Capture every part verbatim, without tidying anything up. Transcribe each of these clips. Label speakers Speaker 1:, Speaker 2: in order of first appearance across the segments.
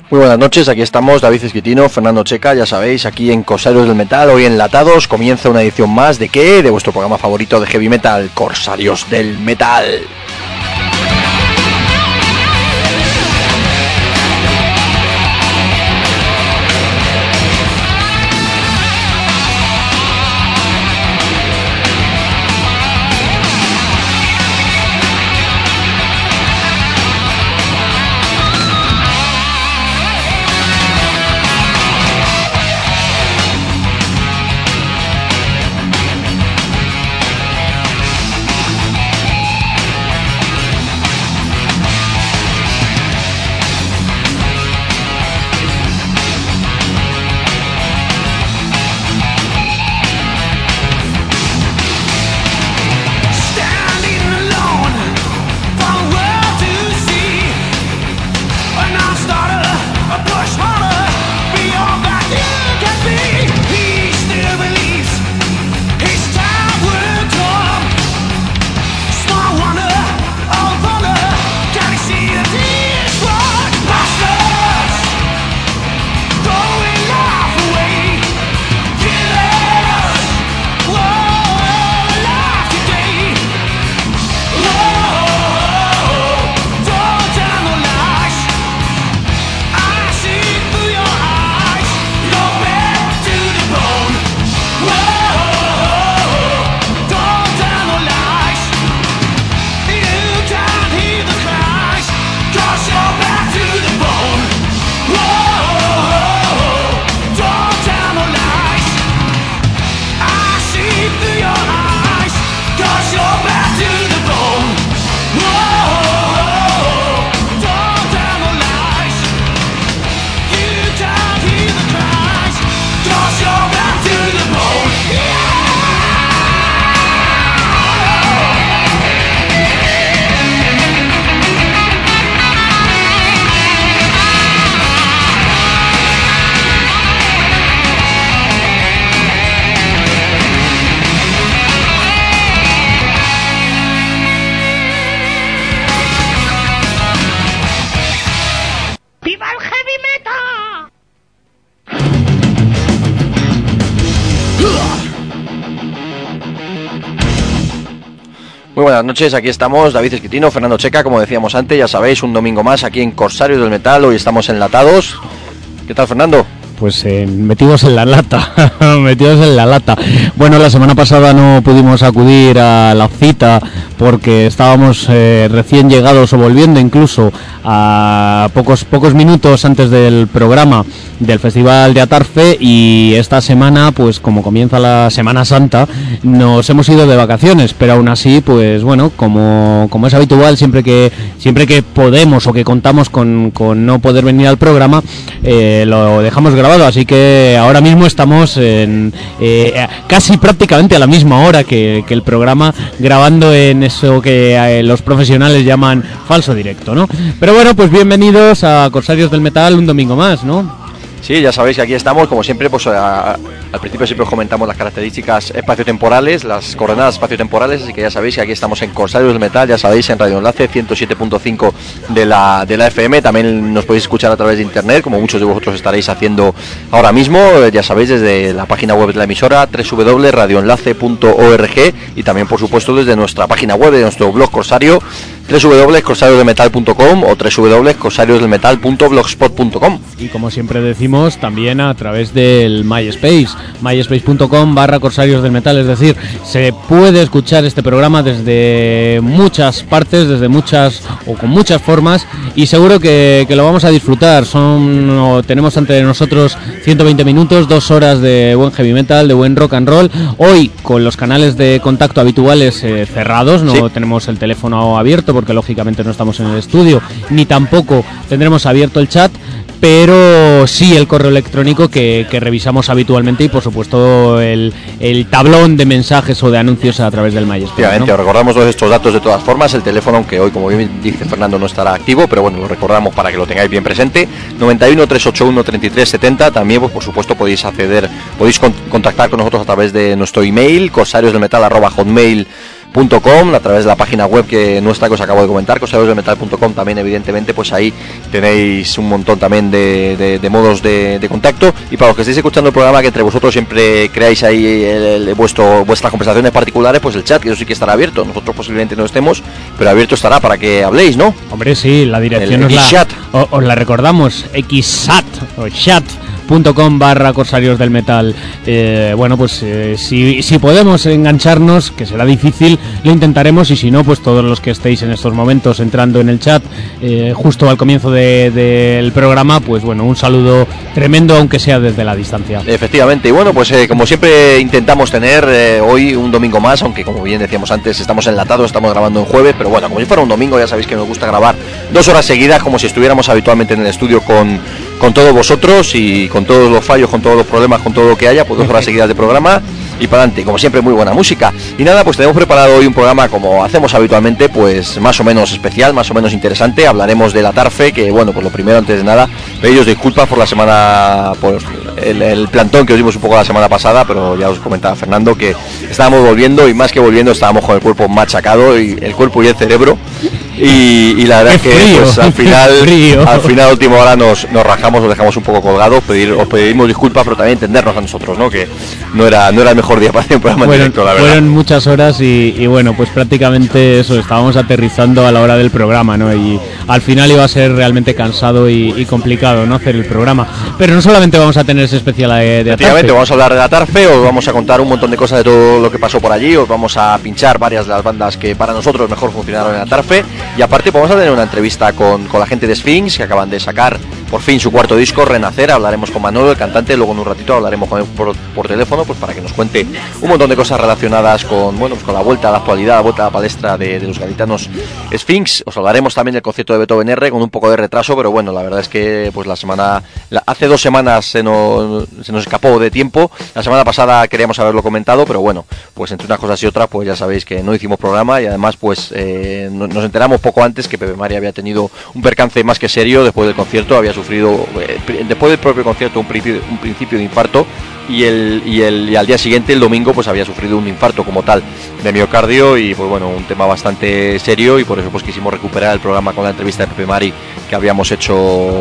Speaker 1: Muy buenas noches, aquí estamos David Esquitino, Fernando Checa, ya sabéis, aquí en Corsarios del Metal, hoy enlatados, comienza una edición más de ¿qué? De vuestro programa favorito de Heavy Metal, Corsarios del Metal. Muy buenas noches, aquí estamos David Esquitino, Fernando Checa, como decíamos antes, ya sabéis, un domingo más aquí en Corsarios del Metal, hoy estamos enlatados. ¿Qué tal, Fernando?
Speaker 2: Pues eh, metidos en la lata, metidos en la lata. Bueno, la semana pasada no pudimos acudir a la cita porque estábamos eh, recién llegados o volviendo incluso a pocos pocos minutos antes del programa del Festival de Atarfe, y esta semana, pues como comienza la Semana Santa, nos hemos ido de vacaciones, pero aún así, pues bueno, como, como es habitual, siempre que siempre que podemos o que contamos con, con no poder venir al programa, eh, lo dejamos grabado, así que ahora mismo estamos en eh, casi prácticamente a la misma hora que, que el programa, grabando en eso que eh, los profesionales llaman falso directo, ¿no? Pero bueno, pues bienvenidos a Corsarios del Metal un domingo más, ¿no?
Speaker 1: Sí, ya sabéis que aquí estamos, como siempre, pues a, al principio siempre os comentamos las características espaciotemporales, las coordenadas espaciotemporales, así que ya sabéis que aquí estamos en Corsarios del Metal, ya sabéis, en Radio Enlace ciento siete punto cinco de la, de la F M, también nos podéis escuchar a través de internet, como muchos de vosotros estaréis haciendo ahora mismo, ya sabéis, desde la página web de la emisora, doble u doble u doble u punto radio enlace punto org, y también, por supuesto, desde nuestra página web, de nuestro blog Corsario, doble u doble u doble u punto corsarios del metal punto com o doble u doble u doble u punto corsarios del metal punto blogspot punto com.
Speaker 2: Y como siempre decimos, también a través del MySpace, myspace punto com barra Corsarios del Metal, es decir, se puede escuchar este programa desde muchas partes, desde muchas o con muchas formas, y seguro que, que lo vamos a disfrutar. Son o tenemos ante nosotros ciento veinte minutos, dos horas de buen heavy metal, de buen rock and roll, hoy con los canales de contacto habituales eh, cerrados, no sí. tenemos el teléfono abierto porque lógicamente no estamos en el estudio, ni tampoco tendremos abierto el chat, pero sí el correo electrónico que, que revisamos habitualmente, y por supuesto el, el tablón de mensajes o de anuncios a través del MySpace.
Speaker 1: Efectivamente, ¿no? Recordamos todos estos datos de todas formas, el teléfono, aunque hoy, como bien dice Fernando, no estará activo, pero bueno, lo recordamos para que lo tengáis bien presente, noventa y uno, trescientos ochenta y uno, treinta y tres setenta. También, pues por supuesto, podéis acceder, podéis con, contactar con nosotros a través de nuestro email, corsarios del metal arroba hotmail punto com, a través de la página web que nuestra que os acabo de comentar, cosarios del metal punto com, también evidentemente pues ahí tenéis un montón también de, de, de modos de, de contacto. Y para los que estéis escuchando el programa, que entre vosotros siempre creáis ahí el, el, vuestro, vuestras conversaciones particulares, pues el chat, que eso sí que estará abierto. Nosotros posiblemente no estemos, pero abierto estará para que habléis, ¿no?
Speaker 2: Hombre, sí, la dirección
Speaker 1: el
Speaker 2: os la, o, os la recordamos, xsat o chat punto com barra corsarios del metal. Eh, bueno, pues eh, si, si podemos engancharnos, que será difícil, lo intentaremos, y si no, pues todos los que estéis en estos momentos entrando en el chat eh, justo al comienzo de, del programa, pues bueno, un saludo tremendo, aunque sea desde la distancia.
Speaker 1: Efectivamente, y bueno, pues eh, como siempre intentamos tener eh, hoy un domingo más, aunque como bien decíamos antes, estamos enlatados, estamos grabando en jueves, pero bueno, como si fuera un domingo, ya sabéis que nos gusta grabar dos horas seguidas, como si estuviéramos habitualmente en el estudio con, con todos vosotros, y con todos los fallos, con todos los problemas, con todo lo que haya, pues dos horas seguidas de programa y para adelante, como siempre muy buena música. Y nada, pues tenemos preparado hoy un programa como hacemos habitualmente, pues más o menos especial, más o menos interesante. Hablaremos de la Tarfe, que bueno, pues lo primero, antes de nada, pediros disculpas por la semana, por el, el plantón que os dimos un poco la semana pasada, pero ya os comentaba Fernando que estábamos volviendo, y más que volviendo estábamos con el cuerpo machacado, y el cuerpo y el cerebro. Y, y la verdad es que
Speaker 2: frío,
Speaker 1: pues al final al final a última hora nos, nos rajamos, os dejamos un poco colgados. Pedir, os pedimos disculpas, pero también entendernos a nosotros, ¿no? Que no era no era el mejor día para hacer un programa en directo, la verdad.
Speaker 2: Fueron muchas horas y, y bueno, pues prácticamente eso, estábamos aterrizando a la hora del programa, ¿no? Y al final iba a ser realmente cansado y, y complicado, ¿no?, hacer el programa. Pero no solamente vamos a tener ese especial de, de
Speaker 1: Atarfe. Vamos a hablar de Atarfe, os vamos a contar un montón de cosas de todo lo que pasó por allí, os vamos a pinchar varias de las bandas que para nosotros mejor funcionaron en Atarfe. Y aparte vamos a tener una entrevista con, con la gente de Sphinx, que acaban de sacar por fin su cuarto disco, Renacer. Hablaremos con Manolo, el cantante, luego en un ratito hablaremos con él por, por teléfono, pues para que nos cuente un montón de cosas relacionadas con, bueno, pues con la vuelta a la actualidad, la vuelta a la palestra de, de los gaditanos Sphinx. Os hablaremos también del concierto de Beethoven R, con un poco de retraso, pero bueno, la verdad es que pues la semana, la, hace dos semanas se nos, se nos escapó de tiempo. La semana pasada queríamos haberlo comentado, pero bueno, pues entre unas cosas y otras, pues ya sabéis que no hicimos programa, y además pues eh, nos enteramos poco antes que Pepe Mari había tenido un percance más que serio después del concierto. Había sufrido, eh, después del propio concierto, un principio, un principio de infarto, y el, y el y al día siguiente, el domingo, pues había sufrido un infarto como tal de miocardio, y pues bueno, un tema bastante serio, y por eso pues quisimos recuperar el programa con la entrevista de Pepe Mari que habíamos hecho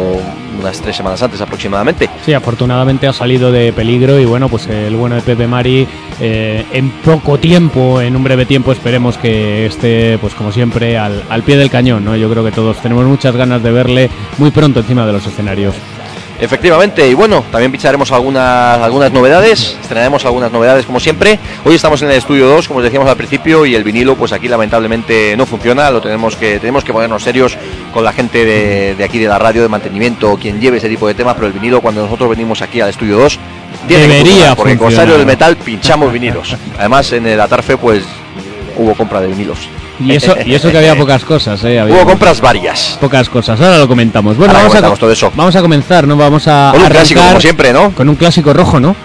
Speaker 1: unas tres semanas antes aproximadamente.
Speaker 2: Sí, afortunadamente ha salido de peligro, y bueno, pues el bueno de Pepe Mari eh, en poco tiempo, en un breve tiempo, esperemos que esté, pues como siempre, al, al pie del cañón, ¿no? Yo creo que todos tenemos muchas ganas de verle muy pronto encima de los escenarios.
Speaker 1: Efectivamente, y bueno, también pincharemos algunas algunas novedades, estrenaremos algunas novedades como siempre. Hoy estamos en el estudio dos, como os decíamos al principio, y el vinilo pues aquí lamentablemente no funciona. Lo tenemos que tenemos que ponernos serios con la gente de, de aquí de la radio, de mantenimiento, quien lleve ese tipo de temas, pero el vinilo, cuando nosotros venimos aquí al estudio dos, tiene
Speaker 2: debería
Speaker 1: que funcionar, porque en
Speaker 2: funcionar.
Speaker 1: Corsario del Metal pinchamos vinilos. Además en el Atarfe pues hubo compra de vinilos.
Speaker 2: Y eso, y eso que había pocas cosas, ¿eh? Había
Speaker 1: Hubo compras varias.
Speaker 2: Pocas cosas, ahora lo comentamos. Bueno,
Speaker 1: Ahora
Speaker 2: vamos,
Speaker 1: comentamos
Speaker 2: a,
Speaker 1: todo eso.
Speaker 2: vamos a comenzar, ¿no? Vamos a
Speaker 1: Con un clásico, como siempre, ¿no?
Speaker 2: Con un clásico rojo, ¿no?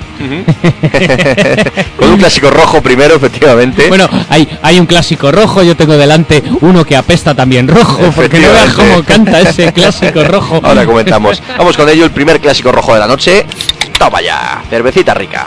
Speaker 1: Con un clásico rojo primero, efectivamente.
Speaker 2: Bueno, hay, hay un clásico rojo, yo tengo delante uno que apesta también rojo, porque no veas cómo canta ese clásico rojo.
Speaker 1: Ahora comentamos. Vamos con ello, el primer clásico rojo de la noche. Toma ya, cervecita rica.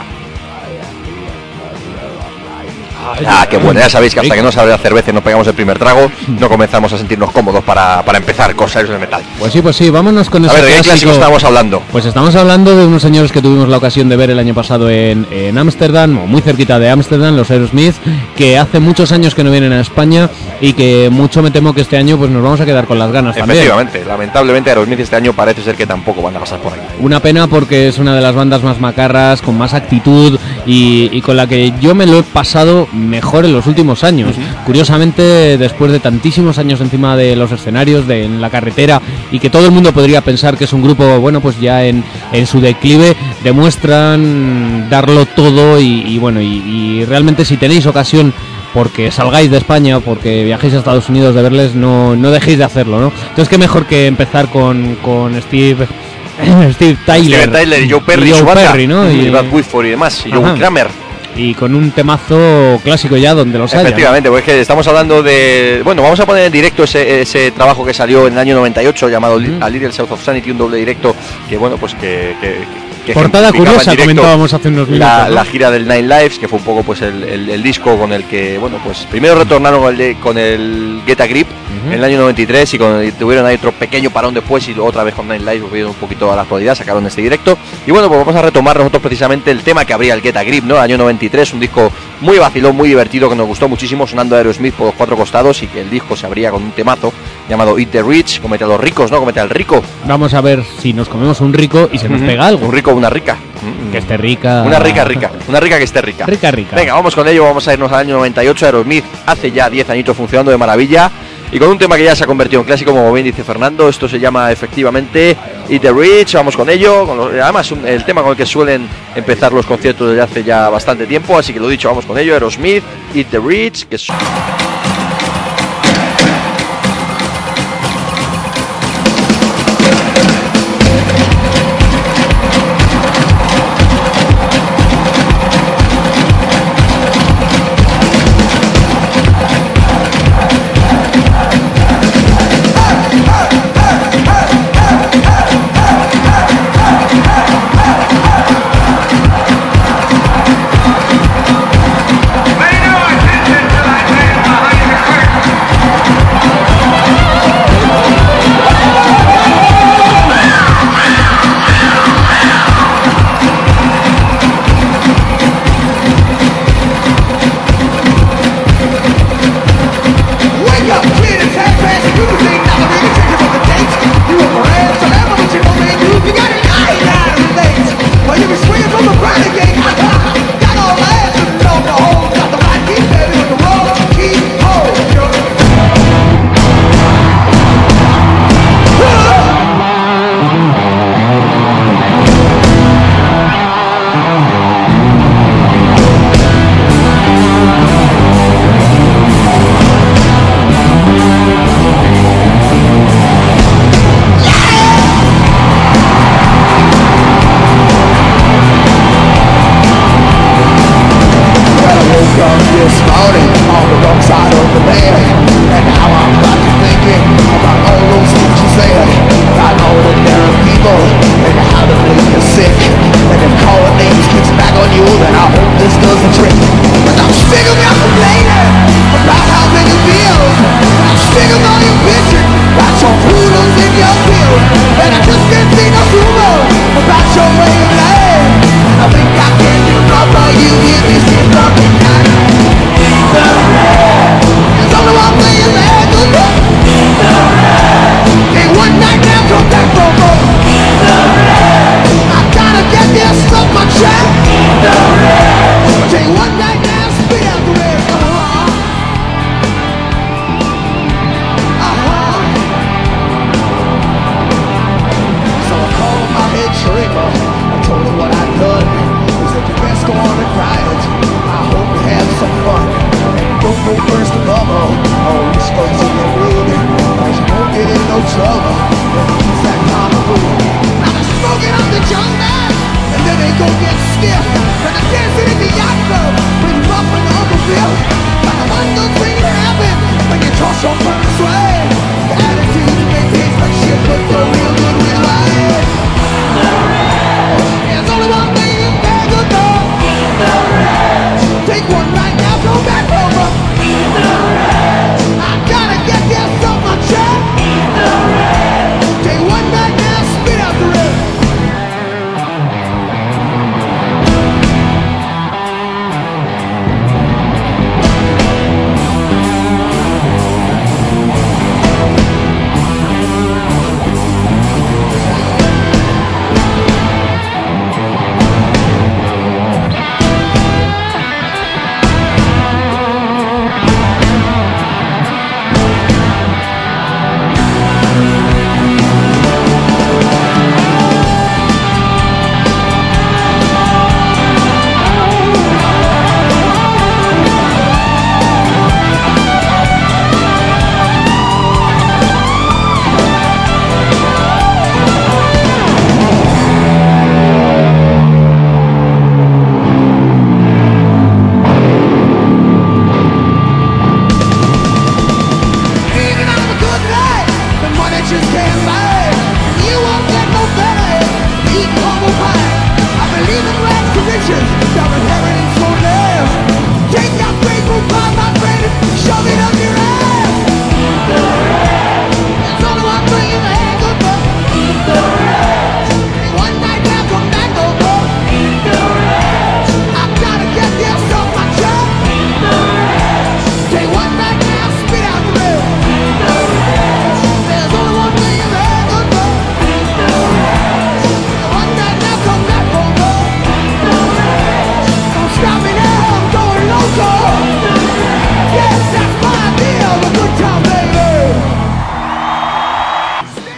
Speaker 1: Ah, qué bueno, ya sabéis que hasta que no sale la cerveza y nos pegamos el primer trago, no comenzamos a sentirnos cómodos para, para empezar Corsarios del Metal.
Speaker 2: Pues sí, pues sí, vámonos con
Speaker 1: a
Speaker 2: ese
Speaker 1: ver, ¿de qué clásico estamos hablando?
Speaker 2: Pues estamos hablando de unos señores que tuvimos la ocasión de ver el año pasado en Ámsterdam, o muy cerquita de Ámsterdam, los Aerosmith, que hace muchos años que no vienen a España, y que mucho me temo que este año pues nos vamos a quedar con las ganas.
Speaker 1: Efectivamente,
Speaker 2: también.
Speaker 1: Lamentablemente Aerosmith este año parece ser que tampoco van a pasar por ahí.
Speaker 2: Una pena, porque es una de las bandas más macarras, con más actitud, y, y con la que yo me lo he pasado mejor en los últimos años. Uh-huh. Curiosamente, después de tantísimos años encima de los escenarios, de en la carretera, y que todo el mundo podría pensar que es un grupo, bueno, pues ya en, en su declive, demuestran darlo todo, y, y bueno, y, y realmente, si tenéis ocasión, porque salgáis de España, porque viajéis a Estados Unidos, de verles, no, no dejéis de hacerlo, ¿no? Entonces, qué mejor que empezar con, con Steve Steve Tyler,
Speaker 1: Steve Tyler y Joe Perry,
Speaker 2: y Joe
Speaker 1: su banda,
Speaker 2: Perry, ¿no?
Speaker 1: y,
Speaker 2: y
Speaker 1: Brad Whitford y demás, y
Speaker 2: Ajá.
Speaker 1: Joe Kramer.
Speaker 2: Y con un temazo clásico ya donde los haya.
Speaker 1: Efectivamente, pues es que estamos hablando de... Bueno, vamos a poner en directo ese, ese trabajo que salió en el año noventa y ocho llamado mm. A Little South of Sanity, un doble directo que, bueno, pues que, que, que
Speaker 2: portada curiosa,
Speaker 1: directo
Speaker 2: comentábamos hace unos minutos,
Speaker 1: la,
Speaker 2: ¿no?
Speaker 1: la gira del Nine Lives, que fue un poco pues el, el, el disco con el que, bueno, pues primero retornaron con el, de, con el Get a Grip uh-huh. en el año noventa y tres y, con, y tuvieron ahí otro pequeño parón después y otra vez con Nine Lives volvieron un poquito a la actualidad, sacaron este directo y bueno, pues vamos a retomar nosotros precisamente el tema que abría el Get a Grip, ¿no? El año noventa y tres, un disco muy vacilón, muy divertido, que nos gustó muchísimo, sonando a Aerosmith por los cuatro costados y que el disco se abría con un temazo llamado Eat the Rich, comete a los ricos, ¿no? Comete al rico.
Speaker 2: Vamos a ver si nos comemos un rico y se nos uh-huh. pega algo.
Speaker 1: Un rico o una rica.
Speaker 2: Que esté rica.
Speaker 1: Una rica, rica. Una rica que esté rica.
Speaker 2: Rica, rica.
Speaker 1: Venga, vamos con ello, vamos a irnos al año noventa y ocho. Aerosmith hace ya diez añitos funcionando de maravilla y con un tema que ya se ha convertido en clásico, como bien dice Fernando. Esto se llama efectivamente Eat the Rich. Vamos con ello, con los, además un, el tema con el que suelen empezar los conciertos desde hace ya bastante tiempo, así que lo dicho, vamos con ello. Aerosmith, Eat the Rich, que es...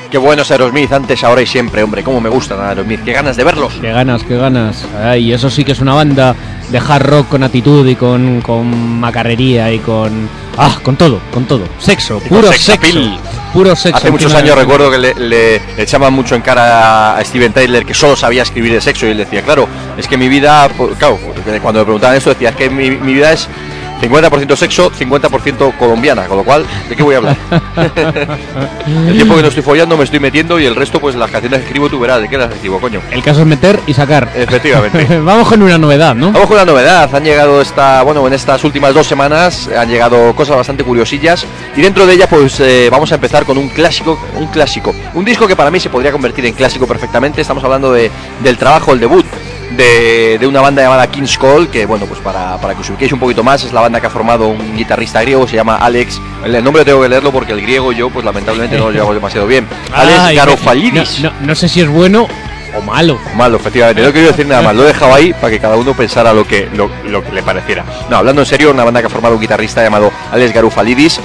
Speaker 1: Qué bueno es Aerosmith, antes, ahora y siempre, hombre, cómo me gustan Aerosmith, qué ganas de verlos.
Speaker 2: Qué ganas, qué ganas. Ay, eso sí que es una banda de hard rock con actitud y con, con macarrería y con... Ah, con todo, con todo. Sexo,
Speaker 1: Y
Speaker 2: puro
Speaker 1: con sex
Speaker 2: sexo.
Speaker 1: appeal.
Speaker 2: Puro sexo.
Speaker 1: Hace muchos años recuerdo que le, le, le echaban mucho en cara a Steven Tyler que solo sabía escribir de sexo y él decía, claro, es que mi vida, pues, claro, cuando me preguntaban eso decía, es que mi, mi vida es cincuenta por ciento sexo, cincuenta por ciento colombiana, con lo cual, ¿de qué voy a hablar? El tiempo que no estoy follando me estoy metiendo y el resto, pues las canciones que escribo tú verás, ¿de qué las escribo, coño?
Speaker 2: El caso es meter y sacar.
Speaker 1: Efectivamente.
Speaker 2: Vamos con una novedad, ¿no?
Speaker 1: Vamos con una novedad, han llegado esta, bueno, en estas últimas dos semanas han llegado cosas bastante curiosillas y dentro de ellas pues eh, vamos a empezar con un clásico, un clásico, un disco que para mí se podría convertir en clásico perfectamente. Estamos hablando de, del trabajo, el debut de, de una banda llamada King's Call, que bueno, pues para, para que os ubiquéis un poquito más, es la banda que ha formado un guitarrista griego, se llama Alex, el nombre tengo que leerlo porque el griego yo pues lamentablemente no lo llevamos demasiado bien, Alex
Speaker 2: Ay,
Speaker 1: Garofalidis.
Speaker 2: No, no, no sé si es bueno o malo.
Speaker 1: Malo, efectivamente, no he querido decir nada más, lo he dejado ahí para que cada uno pensara lo que, lo, lo que le pareciera. No, hablando en serio, una banda que ha formado un guitarrista llamado Alex Garofalidis,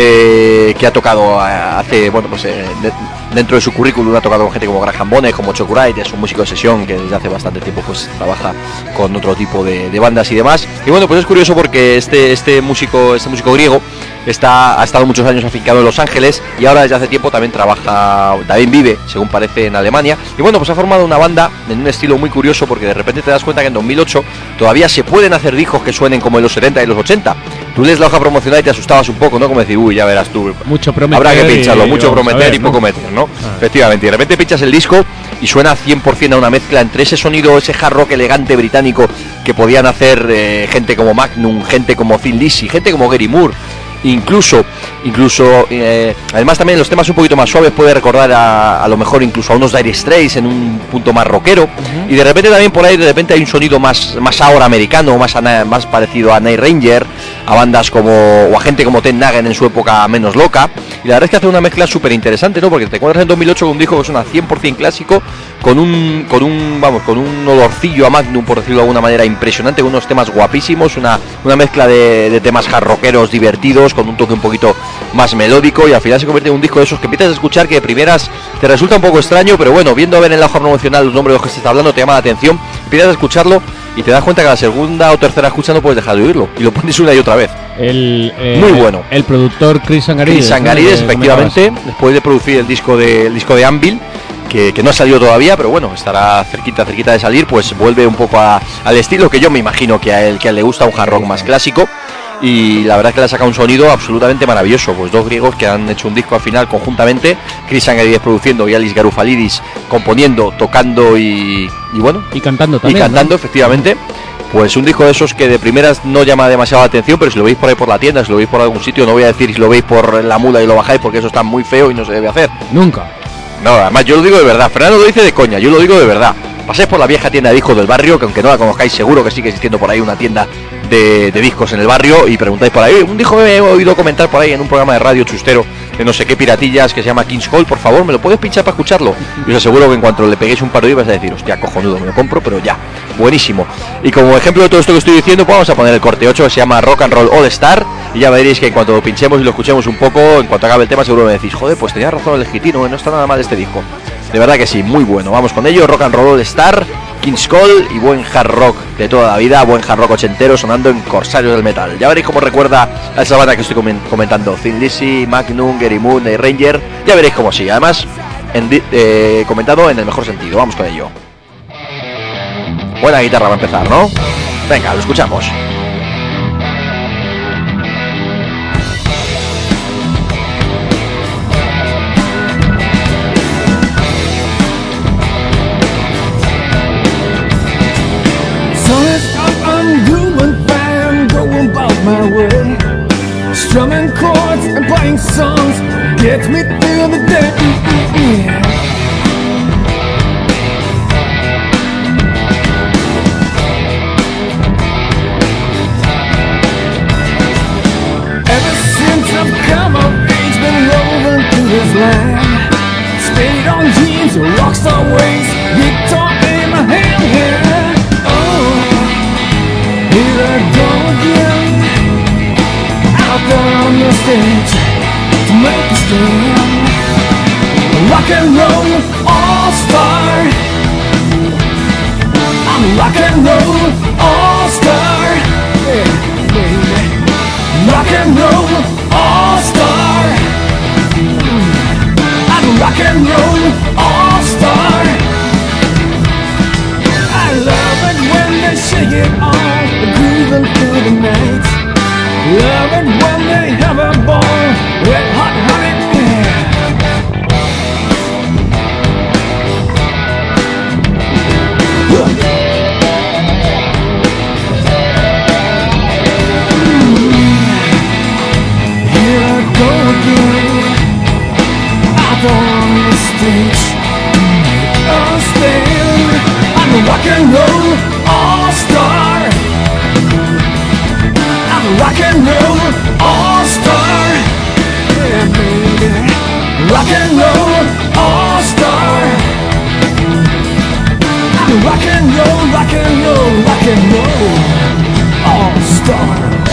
Speaker 1: eh, que ha tocado hace, bueno, pues eh, de, dentro de su currículum ha tocado con gente como Graham Bonnet, como Chuck Wright, es un músico de sesión que desde hace bastante tiempo pues trabaja con otro tipo de, de bandas y demás. Y bueno, pues es curioso porque este, este músico, este músico griego está, ha estado muchos años afincado en Los Ángeles y ahora desde hace tiempo también trabaja, también vive, según parece, en Alemania. Y bueno, pues ha formado una banda en un estilo muy curioso porque de repente te das cuenta que en dos mil ocho todavía se pueden hacer discos que suenen como en los setenta y los ochenta. Tú lees la hoja promocional y te asustabas un poco, ¿no? Como decir, uy, ya verás tú.
Speaker 2: Mucho prometer.
Speaker 1: Habrá que pincharlo,
Speaker 2: y,
Speaker 1: mucho prometer
Speaker 2: ver,
Speaker 1: y poco
Speaker 2: ¿no?
Speaker 1: meter, ¿no?
Speaker 2: Ah.
Speaker 1: Efectivamente, y de repente pinchas el disco y suena cien por ciento a una mezcla entre ese sonido, ese hard rock elegante británico que podían hacer eh, gente como Magnum, gente como Thin Lizzy, gente como Gary Moore. Incluso, incluso, eh, además también los temas un poquito más suaves puede recordar a, a lo mejor incluso a unos Dire Straits en un punto más rockero. Uh-huh. Y de repente también por ahí de repente hay un sonido más, más ahora americano, más, a, más parecido a Night Ranger, a bandas como, o a gente como Ted Nugent en su época menos loca. Y la verdad es que hace una mezcla súper interesante, ¿no? Porque te encuentras en dos mil ocho con un disco que suena cien por ciento clásico, con un, con un, vamos, con un olorcillo a Magnum, por decirlo de alguna manera, impresionante, con unos temas guapísimos, una, una mezcla de, de temas hard rockeros divertidos, con un toque un poquito más melódico, y al final se convierte en un disco de esos que empiezas a escuchar que de primeras te resulta un poco extraño, pero bueno, viendo a ver en la hoja promocional los nombres de los que se está hablando, te llama la atención, empiezas a escucharlo y te das cuenta que a la segunda o tercera escucha no puedes dejar de oírlo, y lo pones una y otra vez.
Speaker 2: El, eh,
Speaker 1: muy bueno.
Speaker 2: El productor Chris Angarides.
Speaker 1: Chris Angarides,
Speaker 2: ¿no?
Speaker 1: efectivamente, después de producir el disco de, el disco de Anvil, que, que no ha salido todavía, pero bueno, estará cerquita, cerquita de salir, pues vuelve un poco a, al estilo que yo me imagino que a él, que a él le gusta, un hard rock más clásico. Y la verdad es que le ha sacado un sonido absolutamente maravilloso. Pues dos griegos que han hecho un disco al final conjuntamente, Chris Angarides produciendo y Alex Garofalidis componiendo, tocando y, y bueno,
Speaker 2: y cantando también,
Speaker 1: y cantando,
Speaker 2: ¿no?
Speaker 1: Efectivamente. Pues un disco de esos que de primeras no llama demasiada atención, pero si lo veis por ahí por la tienda, si lo veis por algún sitio, no voy a decir si lo veis por la mula y lo bajáis, porque eso está muy feo y no se debe hacer.
Speaker 2: Nunca.
Speaker 1: No, además yo lo digo de verdad, Fernando lo dice de coña, yo lo digo de verdad. Pasáis por la vieja tienda de discos del barrio, que aunque no la conozcáis, seguro que sigue existiendo por ahí una tienda de, de discos en el barrio, y preguntáis por ahí, un disco me he oído comentar por ahí en un programa de radio chustero de no sé qué piratillas que se llama King's Call, por favor, ¿me lo puedes pinchar para escucharlo? Y os aseguro que en cuanto le peguéis un par de oídos vais a decir, hostia, cojonudo, me lo compro, pero ya, buenísimo. Y como ejemplo de todo esto que estoy diciendo, pues vamos a poner el corte ocho que se llama Rock and Roll All Star, y ya veréis que en cuanto lo pinchemos y lo escuchemos un poco, en cuanto acabe el tema, seguro me decís, joder, pues tenía razón el Legitino, no está nada mal este disco. De verdad que sí, muy bueno. Vamos con ello, Rock and Roll All Star, King's Call y buen hard rock de toda la vida, buen hard rock ochentero sonando en Corsarios del Metal. Ya veréis cómo recuerda a esa banda que estoy comentando, Thin Lizzy, Magnum, Gary Moore, Night Ranger. Ya veréis cómo sí, además en, eh, comentado en el mejor sentido. Vamos con ello. Buena guitarra va a empezar, ¿no? Venga, lo escuchamos.
Speaker 3: My way, strumming chords and playing songs gets me through the day. Yeah. Ever since I've come of age, been woven through this land. Stayed on jeans, rockstar ways, guitar in my hand. Yeah. Oh, here I go again. Out there on the stage to make a stand. rock and roll all-star. I'm a rock and roll all-star. Yeah, baby. Rock and roll all-star. I'm a rock and roll all-star. I love it when they sing it all, grooving through the night. Love it when they have a ball, red hot honey. On the stage, I'll stand. I'm a rock and roll all-star. I'm a rock and roll all-star. Yeah, baby. Rock and roll all-star. I'm a rock and roll, rock and roll, rock and roll all-star.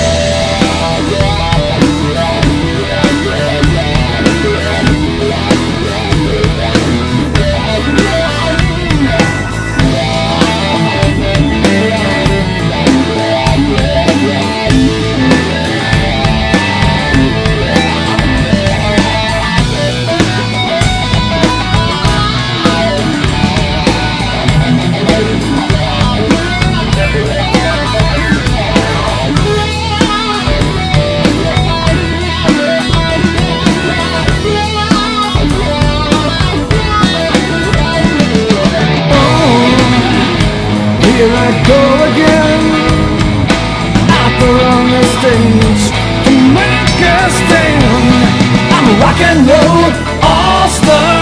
Speaker 3: Here I go again, out there on the stage to make a stand. I'm a rock and roll all-star.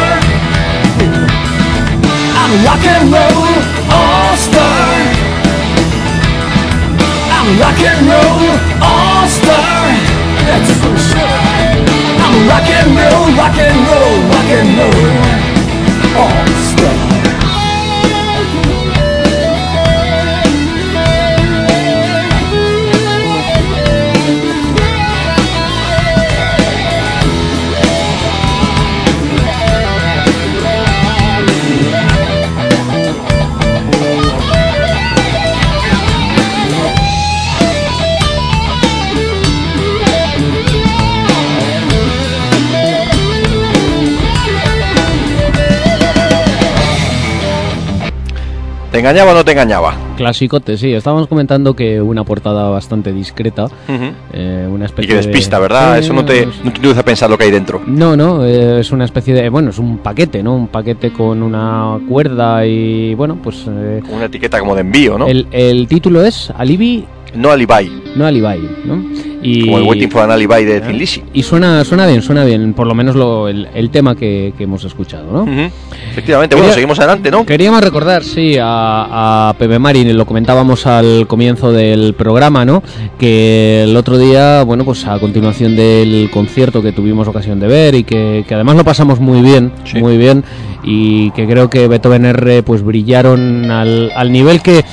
Speaker 3: I'm a rock and roll all-star. I'm a rock and roll all-star. That's for sure. I'm a rock and roll, rock and roll, rock and roll all-star.
Speaker 1: ¿Te engañaba o no te engañaba?
Speaker 2: Clasicote, sí. Estábamos comentando que una portada bastante discreta, uh-huh. eh, una especie
Speaker 1: y que despista,
Speaker 2: de...
Speaker 1: ¿verdad?
Speaker 2: Sí,
Speaker 1: Eso no te, no te induce a pensar lo que hay dentro.
Speaker 2: No, no, eh, es una especie de... Bueno, es un paquete, ¿no? Un paquete con una cuerda y, bueno, pues... Eh,
Speaker 1: una etiqueta como de envío, ¿no?
Speaker 2: El, el título es Alibi...
Speaker 1: No Alibi.
Speaker 2: No Alibi, ¿no? Y,
Speaker 1: como el Waiting for an Alibi de Thin Lizzy.
Speaker 2: Y suena, suena bien, suena bien, por lo menos lo, el, el tema que, que hemos escuchado, ¿no?
Speaker 1: Uh-huh. Efectivamente,
Speaker 2: Quería,
Speaker 1: bueno, seguimos adelante, ¿no?
Speaker 2: Queríamos recordar, sí, a, a Pepe Mari, lo comentábamos al comienzo del programa, ¿no? Que el otro día, bueno, pues a continuación del concierto que tuvimos ocasión de ver y que, que además lo pasamos muy bien, sí. muy bien, y que creo que Beethoven R pues brillaron al, al nivel que...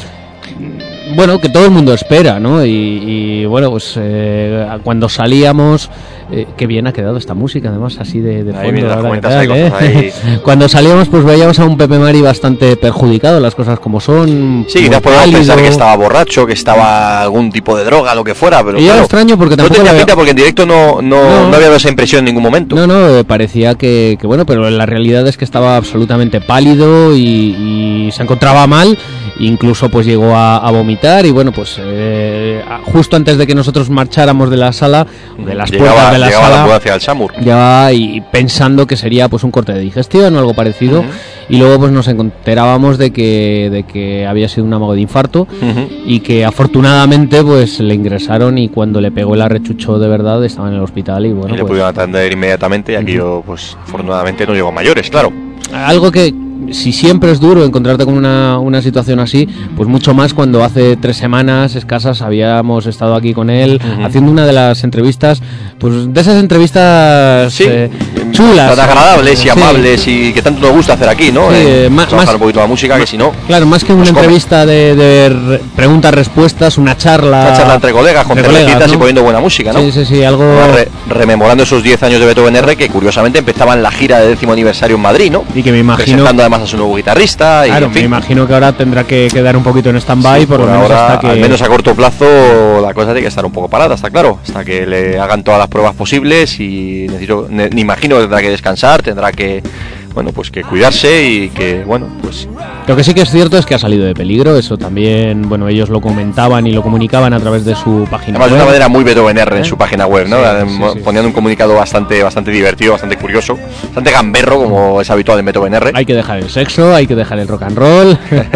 Speaker 2: Bueno, que todo el mundo espera, ¿no? Y, y bueno, pues eh, cuando salíamos, eh, qué bien ha quedado esta música, además, así de, de fondo. Ahora, tal, ¿eh? Ahí. Cuando salíamos, pues veíamos a un Pepe Mari bastante perjudicado, las cosas como son.
Speaker 1: Sí, quizás podemos pensar que estaba borracho, que estaba algún tipo de droga, lo que fuera, pero.
Speaker 2: Y
Speaker 1: claro,
Speaker 2: era extraño porque tampoco.
Speaker 1: No tenía
Speaker 2: había...
Speaker 1: pinta porque en directo no, no, no. no había dado esa impresión en ningún momento.
Speaker 2: No, no, eh, parecía que, que, bueno, pero la realidad es que estaba absolutamente pálido y, y se encontraba mal. Incluso pues llegó a, a vomitar y bueno pues eh, justo antes de que nosotros marcháramos de la sala, de las
Speaker 1: llegaba,
Speaker 2: puertas de la
Speaker 1: llegaba
Speaker 2: sala,
Speaker 1: la hacia el Samur.
Speaker 2: Ya y pensando que sería pues un corte de digestión o algo parecido, uh-huh. y luego pues nos enterábamos de que de que había sido un amago de infarto, uh-huh. y que afortunadamente pues le ingresaron y cuando le pegó el arrechucho de verdad estaba en el hospital y bueno
Speaker 1: y le
Speaker 2: pues,
Speaker 1: pudieron atender inmediatamente y aquí uh-huh. pues afortunadamente no llegó a mayores, claro.
Speaker 2: Algo que si siempre es duro encontrarte con una, una situación así, pues mucho más cuando hace tres semanas escasas habíamos estado aquí con él, uh-huh. haciendo una de las entrevistas, pues de esas entrevistas
Speaker 1: sí,
Speaker 2: eh, chulas.
Speaker 1: Tan agradables y
Speaker 2: Sí.
Speaker 1: amables y que tanto nos gusta hacer aquí, ¿no?
Speaker 2: Sí,
Speaker 1: Eh,
Speaker 2: eh, ma-
Speaker 1: trabajar
Speaker 2: más-
Speaker 1: un poquito la música, que si no,
Speaker 2: Claro, más que una
Speaker 1: Nos come.
Speaker 2: entrevista de, de re- preguntas-respuestas, una charla.
Speaker 1: una charla entre colegas, con
Speaker 2: entre
Speaker 1: cervecitas
Speaker 2: colegas,
Speaker 1: y
Speaker 2: ¿no?
Speaker 1: poniendo buena música, ¿no?
Speaker 2: Sí, sí, sí, algo.
Speaker 1: Además, re- rememorando esos diez años de Beethoven R, que curiosamente empezaban la gira de décimo aniversario en Madrid, ¿no?
Speaker 2: Y que me imagino.
Speaker 1: Presentando además a su nuevo guitarrista y
Speaker 2: Claro,
Speaker 1: en
Speaker 2: me
Speaker 1: fin.
Speaker 2: imagino que ahora tendrá que quedar un poquito en stand-by,
Speaker 1: Sí,
Speaker 2: por lo menos
Speaker 1: ahora,
Speaker 2: hasta que.
Speaker 1: al menos a corto plazo, la cosa tiene que estar un poco parada, está claro, hasta que le hagan todas las pruebas posibles y necesito, ne- me imagino que tendrá que descansar, tendrá que, bueno, pues que cuidarse y que, bueno, pues
Speaker 2: Lo que sí que es cierto es que ha salido de peligro, eso también, bueno, ellos lo comentaban y lo comunicaban a través de su página
Speaker 1: además de
Speaker 2: web.
Speaker 1: una manera muy Beethoven R en
Speaker 2: ¿Eh?
Speaker 1: su página web, ¿no?
Speaker 2: Sí,
Speaker 1: Eh,
Speaker 2: sí,
Speaker 1: mo-
Speaker 2: sí.
Speaker 1: Poniendo un comunicado bastante, bastante divertido, bastante curioso, bastante gamberro, como es habitual en Beethoven R.
Speaker 2: Hay que dejar el sexo, hay que dejar el rock and roll,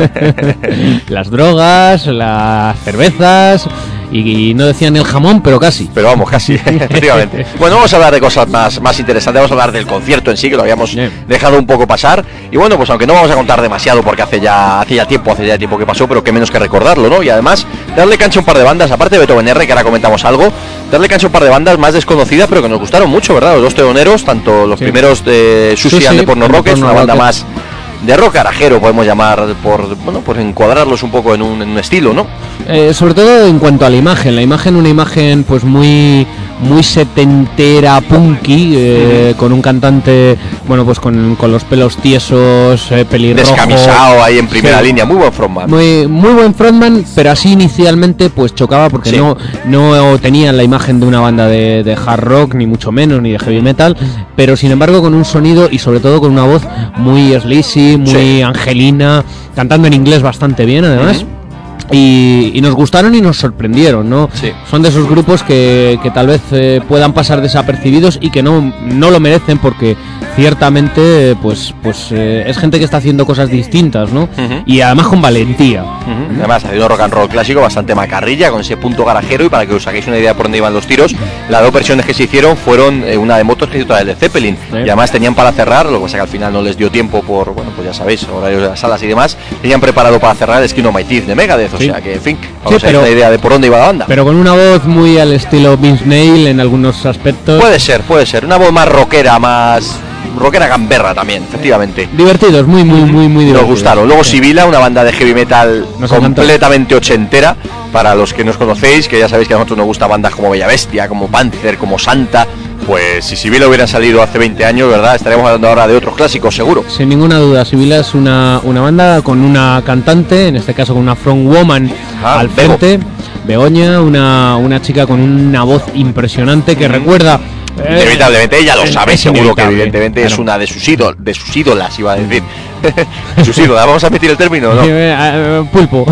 Speaker 2: las drogas, las cervezas y, y no decían el jamón, pero casi.
Speaker 1: Pero vamos, casi, efectivamente. Bueno, vamos a hablar de cosas más, más interesantes, vamos a hablar del concierto en sí, que lo habíamos
Speaker 2: Bien.
Speaker 1: dejado un poco pasar. Y bueno, pues aunque no vamos a contar demasiado porque hace ya, hace ya tiempo, hace ya tiempo que pasó, pero qué menos que recordarlo, ¿no? Y además, darle cancha a un par de bandas, aparte de Beethoven R, que ahora comentamos algo, darle cancha a un par de bandas más desconocidas, pero que nos gustaron mucho, ¿verdad? Los dos teoneros, tanto los
Speaker 2: Sí.
Speaker 1: primeros de Susi
Speaker 2: Susi
Speaker 1: and the Porno
Speaker 2: and the
Speaker 1: Rockets,
Speaker 2: Porno
Speaker 1: una banda
Speaker 2: Rockets.
Speaker 1: más de rock garajero, podemos llamar, por, bueno, por encuadrarlos un poco en un, en un estilo, ¿no?
Speaker 2: Eh, sobre todo en cuanto a la imagen, la imagen, una imagen pues muy muy setentera, punky, eh, con un cantante, bueno, pues con, con los pelos tiesos, eh, pelirrojo.
Speaker 1: Descamisado ahí en primera
Speaker 2: Sí.
Speaker 1: línea, muy buen frontman.
Speaker 2: Muy, muy buen frontman, pero así inicialmente pues chocaba porque
Speaker 1: Sí.
Speaker 2: no, no tenían la imagen de una banda de, de hard rock, ni mucho menos, ni de heavy metal, pero sin embargo con un sonido y sobre todo con una voz muy sleazy, muy
Speaker 1: Sí.
Speaker 2: angelina, cantando en inglés bastante bien además.
Speaker 1: Ujú.
Speaker 2: Y, y nos gustaron y nos sorprendieron, ¿no?
Speaker 1: Sí.
Speaker 2: Son de esos grupos que, que tal vez eh, puedan pasar desapercibidos y que no, no lo merecen porque ciertamente eh, pues, pues eh, es gente que está haciendo cosas distintas, ¿no?
Speaker 1: Ujú.
Speaker 2: Y además con valentía.
Speaker 1: Ujú. Además, ha hado un rock and roll clásico bastante macarrilla, con ese punto garajero. Y para que os saquéis una idea por dónde iban los tiros, las dos versiones que se hicieron fueron eh, una de Motorhead y otra de Led Zeppelin.
Speaker 2: Sí.
Speaker 1: Y además tenían para cerrar, lo que pasa que al final no les dio tiempo por, bueno, pues ya sabéis, horarios de las salas y demás. Tenían preparado para cerrar el Skin of My Teeth de Megadeth. O
Speaker 2: Sí.
Speaker 1: sea que, en fin, vamos
Speaker 2: Sí,
Speaker 1: a
Speaker 2: pero-
Speaker 1: hacer una idea de por dónde iba la banda.
Speaker 2: Pero con una voz muy al estilo Vince Neil en algunos aspectos.
Speaker 1: Puede ser, puede ser. Una voz más rockera, más rockera gamberra también, efectivamente.
Speaker 2: Divertidos, muy, muy, muy, muy
Speaker 1: Nos
Speaker 2: divertidos.
Speaker 1: gustaron. Luego
Speaker 2: Sí.
Speaker 1: Sibila, una banda de heavy metal
Speaker 2: Nos encantó.
Speaker 1: completamente ochentera. Para los que nos conocéis, que ya sabéis que a nosotros nos gustan bandas como Bella Bestia, como Panther, como Santa. Pues si Sibila hubieran salido hace veinte años, ¿verdad? Estaríamos hablando ahora de otros clásicos, seguro.
Speaker 2: Sin ninguna duda, Sibila es una, una banda con una cantante, en este caso con una frontwoman
Speaker 1: Ah,
Speaker 2: al
Speaker 1: Bego.
Speaker 2: frente, Begoña, una, una chica con una voz impresionante que recuerda... eh,
Speaker 1: Inevitablemente, ella lo
Speaker 2: es-
Speaker 1: sabe,
Speaker 2: es
Speaker 1: seguro que
Speaker 2: inevitable,
Speaker 1: evidentemente es
Speaker 2: claro.
Speaker 1: una de sus ídolos, de sus ídolas, iba a decir. Sus ídolas, ¿vamos a admitir el término o no?
Speaker 2: Eh, eh, pulpo.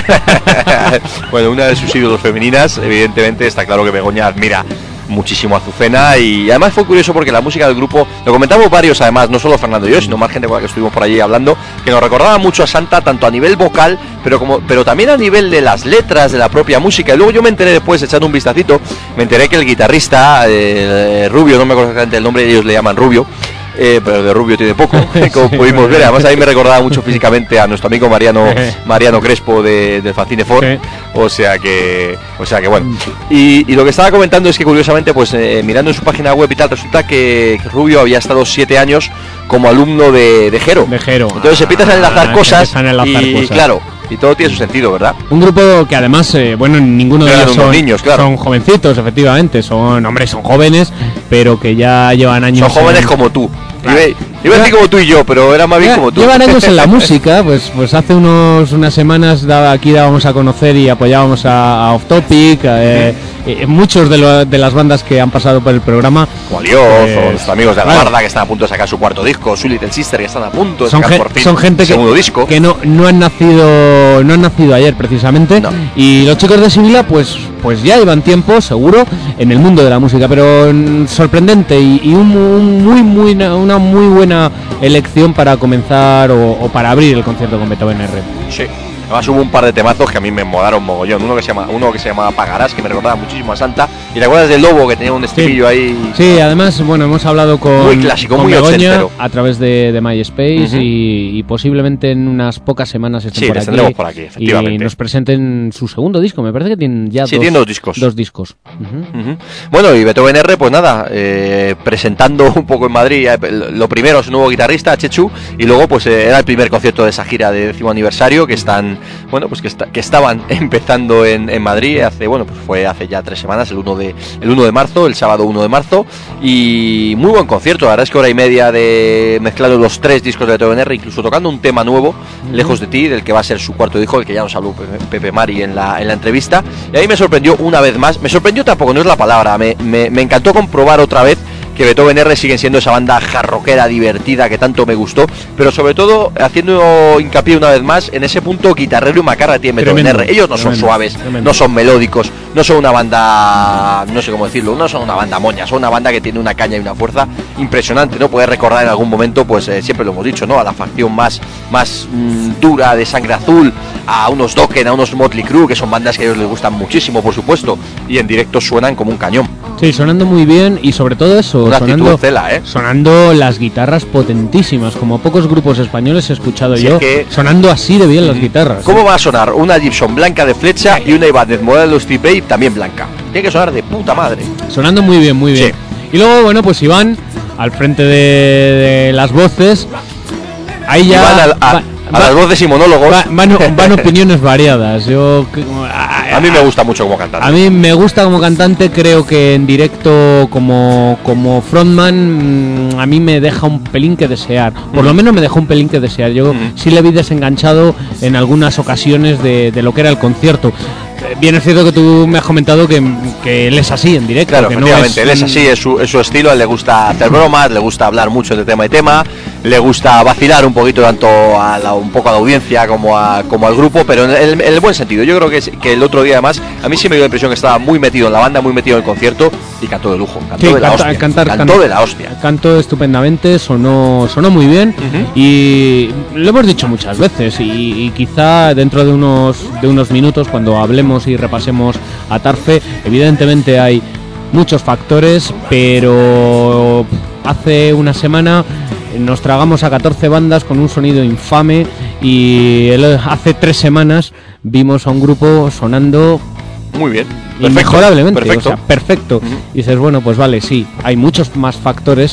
Speaker 1: Bueno, una de sus ídolos femeninas, evidentemente está claro que Begoña admira muchísimo a Azucena. Y además fue curioso porque la música del grupo, lo comentamos varios además, no solo Fernando y yo, sino más gente con la que estuvimos por allí hablando, que nos recordaba mucho a Santa, tanto a nivel vocal, pero como pero también a nivel de las letras, de la propia música. Y luego yo me enteré después, echando un vistacito, me enteré que el guitarrista, eh, Rubio, no me acuerdo exactamente el nombre, ellos le llaman Rubio, eh, pero de Rubio tiene poco, como
Speaker 2: Sí,
Speaker 1: pudimos
Speaker 2: bueno.
Speaker 1: ver. Además a mí me recordaba mucho físicamente a nuestro amigo Mariano Mariano Crespo de, del Facine Ford.
Speaker 2: Sí.
Speaker 1: O sea que, o sea que bueno. Y, y lo que estaba comentando es que curiosamente, pues eh, mirando en su página web y tal, resulta que, que Rubio había estado siete años como alumno de, de Jero.
Speaker 2: De Jero.
Speaker 1: Entonces se empiezan a enlazar
Speaker 2: Ah,
Speaker 1: cosas,
Speaker 2: se empiezan a enlazar
Speaker 1: y
Speaker 2: cosas.
Speaker 1: claro, y todo tiene su sentido, ¿verdad?
Speaker 2: Un grupo que además, eh, bueno, ninguno de
Speaker 1: Eran
Speaker 2: ellos
Speaker 1: unos
Speaker 2: son,
Speaker 1: niños, claro.
Speaker 2: son jovencitos, efectivamente, son hombres, son jóvenes, pero que ya llevan años.
Speaker 1: Son jóvenes
Speaker 2: en-
Speaker 1: como tú.
Speaker 2: Claro.
Speaker 1: Iba, iba a decir como tú y yo, pero era más bien
Speaker 2: Ya-
Speaker 1: como tú.
Speaker 2: Llevan años en la música, pues pues hace unos unas semanas daba, aquí dábamos a conocer y apoyábamos a, a Off Topic, a, eh, eh, muchos de, lo- de las bandas que han pasado por el programa.
Speaker 1: Como Alioz,
Speaker 2: Pues,
Speaker 1: o nuestros amigos de la
Speaker 2: claro.
Speaker 1: Barda que están a punto de sacar su cuarto disco, su Little Sister que están a punto de
Speaker 2: Son,
Speaker 1: sacar
Speaker 2: ge-
Speaker 1: por fin
Speaker 2: son gente
Speaker 1: su
Speaker 2: que,
Speaker 1: segundo disco.
Speaker 2: que no, no han nacido no han nacido ayer precisamente,
Speaker 1: No.
Speaker 2: y los chicos de Sibila pues pues ya llevan tiempo seguro en el mundo de la música, pero mm, sorprendente y, y un, un muy muy una muy buena elección para comenzar o, o para abrir el concierto con Beethoven R.
Speaker 1: Sí. Además hubo un par de temazos que a mí me molaron mogollón. Uno que se llama, uno que se llamaba Pagarás, que me recordaba muchísimo a Santa, ¿Y te acuerdas del Lobo que tenía un estribillo
Speaker 2: sí.
Speaker 1: ahí?
Speaker 2: Sí, además, bueno, hemos hablado con,
Speaker 1: muy clásico,
Speaker 2: con
Speaker 1: muy
Speaker 2: Begoña
Speaker 1: ochentero.
Speaker 2: a través de, de MySpace
Speaker 1: Uh-huh.
Speaker 2: y, y posiblemente en unas pocas semanas estén
Speaker 1: Sí,
Speaker 2: por,
Speaker 1: les
Speaker 2: aquí,
Speaker 1: tendremos por aquí, efectivamente.
Speaker 2: y nos presenten su segundo disco. Me parece que tienen ya
Speaker 1: Sí,
Speaker 2: dos,
Speaker 1: tienen dos discos.
Speaker 2: Dos discos. Uh-huh.
Speaker 1: Uh-huh. Bueno, y Beethoven R, pues nada, eh, presentando un poco en Madrid, eh, lo primero su nuevo guitarrista, Chechu, y luego pues eh, era el primer concierto de esa gira de décimo aniversario que están, bueno, pues que, está, que estaban empezando en, en Madrid hace, bueno, pues fue hace ya tres semanas, el uno de el uno de marzo, el sábado uno de marzo, y muy buen concierto, la verdad es que hora y media de mezclando los tres discos de Beethoven R, incluso tocando un tema nuevo, uh-huh. Lejos de ti, del que va a ser su cuarto disco, el que ya nos habló Pepe Mari en la, en la entrevista, y ahí me sorprendió una vez más, me sorprendió tampoco, no es la palabra, me, me, me encantó comprobar otra vez que Beethoven R siguen siendo esa banda jarroquera divertida que tanto me gustó, pero sobre todo haciendo hincapié una vez más en ese punto guitarrero y macarra que tiene Beethoven R. Ellos no son tremendo, suaves, tremendo. No son melódicos, no son una banda, no sé cómo decirlo, no son una banda moña, son una banda que tiene una caña y una fuerza impresionante, ¿no? Puedes recordar en algún momento, pues eh, siempre lo hemos dicho, ¿no? A la facción más, más mmm, dura de Sangre Azul, a unos Dokken, a unos Motley Crue, que son bandas que a ellos les gustan muchísimo, por supuesto, y en directo suenan como un cañón.
Speaker 2: Sí, sonando muy bien y sobre todo eso,
Speaker 1: una
Speaker 2: sonando,
Speaker 1: cela, ¿eh?
Speaker 2: sonando las guitarras potentísimas, como pocos grupos españoles he escuchado sí, yo,
Speaker 1: que...
Speaker 2: sonando así de bien las guitarras.
Speaker 1: ¿Cómo ¿eh? va a sonar una Gibson blanca de flecha y una Ibanez Modelo Steve Vai también blanca? Tiene que sonar de puta madre.
Speaker 2: Sonando muy bien, muy bien. Sí. Y luego, bueno, pues Iván, al frente de, de las voces, ahí ya...
Speaker 1: Iván al, a,
Speaker 2: va,
Speaker 1: a va, las voces y monólogos.
Speaker 2: Va, van, van opiniones variadas. Yo...
Speaker 1: A, a mí me gusta mucho como cantante.
Speaker 2: A mí me gusta como cantante, creo que en directo como, como frontman a mí me deja un pelín que desear. Por mm. lo menos me dejó un pelín que desear. Yo mm. sí le vi desenganchado en algunas ocasiones de, de lo que era el concierto. Bien es cierto que tú me has comentado que, que él es así en directo.
Speaker 1: Claro,
Speaker 2: que
Speaker 1: efectivamente,
Speaker 2: no es,
Speaker 1: él es así, es su, es su estilo, a él le gusta hacer bromas, le gusta hablar mucho de tema y tema, le gusta vacilar un poquito tanto a la, un poco a la audiencia como, a, como al grupo, pero en el, en el buen sentido. Yo creo que, es, que el otro día además, a mí sí me dio la impresión que estaba muy metido en la banda, muy metido en el concierto y cantó de lujo, cantó
Speaker 2: sí,
Speaker 1: de la
Speaker 2: canta,
Speaker 1: hostia,
Speaker 2: cantar,
Speaker 1: cantó
Speaker 2: canta,
Speaker 1: de la hostia.
Speaker 2: Cantó estupendamente, sonó, sonó muy bien uh-huh. y lo hemos dicho muchas veces y, y quizá dentro de unos, de unos minutos cuando hablemos y repasemos a Tarfe, evidentemente hay muchos factores, pero hace una semana nos tragamos a catorce bandas con un sonido infame y hace tres semanas vimos a un grupo sonando
Speaker 1: muy bien,
Speaker 2: inmejorablemente,
Speaker 1: perfecto,
Speaker 2: o sea, perfecto.
Speaker 1: Uh-huh.
Speaker 2: Y dices, bueno, pues vale, sí, hay muchos más factores,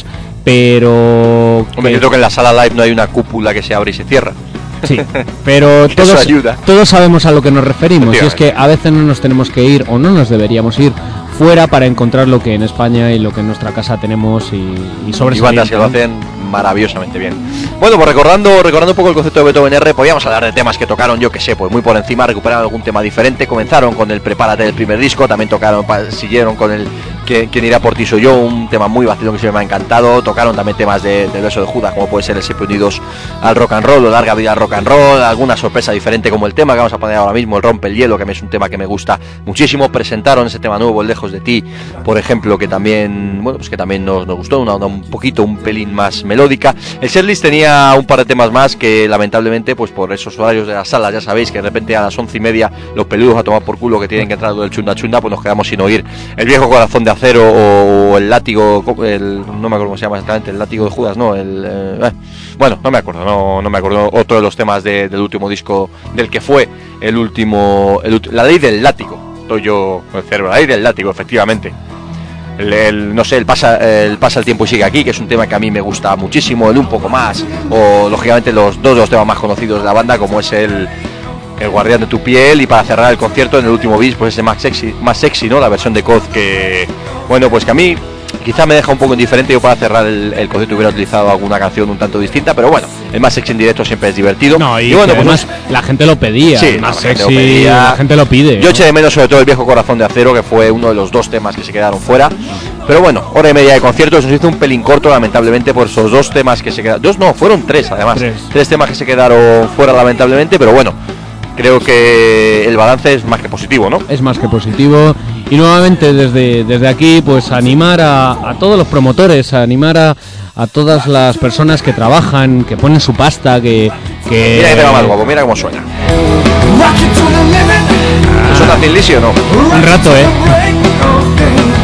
Speaker 2: pero...
Speaker 1: Hombre, yo creo que en la sala live no hay una cúpula que se abre y se cierra.
Speaker 2: Sí, pero todos, todos sabemos a lo que nos referimos y es que a veces no nos tenemos que ir o no nos deberíamos ir fuera para encontrar lo que en España y lo que en nuestra casa tenemos y, y sobre
Speaker 1: y bandas que lo hacen maravillosamente bien. Bueno, pues recordando recordando un poco el concepto de Beethoven R, podíamos hablar de temas que tocaron, yo que sé, pues muy por encima, recuperaron algún tema diferente, comenzaron con el Prepárate del primer disco, también tocaron, siguieron con el Quien, quien irá por ti soy yo, un tema muy vacío que siempre me ha encantado, tocaron también temas de, del beso de Judas, como puede ser el Siempre Unidos al rock and roll, o Larga vida al rock and roll, alguna sorpresa diferente como el tema que vamos a poner ahora mismo, el Rompe el hielo, que a mí es un tema que me gusta muchísimo, presentaron ese tema nuevo, el Lejos de ti, por ejemplo, que también, bueno, pues que también nos, nos gustó, una onda un poquito, un pelín más melódica. El setlist tenía un par de temas más que lamentablemente, pues por esos horarios de las salas, ya sabéis que de repente a las once y media los peludos a tomar por culo que tienen que entrar del chunda chunda, pues nos quedamos sin oír el Viejo Corazón de Acero o el látigo, el, no me acuerdo cómo se llama exactamente, el látigo de Judas, no, el eh, bueno, no me acuerdo, no, no me acuerdo, otro de los temas de, del último disco, del que fue el último, el, la ley del látigo, estoy yo con el cerebro, la ley del látigo, efectivamente. El, el, no sé, el pasa, el pasa el tiempo y sigue aquí, que es un tema que a mí me gusta muchísimo, el Un poco más, o lógicamente los dos de los temas más conocidos de la banda, como es el El guardián de tu piel, y para cerrar el concierto en el último bis, pues ese más sexy, más sexy, ¿no? La versión de Coz que, bueno, pues que a mí quizá me deja un poco indiferente. Yo para cerrar el, el concierto hubiera utilizado alguna canción un tanto distinta, pero bueno, el más sexy en directo siempre es divertido.
Speaker 2: No, y,
Speaker 1: y bueno,
Speaker 2: pues
Speaker 1: además
Speaker 2: la gente lo pedía,
Speaker 1: sí,
Speaker 2: más
Speaker 1: no,
Speaker 2: sexy,
Speaker 1: la gente, pedía.
Speaker 2: La gente lo pide.
Speaker 1: Yo eché de menos sobre todo el Viejo Corazón de Acero, que fue uno de los dos temas que se quedaron fuera. Pero bueno, hora y media de concierto, se nos hizo un pelín corto, lamentablemente, por esos dos temas que se quedaron. Dos no, fueron tres además. Tres. tres temas que se quedaron fuera, lamentablemente, pero bueno, creo que el balance es más que positivo, ¿no?
Speaker 2: Es más que positivo. Y nuevamente desde, desde aquí, pues animar a, a todos los promotores, a animar a, a todas las personas que trabajan, que ponen su pasta, que... que
Speaker 1: mira que tema más guapo, mira cómo suena. ¿Suena Thin Lizzy o no?
Speaker 2: Un rato, ¿eh?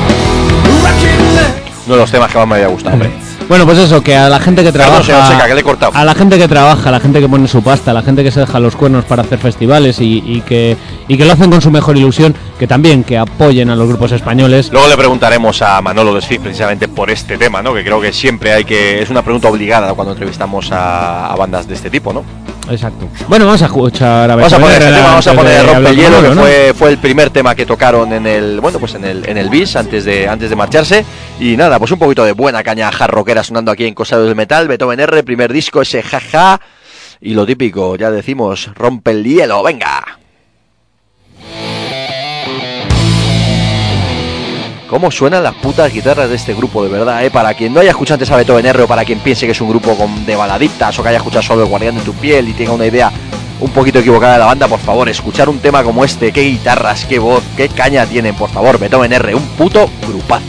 Speaker 1: uno de los temas que más me había gustado, hombre.
Speaker 2: Bueno, pues eso, que a la gente que trabaja,
Speaker 1: Perdón, señor Seca, que le he cortado.
Speaker 2: a la gente que trabaja, a la gente que pone su pasta, a la gente que se deja los cuernos para hacer festivales y, y que y que lo hacen con su mejor ilusión, que también que apoyen a los grupos españoles.
Speaker 1: Luego le preguntaremos a Manolo Desfiz precisamente por este tema, ¿no? Que creo que siempre hay que es una pregunta obligada cuando entrevistamos a, a bandas de este tipo, ¿no?
Speaker 2: Exacto. Bueno, vamos a escuchar a ver.
Speaker 1: Vamos a poner este tema, vamos a poner Rompe el Hielo, que
Speaker 2: ¿no?
Speaker 1: fue, fue el primer tema que tocaron en el, bueno, pues en el en el bis antes de antes de marcharse. Y nada, pues un poquito de buena caña hard rockera sonando aquí en Cosarios del Metal, Beethoven R, primer disco, ese jaja. Y lo típico, ya decimos, Rompe el Hielo, venga. ¿Cómo suenan las putas guitarras de este grupo, de verdad, eh? Para quien no haya escuchado antes a Beethoven R o para quien piense que es un grupo con, de baladitas o que haya escuchado solo El Guardián de tu Piel y tenga una idea un poquito equivocada de la banda, por favor, escuchar un tema como este, qué guitarras, qué voz, qué caña tienen, por favor, Beethoven R, un puto grupazo.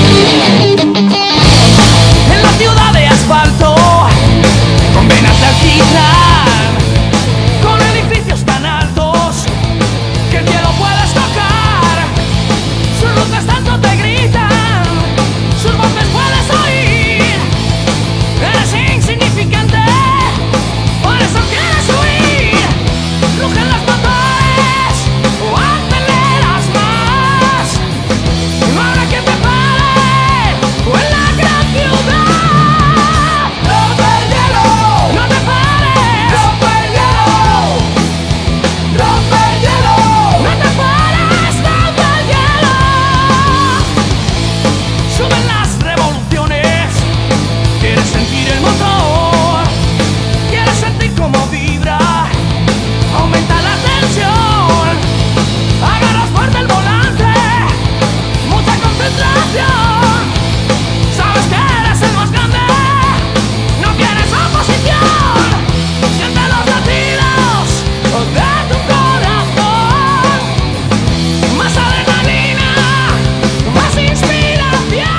Speaker 3: En la ciudad de asfalto, con venas de alquitrán, con edificios tan altos que el cielo puedes tocar, sus luces tanto te gritan, sus voces puedes oír, eres insignificante, por eso quieres huir, rugen los motores o aceleras más, no habrá quien te pare o en la gran ciudad. Rompe el hielo, no te pares. Rompe el hielo, rompe el hielo, no te pares. Rompe el hielo. Suben las revoluciones, quieres sentir el motor, quieres sentir cómo vibra, aumenta la tensión, agarras fuerte el volante, mucha concentración, sabes que eres el más grande, no tienes oposición, siente los latidos de tu corazón, más adrenalina, más inspiración.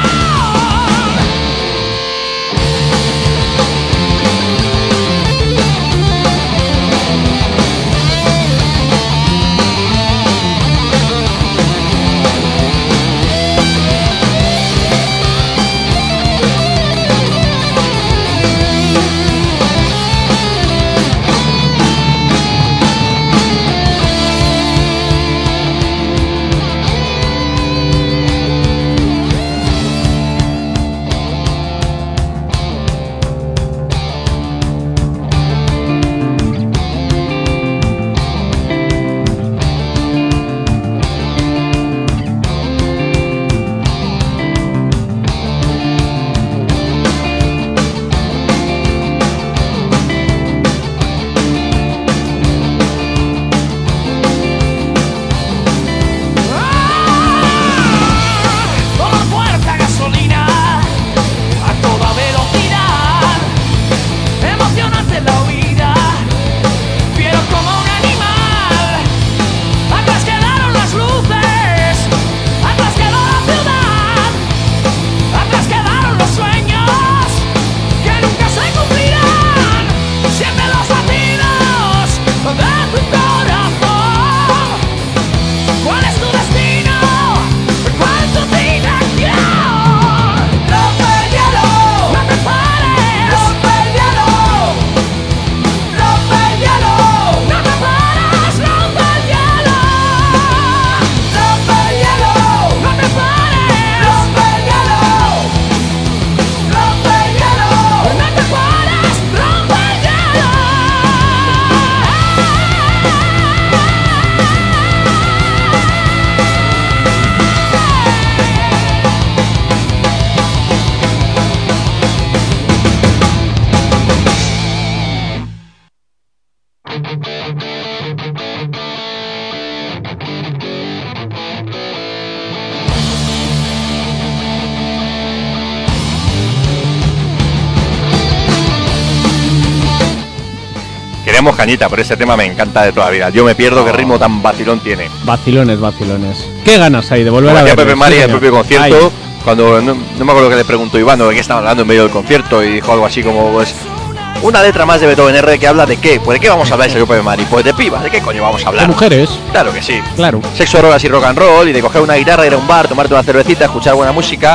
Speaker 3: Toma fuerza, gasolina, a toda velocidad, emocionante la huida, fiero como un animal, atrás quedaron las luces, atrás quedó la ciudad, atrás quedaron los sueños, que nunca se cumplirán, siente los latidos de tu corazón, ¿cuál es tu destino? ¿Cuál es tu dirección? Rompe el hielo, no te pares. Rompe el hielo, rompe el hielo, no te pares. Rompe el hielo, rompe el hielo, no te pares. Rompe el hielo, rompe el hielo, no te pares. Rompe el hielo.
Speaker 1: Queremos cañita, pero este tema me encanta de toda la vida. Yo me pierdo, qué ritmo tan vacilón tiene.
Speaker 2: Vacilones, vacilones. ¿Qué ganas hay de volver
Speaker 1: Como
Speaker 2: a
Speaker 1: hacía
Speaker 2: ver?
Speaker 1: Pepe Mari en el propio concierto, cuando no, no me acuerdo que le preguntó Iván de qué estaba hablando en medio del concierto y dijo algo así como, pues, una letra más de Beethoven R que habla de qué, pues de qué vamos a hablar, señor Pepe Mari, pues de pibas, ¿de qué coño vamos a
Speaker 2: De
Speaker 1: hablar?
Speaker 2: mujeres,
Speaker 1: Claro que sí.
Speaker 2: claro.
Speaker 1: Sexo, drogas y rock and roll, y de coger una guitarra, ir a un bar, tomarte una cervecita, escuchar buena música,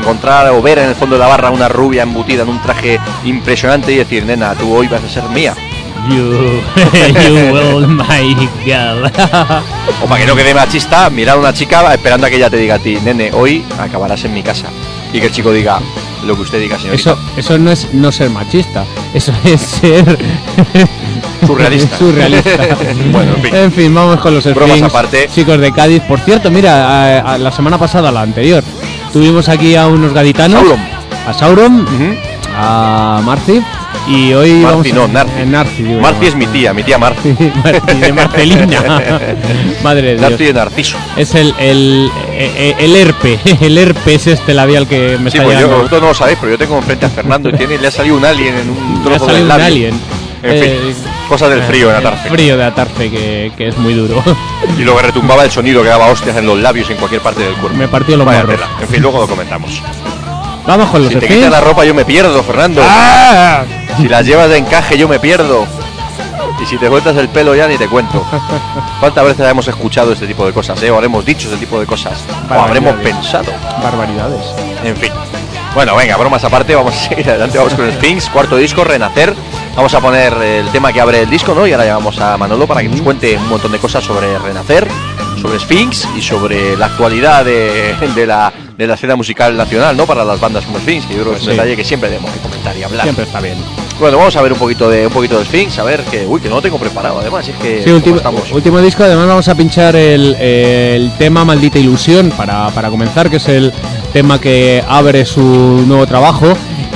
Speaker 1: encontrar o ver en el fondo de la barra una rubia embutida en un traje impresionante y decir, nena, tú hoy vas a ser mía.
Speaker 2: You, you will my girl.
Speaker 1: O para que no quede machista, mirar a una chica esperando a que ella te diga a ti, nene, hoy acabarás en mi casa. Y que el chico diga lo que usted diga, señorita.
Speaker 2: Eso, eso no es no ser machista, eso es ser
Speaker 1: surrealista.
Speaker 2: surrealista.
Speaker 1: Bueno, en fin.
Speaker 2: En fin, vamos con los
Speaker 1: Bromas
Speaker 2: Sphinx,
Speaker 1: aparte.
Speaker 2: chicos de Cádiz. Por cierto, mira, a, a la semana pasada, la anterior, tuvimos aquí a unos gaditanos.
Speaker 1: Sauron.
Speaker 2: A Sauron,
Speaker 1: Uh-huh.
Speaker 2: a Marci. Y hoy
Speaker 1: Marci,
Speaker 2: vamos
Speaker 1: no,
Speaker 2: a,
Speaker 1: Narci.
Speaker 2: eh, Narci, digo,
Speaker 1: Marci es mi tía, mi tía Marci.
Speaker 2: Marci, de Marcelina. Madre de Dios.
Speaker 1: Narci de Narciso.
Speaker 2: Es el, el, el, el herpe, el herpe es este labial que me
Speaker 1: Sí,
Speaker 2: está
Speaker 1: pues yo,
Speaker 2: llegando.
Speaker 1: vosotros no lo sabéis, pero yo tengo enfrente a Fernando y tiene, le ha salido un alien en un
Speaker 2: Le ha
Speaker 1: trozo
Speaker 2: salido
Speaker 1: del
Speaker 2: un
Speaker 1: labio.
Speaker 2: alien.
Speaker 1: En fin,
Speaker 2: Eh,
Speaker 1: cosas del frío en
Speaker 2: el
Speaker 1: Atarfe.
Speaker 2: frío de Atarfe, que, que es muy duro.
Speaker 1: Y luego retumbaba el sonido que daba hostias en los labios y en cualquier parte del cuerpo.
Speaker 2: Me partió los
Speaker 1: Vaya
Speaker 2: morros.
Speaker 1: tela. En fin, luego lo comentamos.
Speaker 2: Vamos con los
Speaker 1: Si te
Speaker 2: Sphinx.
Speaker 1: quitas la ropa yo me pierdo, Fernando.
Speaker 2: ¡Ah!
Speaker 1: Si las llevas de encaje yo me pierdo. Y si te sueltas el pelo ya ni te cuento. ¿Cuántas veces hemos escuchado este tipo de cosas, eh? O habremos dicho este tipo de cosas. O habremos pensado.
Speaker 2: Barbaridades.
Speaker 1: En fin. Bueno, venga, bromas aparte, vamos a seguir adelante, vamos con el Sphinx, cuarto disco, Renacer. Vamos a poner el tema que abre el disco, ¿no? Y ahora llamamos a Manolo para que nos cuente un montón de cosas sobre Renacer, sobre Sphinx y sobre la actualidad de, de, la, de la escena musical nacional, ¿no? Para las bandas como Sphinx, que yo creo que es un
Speaker 2: Sí.
Speaker 1: detalle que siempre debemos que comentar y hablar.
Speaker 2: Siempre está bien.
Speaker 1: Bueno, vamos a ver un poquito de un poquito de Sphinx, a ver que, uy, que no lo tengo preparado, además, es que
Speaker 2: Sí,
Speaker 1: como
Speaker 2: último,
Speaker 1: estamos.
Speaker 2: último disco. Además vamos a pinchar el, el tema Maldita Ilusión para, para comenzar, que es el tema que abre su nuevo trabajo.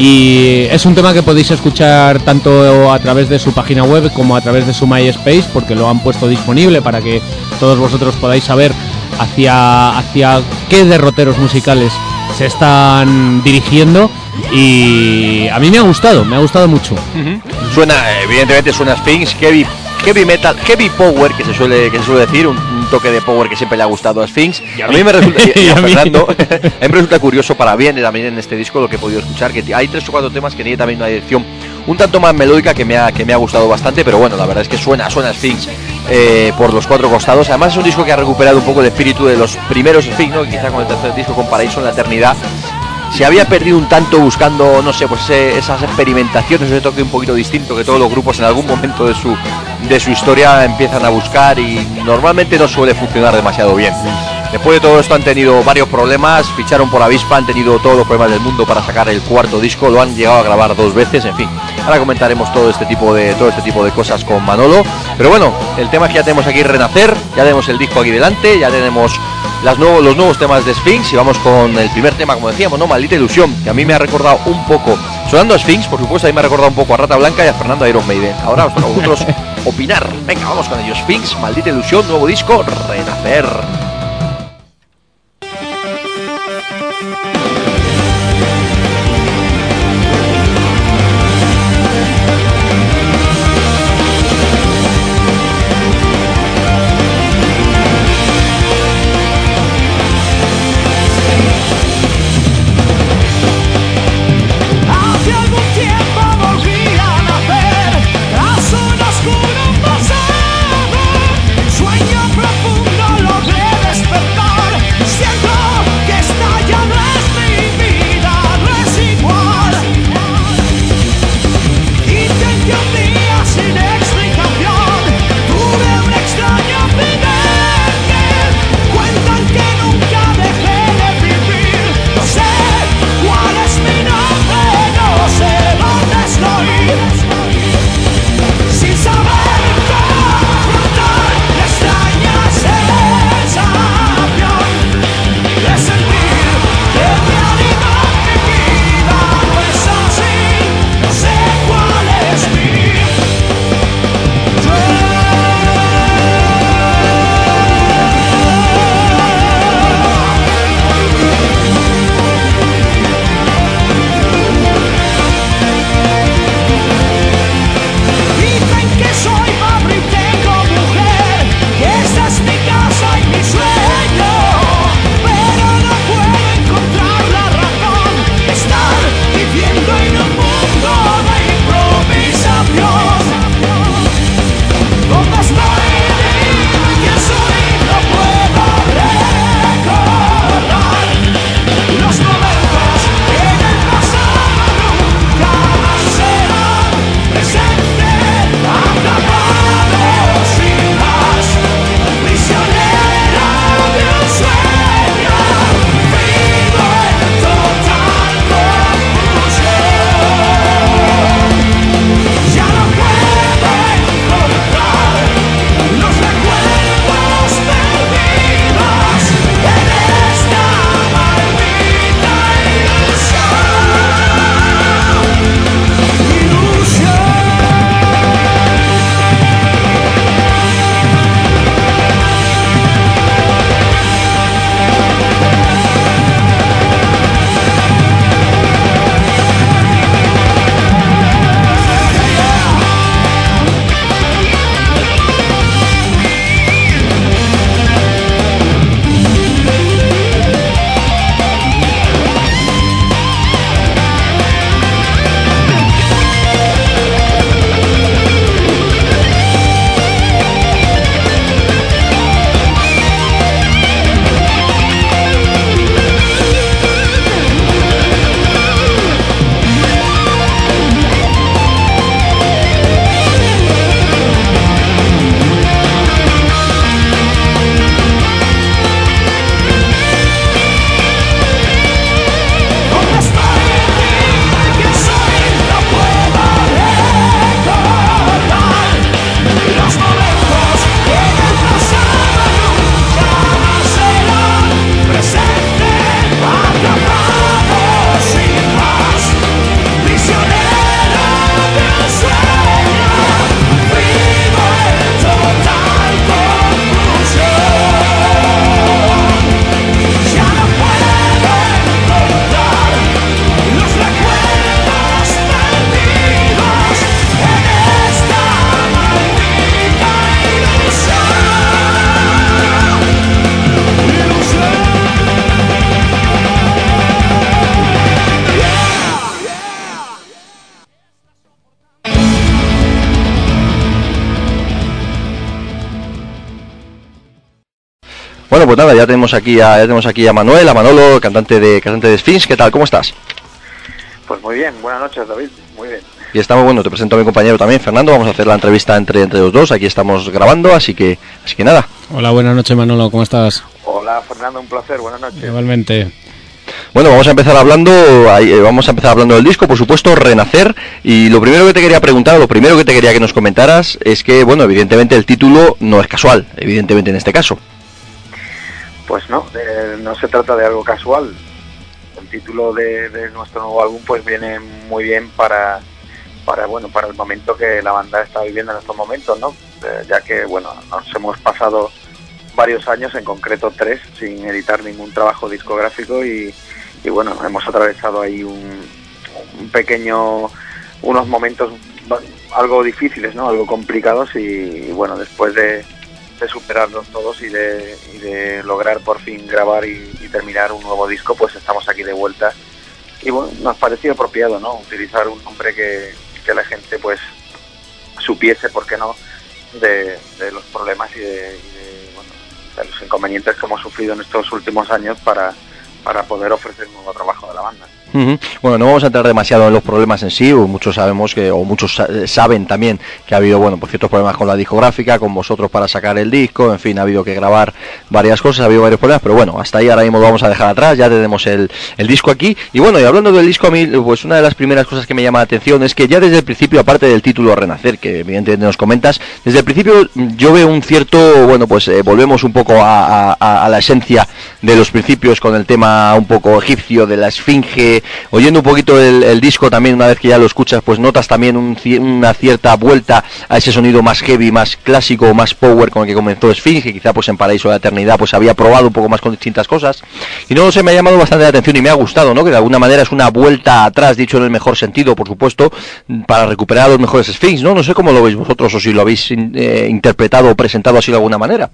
Speaker 2: Y es un tema que podéis escuchar tanto a través de su página web como a través de su MySpace, porque lo han puesto disponible para que todos vosotros podáis saber hacia, hacia qué derroteros musicales se están dirigiendo. Y a mí me ha gustado, me ha gustado mucho.
Speaker 1: Ujú. Suena, evidentemente suena Sphinx, heavy, heavy metal, heavy power, que se suele, que se suele decir, un, un toque de power que siempre le ha gustado a Sphinx.
Speaker 2: Y a
Speaker 1: a
Speaker 2: mí.
Speaker 1: mí me resulta, y, y
Speaker 2: Y
Speaker 1: a
Speaker 2: a mí.
Speaker 1: Fernando, a mí me resulta curioso para bien también en este disco lo que he podido escuchar, que hay tres o cuatro temas que tiene también una dirección un tanto más melódica que me ha, que me ha gustado bastante, pero bueno, la verdad es que suena, suena Sphinx eh, por los cuatro costados. Además es un disco que ha recuperado un poco el espíritu de los primeros Sphinx, ¿no? Quizá con el tercer disco, con Paraíso en la Eternidad, se había perdido un tanto buscando, no sé, pues ese- esas experimentaciones, ese toque un poquito distinto que todos los grupos en algún momento de su de su historia empiezan a buscar y normalmente no suele funcionar demasiado bien. Después de todo esto han tenido varios problemas, ficharon por Avispa, han tenido todos los problemas del mundo para sacar el cuarto disco, lo han llegado a grabar dos veces, en fin. Ahora comentaremos todo este tipo de todo este tipo de cosas con Manolo, pero bueno, el tema es que ya tenemos aquí Renacer, ya tenemos el disco aquí delante, ya tenemos las nuevos, los nuevos temas de Sphinx y vamos con el primer tema, como decíamos, ¿no? Maldita Ilusión, que a mí me ha recordado un poco, sonando a Sphinx, por supuesto, a mí me ha recordado un poco a Rata Blanca y a Fernando a Iron Maiden. Ahora os toca a vosotros opinar. Venga, vamos con ellos. Sphinx, Maldita Ilusión, nuevo disco, Renacer.
Speaker 3: Hace algún tiempo volví a nacer tras un oscuro pasado. Sueño profundo logré despertar. Siento que esta ya no es mi vida, no es igual. Intenté un día sin explicación. Tuve un extraño accidente. Cuentan que nunca dejé de vivir. No sé cuál es mi nombre, no sé dónde estoy. Sin saber cómo afrontar la extraña sensación de sentir que en realidad mi vida no es así. No sé cuál es mi Dicen que soy pobre y tengo mujer, que esta es mi casa y mi sueño, pero no puedo encontrar la razón de estar viviendo en un mundo de improvisación. ¿Dónde estoy? Dime quién soy, no puedo recordar los momentos
Speaker 1: Bueno, pues nada, ya tenemos aquí a, ya tenemos aquí a Manuel, a Manolo, cantante de cantante de Sphinx. ¿Qué tal? ¿Cómo estás?
Speaker 4: Pues muy bien, buenas noches, David, muy bien.
Speaker 1: Y estamos, bueno, te presento a mi compañero también, Fernando. Vamos a hacer la entrevista entre, entre los dos. Aquí estamos grabando, así que así que nada.
Speaker 2: Hola, buenas noches, Manolo, ¿cómo estás?
Speaker 4: Hola, Fernando, un placer, buenas noches.
Speaker 2: Igualmente.
Speaker 1: Bueno, vamos a empezar hablando, eh, vamos a empezar hablando del disco, por supuesto, Renacer. Y lo primero que te quería preguntar, lo primero que te quería que nos comentaras es que, bueno, evidentemente el título no es casual, evidentemente en este caso.
Speaker 4: Pues no, eh, no se trata de algo casual. El título de, de nuestro nuevo álbum pues viene muy bien para, para bueno, para el momento que la banda está viviendo en estos momentos, ¿no? Eh, ya que, bueno, nos hemos pasado varios años, en concreto tres, sin editar ningún trabajo discográfico y, y bueno, hemos atravesado ahí un, un pequeño, unos momentos algo difíciles, ¿no? Algo complicados y, y bueno, después de, de superarlos todos y de, y de lograr por fin grabar y, y terminar un nuevo disco, pues estamos aquí de vuelta y bueno, nos pareció apropiado, ¿no? Utilizar un nombre que, que la gente pues supiese, ¿por qué no?, de, de los problemas y de, y de, bueno, de los inconvenientes que hemos sufrido en estos últimos años para, para poder ofrecer un nuevo trabajo de la banda.
Speaker 1: Uh-huh. Bueno, no vamos a entrar demasiado en los problemas en sí, o muchos sabemos que, o muchos saben también que ha habido, bueno, pues ciertos problemas con la discográfica, con vosotros para sacar el disco, en fin, ha habido que grabar varias cosas, ha habido varios problemas, pero bueno, hasta ahí ahora mismo lo vamos a dejar atrás, ya tenemos el, el disco aquí, y bueno, y hablando del disco, a mí, pues una de las primeras cosas que me llama la atención es que ya desde el principio, aparte del título Renacer, que evidentemente nos comentas, desde el principio yo veo un cierto, bueno, pues eh, volvemos un poco a, a, a la esencia de los principios con el tema un poco egipcio de la esfinge, oyendo un poquito el, el disco también, una vez que ya lo escuchas, pues notas también un, una cierta vuelta a ese sonido más heavy, más clásico, más power con el que comenzó Sphinx, que quizá pues en Paraíso de la Eternidad pues había probado un poco más con distintas cosas, y no sé, me ha llamado bastante la atención y me ha gustado, ¿no? Que de alguna manera es una vuelta atrás, dicho en el mejor sentido, por supuesto, para recuperar a los mejores Sphinx, ¿no? No sé cómo lo veis vosotros, o si lo habéis eh, interpretado o presentado así de alguna manera.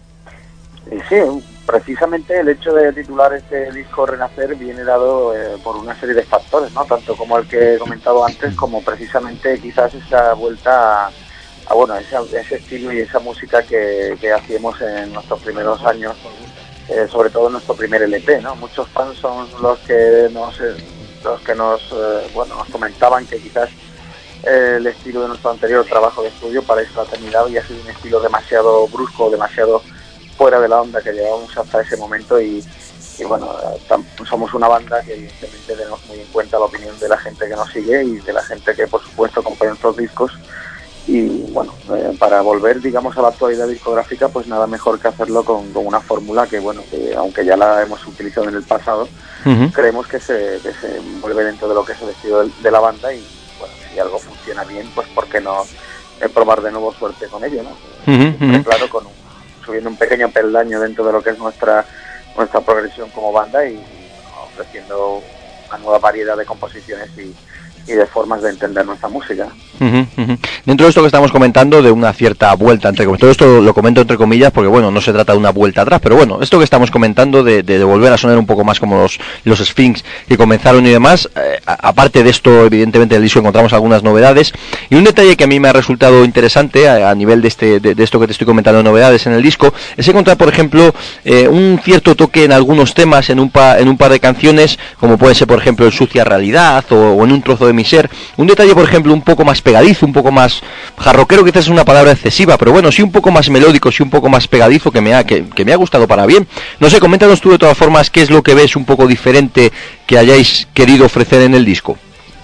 Speaker 4: Sí, precisamente el hecho de titular este disco Renacer viene dado eh, por una serie de factores, ¿no? Tanto como el que he comentado antes, como precisamente quizás esa vuelta a, a bueno, ese, ese estilo y esa música que, que hacíamos en nuestros primeros años, eh, sobre todo en nuestro primer L P, ¿no? Muchos fans son los que nos, eh, los que nos, eh, bueno, nos comentaban que quizás eh, el estilo de nuestro anterior trabajo de estudio, Paraíso de la Eternidad, había sido un estilo demasiado brusco, demasiado fuera de la onda que llevábamos hasta ese momento y, y bueno, somos una banda que evidentemente tenemos muy en cuenta la opinión de la gente que nos sigue y de la gente que por supuesto acompaña nuestros discos y bueno, eh, para volver digamos a la actualidad discográfica pues nada mejor que hacerlo con, con una fórmula que bueno, que aunque ya la hemos utilizado en el pasado, uh-huh. creemos que se, que se vuelve dentro de lo que es el estilo de, de la banda y bueno, si algo funciona bien pues por qué no eh, probar de nuevo suerte con ello, ¿no? Uh-huh. Pero, claro, con un subiendo un pequeño peldaño dentro de lo que es nuestra nuestra progresión como banda y ofreciendo una nueva variedad de composiciones y, y de formas de entender nuestra música.
Speaker 1: Uh-huh, uh-huh. Dentro de esto que estamos comentando de una cierta vuelta, entre comillas, todo esto lo comento entre comillas porque bueno, no se trata de una vuelta atrás, pero bueno, esto que estamos comentando de, de, de volver a sonar un poco más como los, los Sphinx que comenzaron y demás, eh, aparte de esto evidentemente en el disco encontramos algunas novedades y un detalle que a mí me ha resultado interesante a, a nivel de este de, de esto que te estoy comentando, novedades en el disco, es encontrar por ejemplo eh, un cierto toque en algunos temas, en un, pa, en un par de canciones, como puede ser por ejemplo el Sucia Realidad o, o en un trozo de Mi Ser, un detalle por ejemplo un poco más pegadizo, un poco más jarroquero, quizás es una palabra excesiva, pero bueno, sí un poco más melódico, sí un poco más pegadizo, que me ha que, que me ha gustado para bien. No sé, coméntanos tú de todas formas qué es lo que ves un poco diferente que hayáis querido ofrecer en el disco.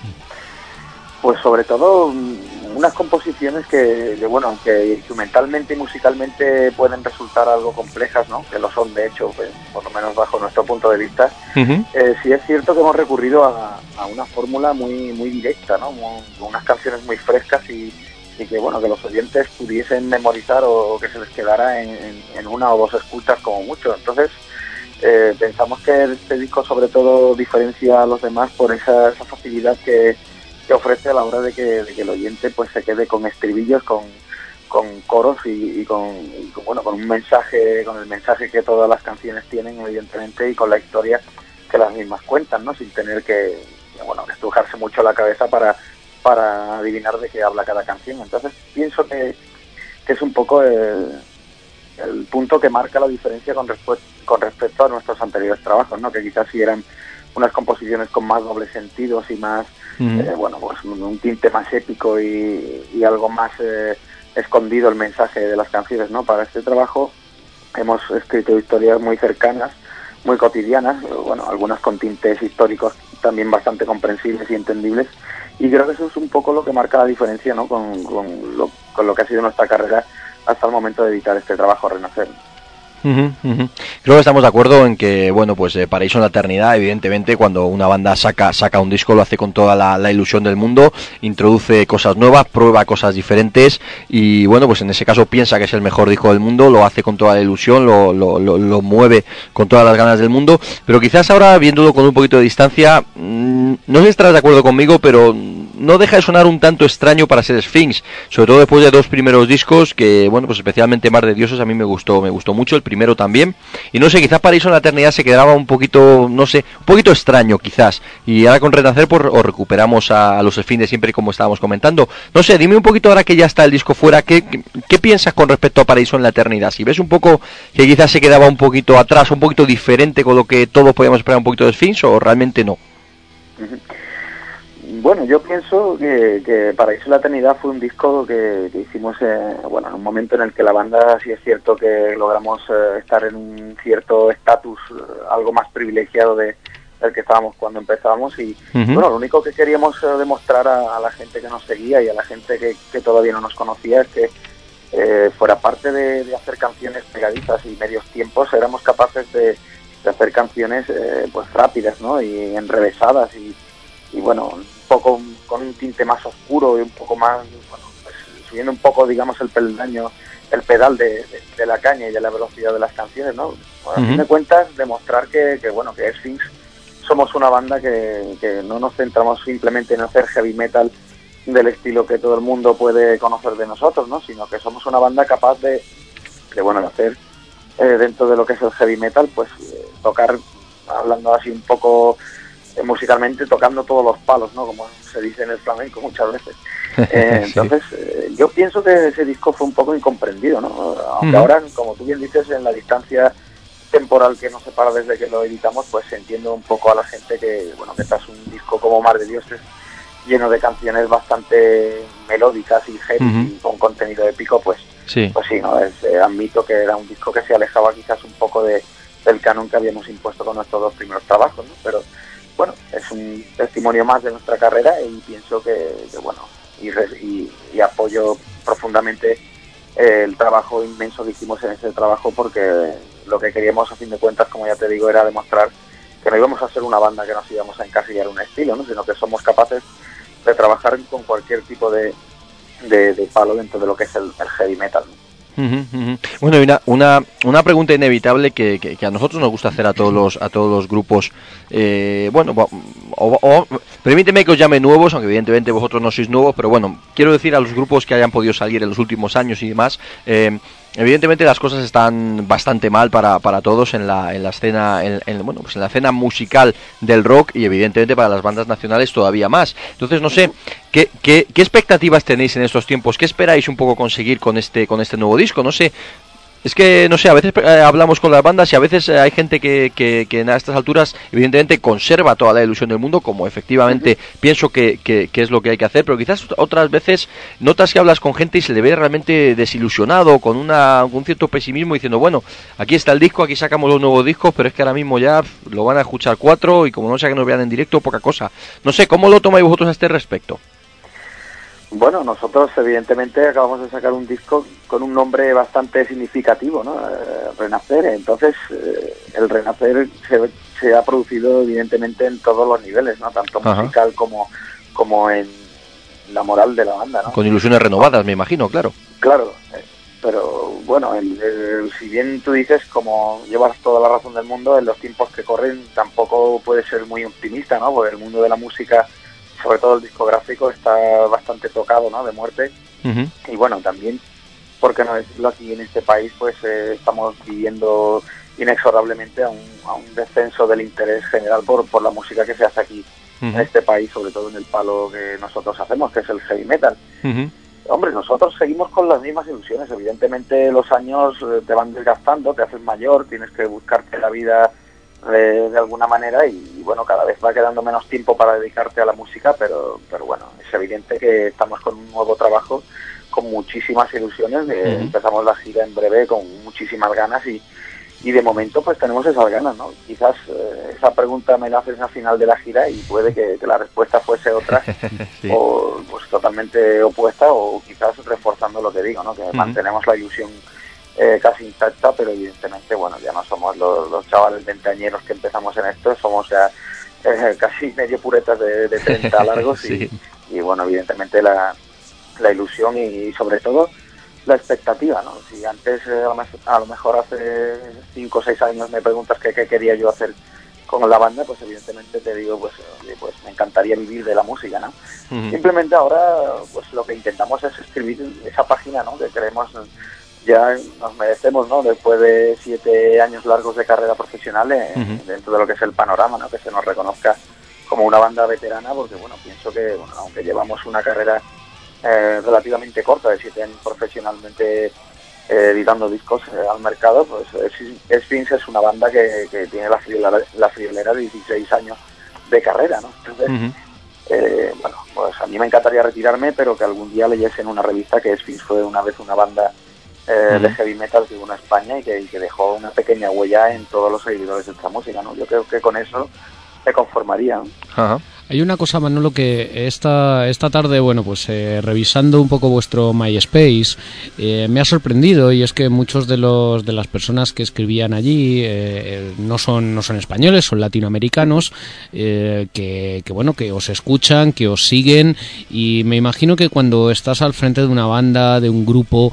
Speaker 4: Pues sobre todo unas composiciones que, que bueno, aunque instrumentalmente y musicalmente pueden resultar algo complejas, ¿no? Que lo son de hecho, pues, por lo menos bajo nuestro punto de vista, uh-huh. eh, sí es cierto que hemos recurrido a, a una fórmula muy muy directa, ¿no? Muy, unas canciones muy frescas y, y que bueno, que los oyentes pudiesen memorizar o, o que se les quedara en, en, en una o dos escuchas como mucho. Entonces eh, pensamos que este disco sobre todo diferencia a los demás por esa, esa facilidad que que ofrece a la hora de que, de que el oyente pues se quede con estribillos, con, con coros y, y, con, y con bueno con un mensaje, con el mensaje que todas las canciones tienen evidentemente y con la historia que las mismas cuentan, ¿no? Sin tener que bueno que estrujarse mucho la cabeza para para adivinar de qué habla cada canción. Entonces pienso que, que es un poco el, el punto que marca la diferencia con, respu- con respecto a nuestros anteriores trabajos, ¿no? Que quizás sí eran unas composiciones con más dobles sentidos y más, uh-huh. eh, bueno, pues un, un tinte más épico y, y algo más eh, escondido el mensaje de las canciones, ¿no? Para este trabajo hemos escrito historias muy cercanas, muy cotidianas, bueno, algunas con tintes históricos también bastante comprensibles y entendibles, y creo que eso es un poco lo que marca la diferencia, ¿no? Con, con, lo, con lo que ha sido nuestra carrera hasta el momento de editar este trabajo, Renacer.
Speaker 1: Uh-huh, uh-huh. Creo que estamos de acuerdo en que, bueno, pues eh, Paraíso en la Eternidad, evidentemente, cuando una banda saca saca un disco, lo hace con toda la, la ilusión del mundo, introduce cosas nuevas, prueba cosas diferentes y, bueno, pues en ese caso piensa que es el mejor disco del mundo, lo hace con toda la ilusión, lo, lo, lo, lo mueve con todas las ganas del mundo, pero quizás ahora, viéndolo con un poquito de distancia, mmm, no sé si estarás de acuerdo conmigo, pero no deja de sonar un tanto extraño para ser Sphinx, sobre todo después de dos primeros discos que, bueno, pues especialmente Mar de Dioses a mí me gustó, me gustó mucho, el primero también, y no sé, quizás Paraíso en la Eternidad se quedaba un poquito, no sé, un poquito extraño quizás, y ahora con Renacer pues o recuperamos a, a los Sphinx de siempre como estábamos comentando. No sé, dime un poquito ahora que ya está el disco fuera, ¿qué, qué, qué piensas con respecto a Paraíso en la Eternidad? Si ves un poco que quizás se quedaba un poquito atrás, un poquito diferente con lo que todos podíamos esperar un poquito de Sphinx, o realmente no.
Speaker 4: Uh-huh. Bueno, yo pienso que, que Paraíso en la Eternidad fue un disco que, que hicimos eh, bueno, en un momento en el que la banda, sí es cierto que logramos eh, estar en un cierto estatus eh, algo más privilegiado de, del que estábamos cuando empezábamos y uh-huh. bueno, lo único que queríamos eh, demostrar a, a la gente que nos seguía y a la gente que, que todavía no nos conocía es que eh, fuera parte de, de hacer canciones pegadizas y medios tiempos, éramos capaces de, de hacer canciones eh, pues rápidas, ¿no? Y enrevesadas y, y bueno, un poco con un tinte más oscuro y un poco más, bueno, pues, subiendo un poco, digamos, el peldaño, el pedal de, de, de la caña y de la velocidad de las canciones, ¿no? Bueno, uh-huh. a fin de cuentas, demostrar que, que bueno, que Sphinx somos una banda que, que no nos centramos simplemente en hacer heavy metal del estilo que todo el mundo puede conocer de nosotros, ¿no? Sino que somos una banda capaz de, de bueno, de hacer eh, dentro de lo que es el heavy metal, pues eh, tocar, hablando así un poco eh, musicalmente, tocando todos los palos, ¿no? Como se dice en el flamenco muchas veces. Eh, sí. Entonces, eh, yo pienso que ese disco fue un poco incomprendido, ¿no? Aunque uh-huh. ahora, como tú bien dices, en la distancia temporal que nos separa desde que lo editamos, pues entiendo un poco a la gente que, bueno, que tras un disco como Mar de Dioses, lleno de canciones bastante melódicas y heavy uh-huh. y con contenido épico, pues sí, pues sí, ¿no? Es, eh, admito que era un disco que se alejaba quizás un poco de, del canon que habíamos impuesto con nuestros dos primeros trabajos, ¿no? Pero bueno, es un testimonio más de nuestra carrera y pienso que, que bueno, y, y, y apoyo profundamente eh, el trabajo inmenso que hicimos en ese trabajo, porque lo que queríamos a fin de cuentas, como ya te digo, era demostrar que no íbamos a ser una banda que nos íbamos a encasillar un estilo, ¿no? Sino que somos capaces de trabajar con cualquier tipo de, de, de palo dentro de lo que es el, el heavy metal, ¿no?
Speaker 1: Uh-huh, uh-huh. Bueno, y una, una, una pregunta inevitable que, que, que a nosotros nos gusta hacer a todos los a todos los grupos, eh, bueno, o, o, permíteme que os llame nuevos, aunque evidentemente vosotros no sois nuevos, pero bueno, quiero decir a los grupos que hayan podido salir en los últimos años y demás, eh, evidentemente las cosas están bastante mal para, para todos en la en la escena en, en, bueno, pues en la escena musical del rock y evidentemente para las bandas nacionales todavía más. Entonces no sé qué, qué, qué expectativas tenéis en estos tiempos, qué esperáis un poco conseguir con este con este nuevo disco. No sé, es que no sé, a veces eh, hablamos con las bandas y a veces eh, hay gente que, que, que a estas alturas evidentemente conserva toda la ilusión del mundo, como efectivamente uh-huh. pienso que, que, que es lo que hay que hacer, pero quizás otras veces notas que hablas con gente y se le ve realmente desilusionado, con una un cierto pesimismo, diciendo, bueno, aquí está el disco, aquí sacamos los nuevos discos, pero es que ahora mismo ya pff, lo van a escuchar cuatro y como no sea que nos vean en directo, poca cosa. No sé, ¿cómo lo tomáis vosotros a este respecto?
Speaker 4: Bueno, nosotros evidentemente acabamos de sacar un disco con un nombre bastante significativo, ¿no? Eh, Renacer. Entonces, eh, el Renacer se, se ha producido evidentemente en todos los niveles, ¿no? Tanto Ajá. musical como, como en la moral de la banda, ¿no?
Speaker 1: Con ilusiones renovadas, me imagino, claro.
Speaker 4: Claro, eh, pero bueno, el, el, si bien tú dices, como llevas toda la razón del mundo, en los tiempos que corren tampoco puedes ser muy optimista, ¿no? Porque el mundo de la música, sobre todo el discográfico, está bastante tocado, ¿no? De muerte. Uh-huh. Y bueno, también, por qué no decirlo, aquí en este país pues eh, estamos viviendo inexorablemente a un, a un descenso del interés general por, por la música que se hace aquí uh-huh. en este país, sobre todo en el palo que nosotros hacemos, que es el heavy metal. Uh-huh. Hombre, nosotros seguimos con las mismas ilusiones. Evidentemente los años eh, te van desgastando, te haces mayor, tienes que buscarte la vida de, de alguna manera y, y bueno, cada vez va quedando menos tiempo para dedicarte a la música, pero, pero bueno, es evidente que estamos con un nuevo trabajo, con muchísimas ilusiones. De, uh-huh. Empezamos la gira en breve con muchísimas ganas y, y de momento pues tenemos esas ganas, ¿no? Quizás eh, esa pregunta me la haces al final de la gira y puede que, que la respuesta fuese otra sí. o pues totalmente opuesta o quizás reforzando lo que digo, ¿no? Que uh-huh. mantenemos la ilusión eh, casi intacta, pero evidentemente, bueno, ya no somos los, los chavales veinteañeros que empezamos en esto, somos ya eh, casi medio puretas de, de treinta largos sí. y, y bueno, evidentemente la, la ilusión y, y sobre todo la expectativa, ¿no? Si antes eh, a lo mejor hace cinco o seis años me preguntas qué, qué quería yo hacer con la banda, pues evidentemente te digo, pues, oye, pues me encantaría vivir de la música, ¿no? Uh-huh. Simplemente ahora, pues lo que intentamos es escribir esa página, ¿no? Que queremos, ya nos merecemos, ¿no? Después de siete años largos de carrera profesional eh, uh-huh. dentro de lo que es el panorama, ¿no? Que se nos reconozca como una banda veterana, porque bueno, pienso que, bueno, aunque llevamos una carrera Eh, relativamente corta, de siete años profesionalmente eh, editando discos eh, al mercado, pues Sphinx es una banda que, que tiene la friolera, la friolera de dieciséis años de carrera, ¿no? Entonces, uh-huh. eh, bueno, pues a mí me encantaría retirarme, pero que algún día leyese en una revista que Sphinx fue una vez una banda eh, uh-huh. de heavy metal que vino a España y que, y que dejó una pequeña huella en todos los seguidores de esta música, ¿no? Yo creo que con eso me conformaría, ¿no?
Speaker 2: Uh-huh. Hay una cosa, Manolo, que esta esta tarde, bueno, pues eh, revisando un poco vuestro MySpace, eh, me ha sorprendido, y es que muchos de los de las personas que escribían allí eh, no son no son españoles, son latinoamericanos, eh, que, que bueno, que os escuchan, que os siguen, y me imagino que cuando estás al frente de una banda, de un grupo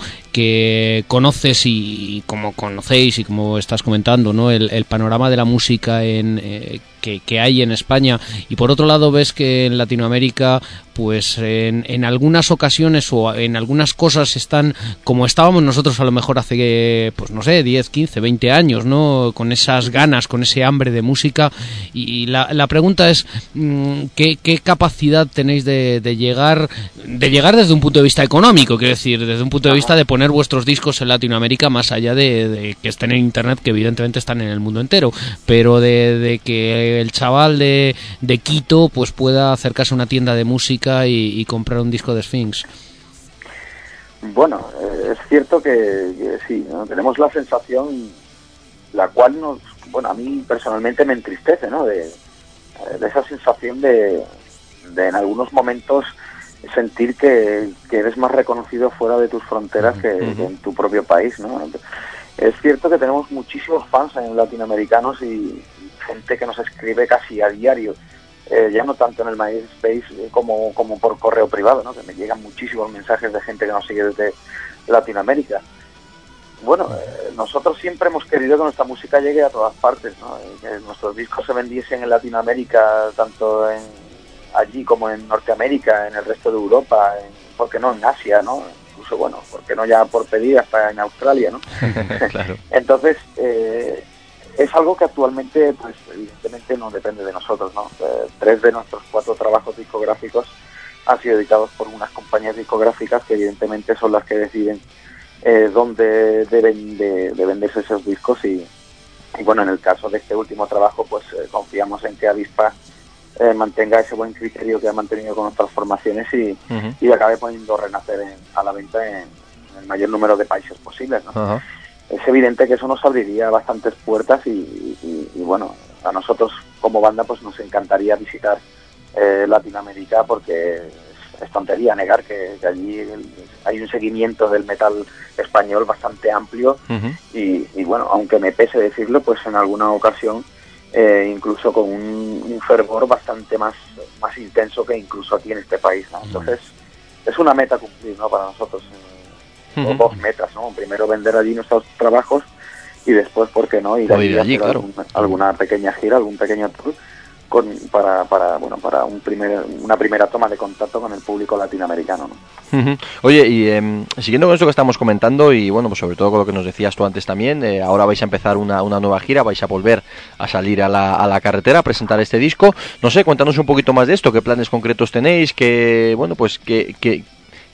Speaker 2: que conoces y, y como conocéis y como estás comentando, ¿no? El, el panorama de la música en eh, que, que hay en España, y por otro lado ves que en Latinoamérica pues en, en algunas ocasiones o en algunas cosas están como estábamos nosotros a lo mejor hace, pues no sé, diez, quince, veinte años, ¿no? Con esas ganas, con ese hambre de música, y la, la pregunta es ¿qué, qué capacidad tenéis de, de llegar de llegar desde un punto de vista económico, quiero decir, desde un punto de vista de poner vuestros discos en Latinoamérica, más allá de, de que estén en internet, que evidentemente están en el mundo entero, pero de, de que el chaval de, de Quito pues pueda acercarse a una tienda de música y, y comprar un disco de Sphinx?
Speaker 4: Bueno, eh, es cierto que, que sí, ¿no? Tenemos la sensación, la cual nos, bueno, a mí personalmente me entristece, ¿no? De, de esa sensación de, de en algunos momentos sentir que, que eres más reconocido fuera de tus fronteras que, uh-huh. que en tu propio país, ¿no? Es cierto que tenemos muchísimos fans en latinoamericanos y gente que nos escribe casi a diario, eh, ya no tanto en el MySpace eh, como, como por correo privado, ¿no? Que me llegan muchísimos mensajes de gente que nos sigue desde Latinoamérica. Bueno, eh, nosotros siempre hemos querido que nuestra música llegue a todas partes, ¿no? Que nuestros discos se vendiesen en Latinoamérica, tanto en allí como en Norteamérica, en el resto de Europa, en, ¿por qué no en Asia, ¿no? Incluso, bueno, ¿por qué no ya por pedir hasta en Australia, ¿no? Claro. Entonces, eh, es algo que actualmente, pues evidentemente no depende de nosotros, ¿no? Eh, tres de nuestros cuatro trabajos discográficos han sido editados por unas compañías discográficas que evidentemente son las que deciden eh, dónde deben de, de venderse esos discos y, y bueno, en el caso de este último trabajo, pues eh, confiamos en que Avispa eh, mantenga ese buen criterio que ha mantenido con otras formaciones y, uh-huh. y acabe poniendo Renacer en, a la venta en, en el mayor número de países posibles, ¿no? Uh-huh. Es evidente que eso nos abriría bastantes puertas y, y, y bueno, a nosotros como banda pues nos encantaría visitar eh, Latinoamérica porque es, es tontería negar que, que allí el, hay un seguimiento del metal español bastante amplio uh-huh. y, y bueno, aunque me pese decirlo, pues en alguna ocasión eh, incluso con un, un fervor bastante más, más intenso que incluso aquí en este país, ¿no? Entonces es una meta cumplir, ¿no? Para nosotros. O dos metas, ¿no? Primero vender allí nuestros trabajos y después, ¿por qué no? Ir allí, allí a hacer claro. algún, alguna pequeña gira, algún pequeño tour con, para, para, bueno, para un primer, una primera toma de contacto con el público latinoamericano, ¿no?
Speaker 1: Uh-huh. Oye, y eh, siguiendo con eso que estamos comentando y bueno, pues sobre todo con lo que nos decías tú antes también, eh, ahora vais a empezar una, una nueva gira, vais a volver a salir a la, a la carretera a presentar este disco. No sé, cuéntanos un poquito más de esto, qué planes concretos tenéis, que, bueno, pues que... que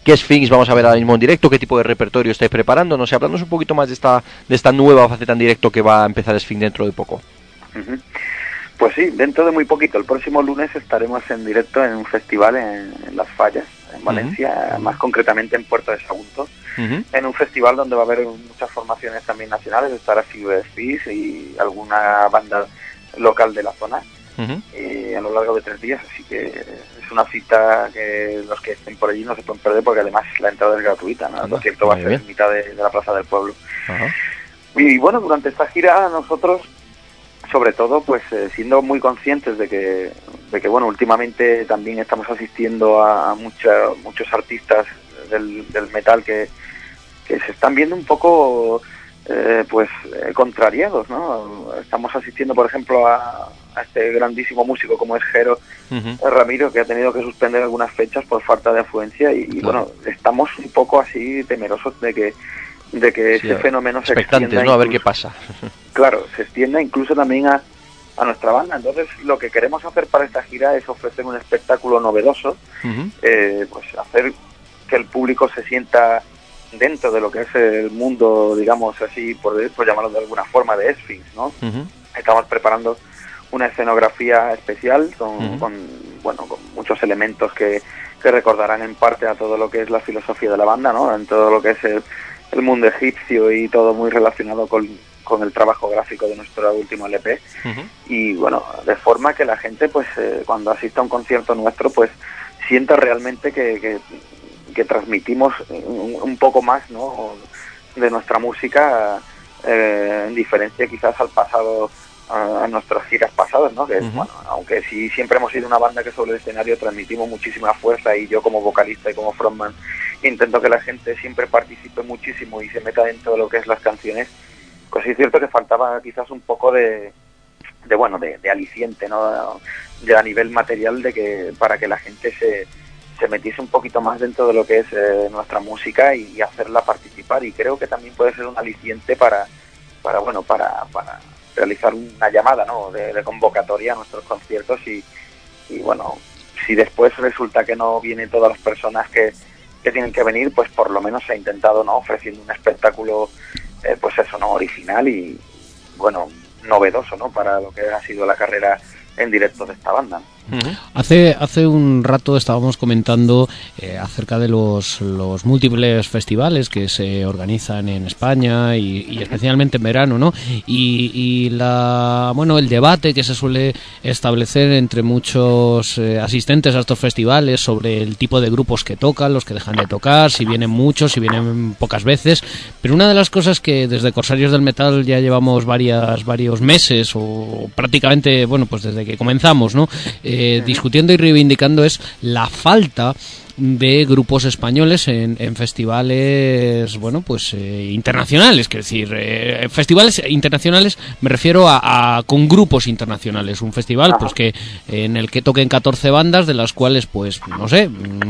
Speaker 1: qué Sphinx vamos a ver ahora mismo en directo, qué tipo de repertorio estáis preparando, no sé, hablándonos un poquito más de esta de esta nueva faceta en directo que va a empezar Sphinx dentro de poco.
Speaker 4: Uh-huh. Pues sí, dentro de muy poquito, el próximo lunes estaremos en directo en un festival en, en Las Fallas, en Valencia, uh-huh. más concretamente en Puerto de Sagunto, uh-huh. en un festival donde va a haber muchas formaciones también nacionales, estará Fibes y alguna banda local de la zona, uh-huh. eh, a lo largo de tres días, así que es una cita que los que estén por allí no se pueden perder, porque además la entrada es gratuita, ¿no? El concierto va a ser en mitad de, de la Plaza del Pueblo. Uh-huh. Y bueno, durante esta gira nosotros, sobre todo, pues eh, siendo muy conscientes de que, de que bueno, últimamente también estamos asistiendo a, a mucha, muchos artistas del, del metal que, que se están viendo un poco eh, pues eh, contrariados, ¿no? Estamos asistiendo, por ejemplo, a, a este grandísimo músico como es Jero uh-huh. Ramiro, que ha tenido que suspender algunas fechas por falta de afluencia y, y bueno, estamos un poco así temerosos de que de que sí, ese fenómeno se extienda,
Speaker 1: ¿no? A ver qué pasa.
Speaker 4: Claro, se extienda incluso también a, a nuestra banda. Entonces, lo que queremos hacer para esta gira es ofrecer un espectáculo novedoso, uh-huh. eh, pues hacer que el público se sienta dentro de lo que es el mundo, digamos así, por, por llamarlo de alguna forma, de Sphinx, ¿no? Uh-huh. Estamos preparando una escenografía especial con, uh-huh. con bueno, con muchos elementos que, que recordarán en parte a todo lo que es la filosofía de la banda, ¿no? En todo lo que es el el mundo egipcio y todo muy relacionado con, con el trabajo gráfico de nuestro último L P uh-huh. y bueno, de forma que la gente pues eh, cuando asista a un concierto nuestro pues sienta realmente que, que, que transmitimos un, un poco más, ¿no? de nuestra música eh, en diferencia quizás al pasado, a, a nuestras giras pasadas, ¿no? Que uh-huh. bueno, aunque sí siempre hemos sido una banda que sobre el escenario transmitimos muchísima fuerza y yo como vocalista y como frontman intento que la gente siempre participe muchísimo y se meta dentro de lo que es las canciones, pues sí es cierto que faltaba quizás un poco de, de bueno, de, de aliciente, ¿no? De a nivel material de que para que la gente se, se metiese un poquito más dentro de lo que es eh, nuestra música y, y hacerla participar, y creo que también puede ser un aliciente para, para bueno, para, para realizar una llamada, ¿no? de, de convocatoria a nuestros conciertos y, y bueno, si después resulta que no vienen todas las personas que que tienen que venir, pues por lo menos se ha intentado, ¿no? Ofreciendo un espectáculo, eh, pues eso, ¿no? Original y, bueno, novedoso, ¿no? Para lo que ha sido la carrera en directo de esta banda.
Speaker 2: Uh-huh. Hace hace un rato estábamos comentando eh, acerca de los, los múltiples festivales que se organizan en España y, y especialmente en verano, ¿no? Y, y la bueno el debate que se suele establecer entre muchos eh, asistentes a estos festivales sobre el tipo de grupos que tocan, los que dejan de tocar, si vienen muchos, si vienen pocas veces. Pero una de las cosas que desde Corsarios del Metal ya llevamos varias varios meses o prácticamente, bueno, pues desde que comenzamos, ¿no? Eh, Eh, discutiendo y reivindicando es la falta de grupos españoles en, en festivales, bueno, pues eh, internacionales, es decir, eh, festivales internacionales me refiero a, a con grupos internacionales, un festival pues que en el que toquen catorce bandas, de las cuales pues no sé,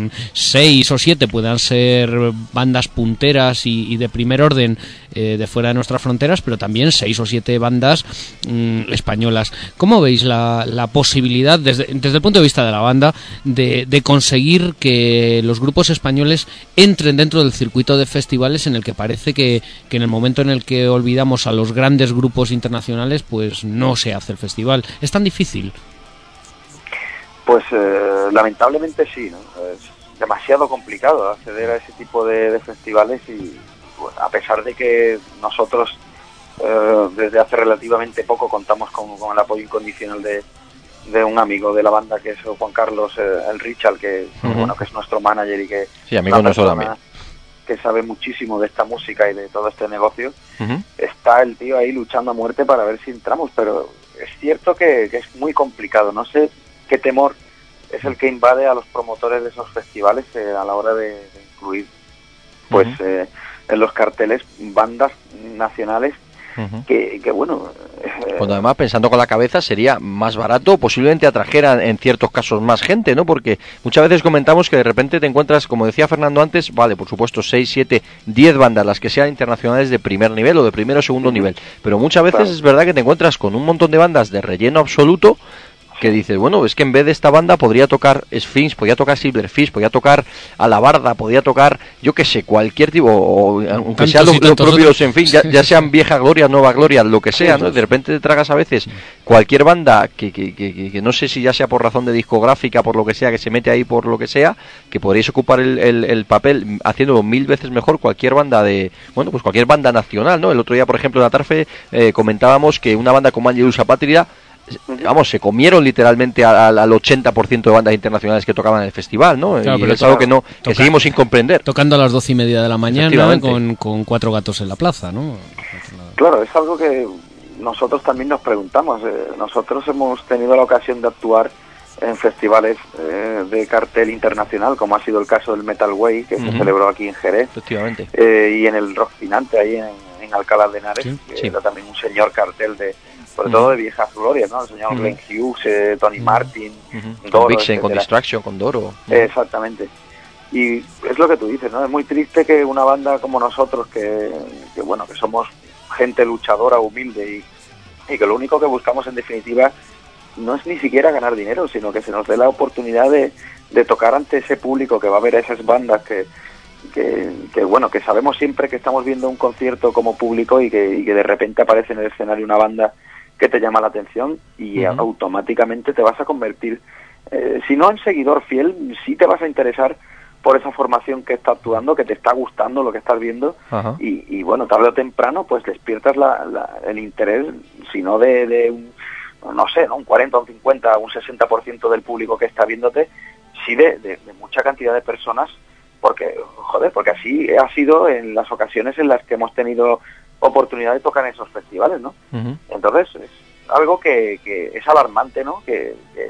Speaker 2: seis o siete puedan ser bandas punteras y, y de primer orden eh, de fuera de nuestras fronteras, pero también seis o siete bandas mm, españolas. ¿Cómo veis la, la posibilidad desde, desde el punto de vista de la banda de, de conseguir que los grupos españoles entren dentro del circuito de festivales en el que parece que, que en el momento en el que olvidamos a los grandes grupos internacionales pues no se hace el festival? ¿Es tan difícil?
Speaker 4: Pues eh, lamentablemente sí, ¿no? Es demasiado complicado acceder a ese tipo de, de festivales y bueno, a pesar de que nosotros eh, desde hace relativamente poco contamos con, con el apoyo incondicional de de un amigo de la banda que es Juan Carlos eh, el Richard, que uh-huh. bueno, que es nuestro manager y que
Speaker 1: sí, amigo nuestro también,
Speaker 4: que sabe muchísimo de esta música y de todo este negocio. Uh-huh. Está el tío ahí luchando a muerte para ver si entramos, pero es cierto que, que es muy complicado. No sé qué temor es el que invade a los promotores de esos festivales eh, a la hora de, de incluir pues uh-huh. eh, en los carteles bandas nacionales. Uh-huh. Que, que bueno eh,
Speaker 1: cuando además pensando con la cabeza sería más barato, posiblemente atrajera en ciertos casos más gente, ¿no? Porque muchas veces comentamos que de repente te encuentras, como decía Fernando antes, vale, por supuesto seis, siete, diez bandas, las que sean internacionales de primer nivel o de primero o segundo uh-huh. nivel, pero muchas veces claro. es verdad que te encuentras con un montón de bandas de relleno absoluto que dices, bueno, es que en vez de esta banda podría tocar Sphinx, podría tocar Silverfish, podría tocar Alabarda, podría tocar, yo qué sé, cualquier tipo, o aunque sean los, los propios, otros. En fin, ya, ya sean vieja gloria, nueva gloria, lo que sea, ¿no? De repente te tragas a veces cualquier banda que, que, que, que no sé si ya sea por razón de discográfica, por lo que sea, que se mete ahí por lo que sea, que podréis ocupar el, el, el papel haciéndolo mil veces mejor cualquier banda de, bueno, pues cualquier banda nacional, ¿no? El otro día, por ejemplo, en Atarfe eh, comentábamos que una banda como Angelus Apatria, vamos, se comieron literalmente al, al ochenta por ciento de bandas internacionales que tocaban en el festival, ¿no?
Speaker 2: Claro,
Speaker 1: y
Speaker 2: pero
Speaker 1: es algo que no que
Speaker 2: toca,
Speaker 1: seguimos sin comprender.
Speaker 2: Tocando a las doce y media de la mañana con, con cuatro gatos en la plaza, ¿no?
Speaker 4: Claro, es algo que nosotros también nos preguntamos. Eh, nosotros hemos tenido la ocasión de actuar en festivales eh, de cartel internacional, como ha sido el caso del Metal Way, que uh-huh. se celebró aquí en Jerez,
Speaker 1: efectivamente,
Speaker 4: eh, y en el Rock Finante, ahí en, en Alcalá de Henares,
Speaker 2: sí,
Speaker 4: que
Speaker 2: sí.
Speaker 4: era también un señor cartel de, sobre todo de viejas glorias, ¿no? El señor uh-huh. Glenn Hughes, eh, Tony uh-huh. Martin,
Speaker 1: uh-huh.
Speaker 4: Doro,
Speaker 1: con Vixen, con Distraction, con Doro. Uh-huh.
Speaker 4: Eh, exactamente. Y es lo que tú dices, ¿no? Es muy triste que una banda como nosotros, que, que bueno, que somos gente luchadora, humilde, y, y que lo único que buscamos en definitiva no es ni siquiera ganar dinero, sino que se nos dé la oportunidad de, de tocar ante ese público que va a ver a esas bandas que, que, que bueno, que sabemos siempre que estamos viendo un concierto como público y que, y que de repente aparece en el escenario una banda que te llama la atención y uh-huh. automáticamente te vas a convertir, eh, si no en seguidor fiel, sí te vas a interesar por esa formación que está actuando, que te está gustando lo que estás viendo, uh-huh. y, y bueno, tarde o temprano pues despiertas la, la, el interés, si no de, de un, no sé, ¿no? un cuarenta, un cincuenta, un sesenta por ciento del público que está viéndote, sí de, de, de mucha cantidad de personas, porque, joder, porque así ha sido en las ocasiones en las que hemos tenido oportunidad de tocar en esos festivales, ¿no? Uh-huh. Entonces, es algo que, que es alarmante, ¿no? Que, que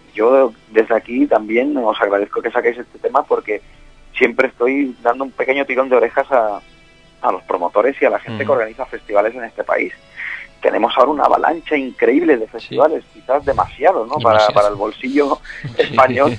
Speaker 4: yo desde aquí también os agradezco que saquéis este tema, porque siempre estoy dando un pequeño tirón de orejas a, a los promotores y a la gente uh-huh. que organiza festivales en este país. Tenemos ahora una avalancha increíble de festivales, sí. quizás demasiado, ¿no? Demasiado. Para, para el bolsillo español.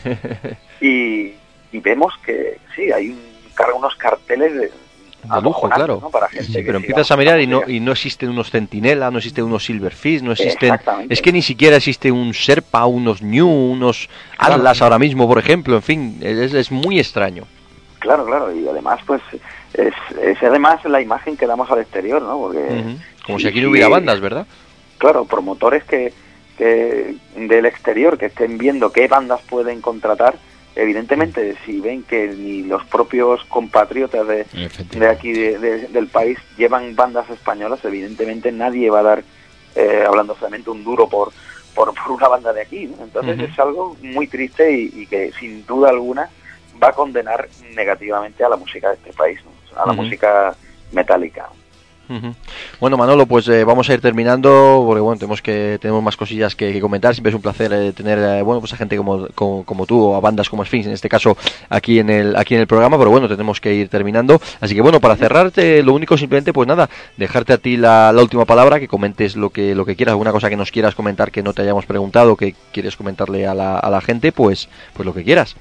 Speaker 4: y, y vemos que sí, hay un, unos carteles de,
Speaker 1: de lujo, claro, ¿no? Para gente sí, que pero empiezas a mirar y no, y no existen unos Centinela, no existen unos Silverfish, no existen, es que ni siquiera existe un Sherpa, unos New, unos claro. Atlas ahora mismo, por ejemplo, en fin, es, es muy extraño.
Speaker 4: Claro, claro, y además pues es, es además la imagen que damos al exterior, ¿no? Porque
Speaker 1: uh-huh. como si, si aquí no hubiera bandas, ¿verdad?
Speaker 4: Claro, promotores que, que del exterior que estén viendo qué bandas pueden contratar, evidentemente si ven que ni los propios compatriotas de, de aquí de, de, del país llevan bandas españolas, evidentemente nadie va a dar, eh, hablando solamente, un duro por, por, por una banda de aquí, ¿no? Entonces uh-huh. es algo muy triste y, y que sin duda alguna va a condenar negativamente a la música de este país, ¿no? A la uh-huh. música metálica.
Speaker 1: Uh-huh. Bueno, Manolo, pues eh, vamos a ir terminando, porque bueno, tenemos que tenemos más cosillas que, que comentar. Siempre es un placer eh, tener eh, bueno, pues a gente como, como como tú, o a bandas como Sphinx, en este caso aquí en el aquí en el programa, pero bueno, tenemos que ir terminando. Así que bueno, para cerrarte, lo único simplemente, pues nada, dejarte a ti la, la última palabra, que comentes lo que lo que quieras, alguna cosa que nos quieras comentar que no te hayamos preguntado, que quieres comentarle a la a la gente, pues pues lo que quieras.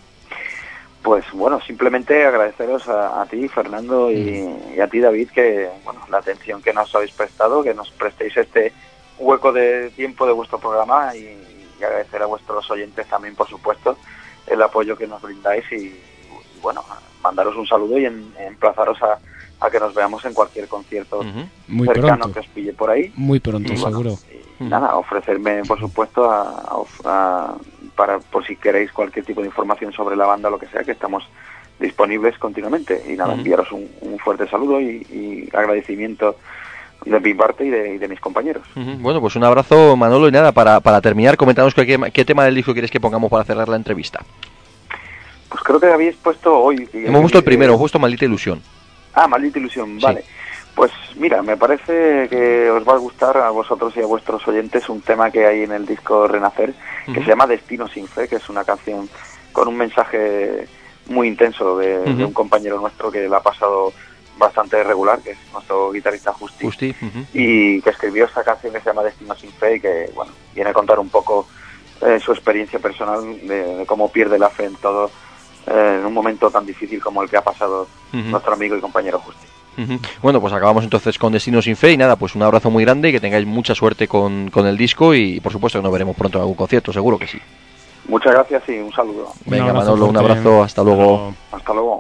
Speaker 4: Pues bueno, simplemente agradeceros a, a ti, Fernando, y, y a ti, David, que bueno, la atención que nos habéis prestado, que nos prestéis este hueco de tiempo de vuestro programa, y, y agradecer a vuestros oyentes también, por supuesto, el apoyo que nos brindáis y, y bueno, mandaros un saludo y en, emplazaros a, a que nos veamos en cualquier concierto uh-huh.
Speaker 2: Muy
Speaker 4: cercano
Speaker 2: pronto.
Speaker 4: Que os pille por ahí.
Speaker 2: Muy pronto,
Speaker 4: y,
Speaker 2: seguro.
Speaker 4: Bueno, y, uh-huh. Nada, ofrecerme, por supuesto, a, a, a para por si queréis cualquier tipo de información sobre la banda o lo que sea, que estamos disponibles continuamente. Y nada, uh-huh. enviaros un, un fuerte saludo y, y agradecimiento de mi parte y de, y de mis compañeros.
Speaker 1: Uh-huh. Bueno, pues un abrazo, Manolo, y nada, para, para terminar, comentanos qué, qué tema del disco quieres que pongamos para cerrar la entrevista.
Speaker 4: Pues creo que habéis puesto hoy...
Speaker 1: Hemos puesto el primero, hemos puesto Maldita Ilusión.
Speaker 4: Ah, Maldita Ilusión, vale.
Speaker 1: Sí.
Speaker 4: Pues mira, me parece que os va a gustar a vosotros y a vuestros oyentes un tema que hay en el disco Renacer, uh-huh. que se llama Destino sin fe, que es una canción con un mensaje muy intenso de, uh-huh. de un compañero nuestro que la ha pasado bastante regular, que es nuestro guitarrista Justi,
Speaker 1: Justi uh-huh.
Speaker 4: y que escribió esta canción que se llama Destino sin fe y que bueno, viene a contar un poco eh, su experiencia personal de, de cómo pierde la fe en todo, eh, en un momento tan difícil como el que ha pasado uh-huh. nuestro amigo y compañero Justi.
Speaker 1: Uh-huh. Bueno, pues acabamos entonces con Destino sin Fe y nada, pues un abrazo muy grande y que tengáis mucha suerte con, con el disco y por supuesto que nos veremos pronto en algún concierto, seguro que sí.
Speaker 4: Muchas gracias y un saludo.
Speaker 1: Venga,
Speaker 2: un
Speaker 1: Manolo, un
Speaker 2: fuerte.
Speaker 1: abrazo, hasta luego.
Speaker 4: Hasta luego.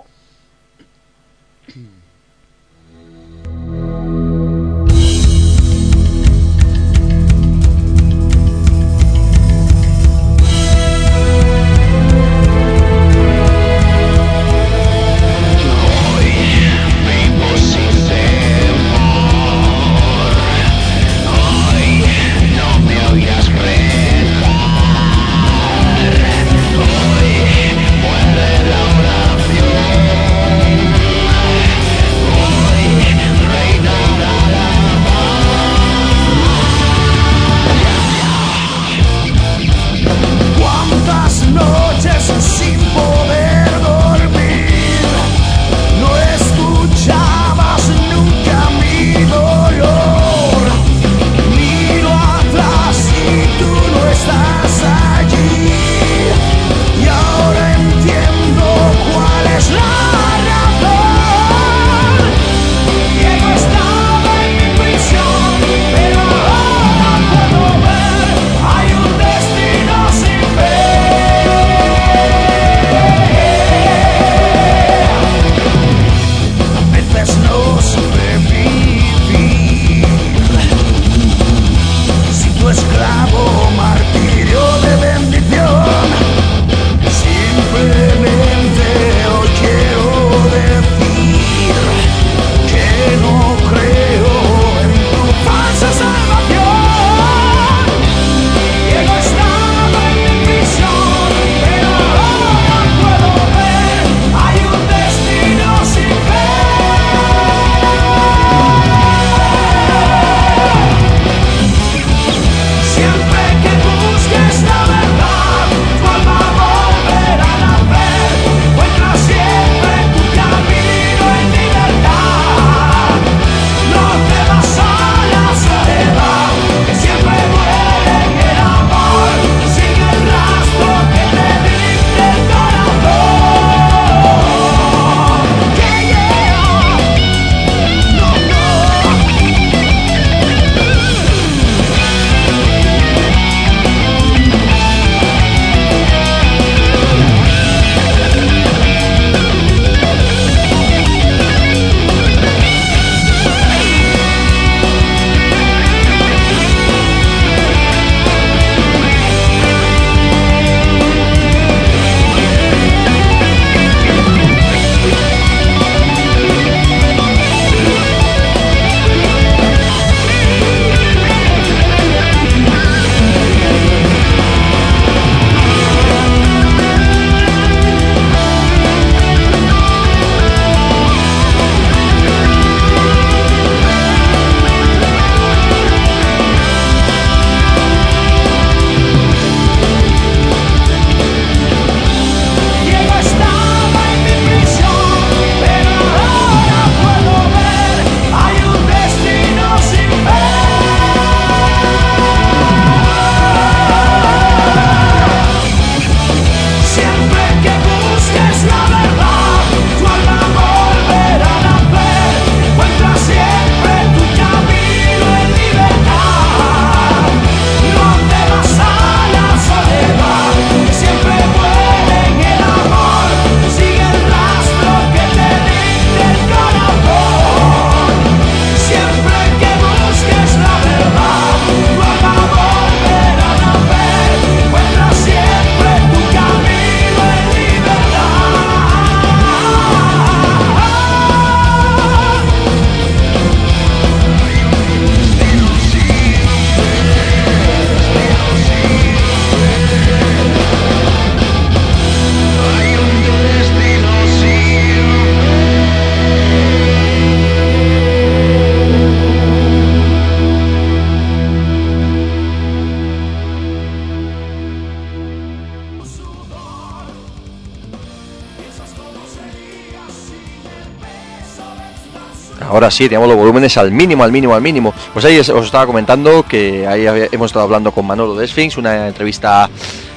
Speaker 1: Ahora sí, tenemos los volúmenes al mínimo, al mínimo, al mínimo. Pues ahí os estaba comentando que ahí hemos estado hablando con Manolo de Sphinx, una entrevista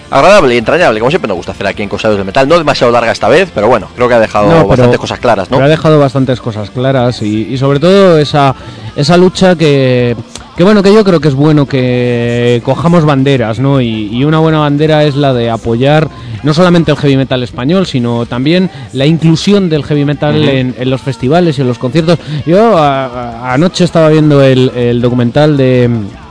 Speaker 1: agradable y entrañable, como siempre nos gusta hacer aquí en Corsarios del Metal. No demasiado larga esta vez, pero bueno, creo que ha dejado no, pero, bastantes cosas claras, ¿no?
Speaker 2: Pero ha dejado bastantes cosas claras y, y sobre todo esa, esa lucha que, que, bueno, que yo creo que es bueno que cojamos banderas, ¿no? Y, y una buena bandera es la de apoyar no solamente el heavy metal español, sino también la inclusión del heavy metal uh-huh. en, en los festivales y en los conciertos. Yo a, a, anoche estaba viendo el, el documental de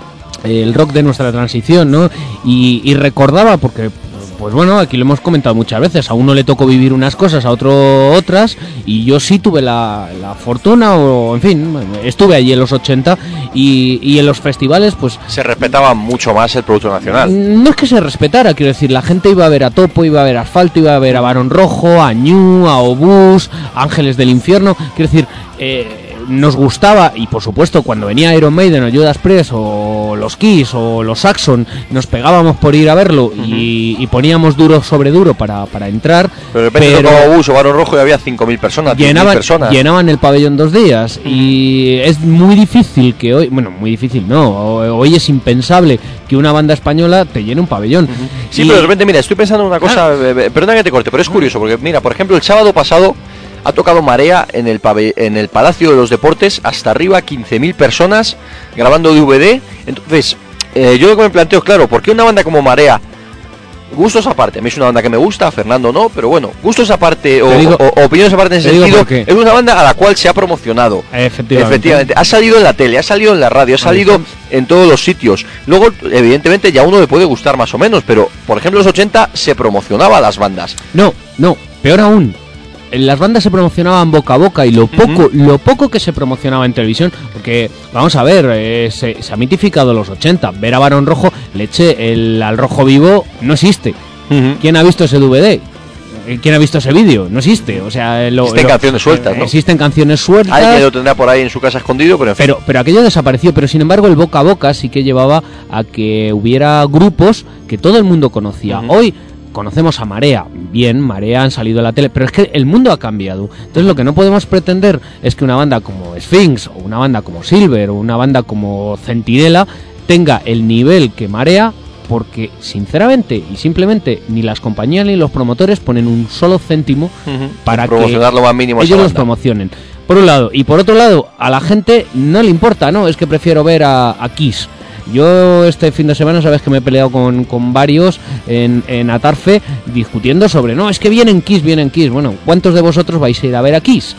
Speaker 2: el rock de nuestra transición, ¿no? Y, y recordaba, porque pues bueno, aquí lo hemos comentado muchas veces, a uno le tocó vivir unas cosas, a otro otras, y yo sí tuve la, la fortuna, o en fin, estuve allí en los ochenta, y, y en los festivales pues...
Speaker 1: Se respetaba mucho más el producto nacional.
Speaker 2: No es que se respetara, quiero decir, la gente iba a ver a Topo, iba a ver a Asfalto, iba a ver a Barón Rojo, a Ñu, a Obús, a Ángeles del Infierno, quiero decir... Eh, nos gustaba, y por supuesto cuando venía Iron Maiden o Judas Priest o los Kiss o los Saxon, nos pegábamos por ir a verlo uh-huh. y, y poníamos duro sobre duro para, para entrar.
Speaker 1: Pero de repente pero tocaba Bus o Barón Rojo y había cinco mil personas,
Speaker 2: llenaban,
Speaker 1: personas.
Speaker 2: Llenaban el pabellón dos días uh-huh. y es muy difícil que hoy, bueno, muy difícil no, hoy es impensable que una banda española te llene un pabellón. Uh-huh.
Speaker 1: Sí,
Speaker 2: y,
Speaker 1: pero de repente, mira, estoy pensando en una cosa, ah. eh, perdona que te corte, pero es curioso, porque mira, por ejemplo, el sábado pasado ha tocado Marea en el pabell- en el Palacio de los Deportes, hasta arriba quince mil personas grabando D V D. Entonces, eh, yo lo que me planteo, claro, ¿por qué una banda como Marea, gustos aparte, a mí es una banda que me gusta, a Fernando no, pero bueno, gustos aparte o, digo, o, o opiniones aparte en ese sentido, es una banda a la cual se ha promocionado.
Speaker 2: Efectivamente.
Speaker 1: Efectivamente, ha salido en la tele, ha salido en la radio, ha salido en todos los sitios. Luego, evidentemente, ya a uno le puede gustar más o menos, pero, por ejemplo, en los ochenta se promocionaba a las bandas.
Speaker 2: No, no, peor aún. Las bandas se promocionaban boca a boca y lo poco uh-huh. lo poco que se promocionaba en televisión, porque vamos a ver, eh, se, se ha mitificado los ochenta, ver a Barón Rojo, leche, el al rojo vivo no existe. Uh-huh. ¿Quién ha visto ese D V D? ¿Quién ha visto ese vídeo? No existe, o sea, lo,
Speaker 1: existen
Speaker 2: lo,
Speaker 1: canciones sueltas, ¿no?
Speaker 2: Existen canciones sueltas.
Speaker 1: Alguien lo tendrá por ahí en su casa escondido, pero en fin.
Speaker 2: Pero, pero aquello desapareció, pero sin embargo el boca a boca sí que llevaba a que hubiera grupos que todo el mundo conocía. Uh-huh. Hoy conocemos a Marea, bien, Marea han salido a la tele, pero es que el mundo ha cambiado. Entonces lo que no podemos pretender es que una banda como Sphinx, o una banda como Silver, o una banda como Centinela tenga el nivel que Marea, porque sinceramente y simplemente ni las compañías ni los promotores ponen un solo céntimo uh-huh. para que
Speaker 1: lo más mínimo
Speaker 2: ellos los promocionen. Por un lado, y por otro lado, a la gente no le importa, ¿no? Es que prefiero ver a, a Kiss. Yo este fin de semana, sabes que me he peleado con, con varios en, en Atarfe discutiendo sobre, no, es que vienen Kiss, vienen Kiss. Bueno, ¿cuántos de vosotros vais a ir a ver a Kiss?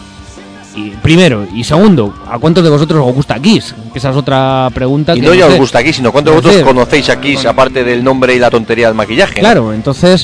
Speaker 2: Y primero, y segundo, ¿a cuántos de vosotros os gusta Kiss? Esa es otra pregunta.
Speaker 1: Y
Speaker 2: que
Speaker 1: no ya
Speaker 2: no sé.
Speaker 1: os gusta Kiss, sino ¿cuántos de vosotros conocéis a Kiss, aparte del nombre y la tontería del maquillaje?
Speaker 2: Claro, ¿no? Entonces,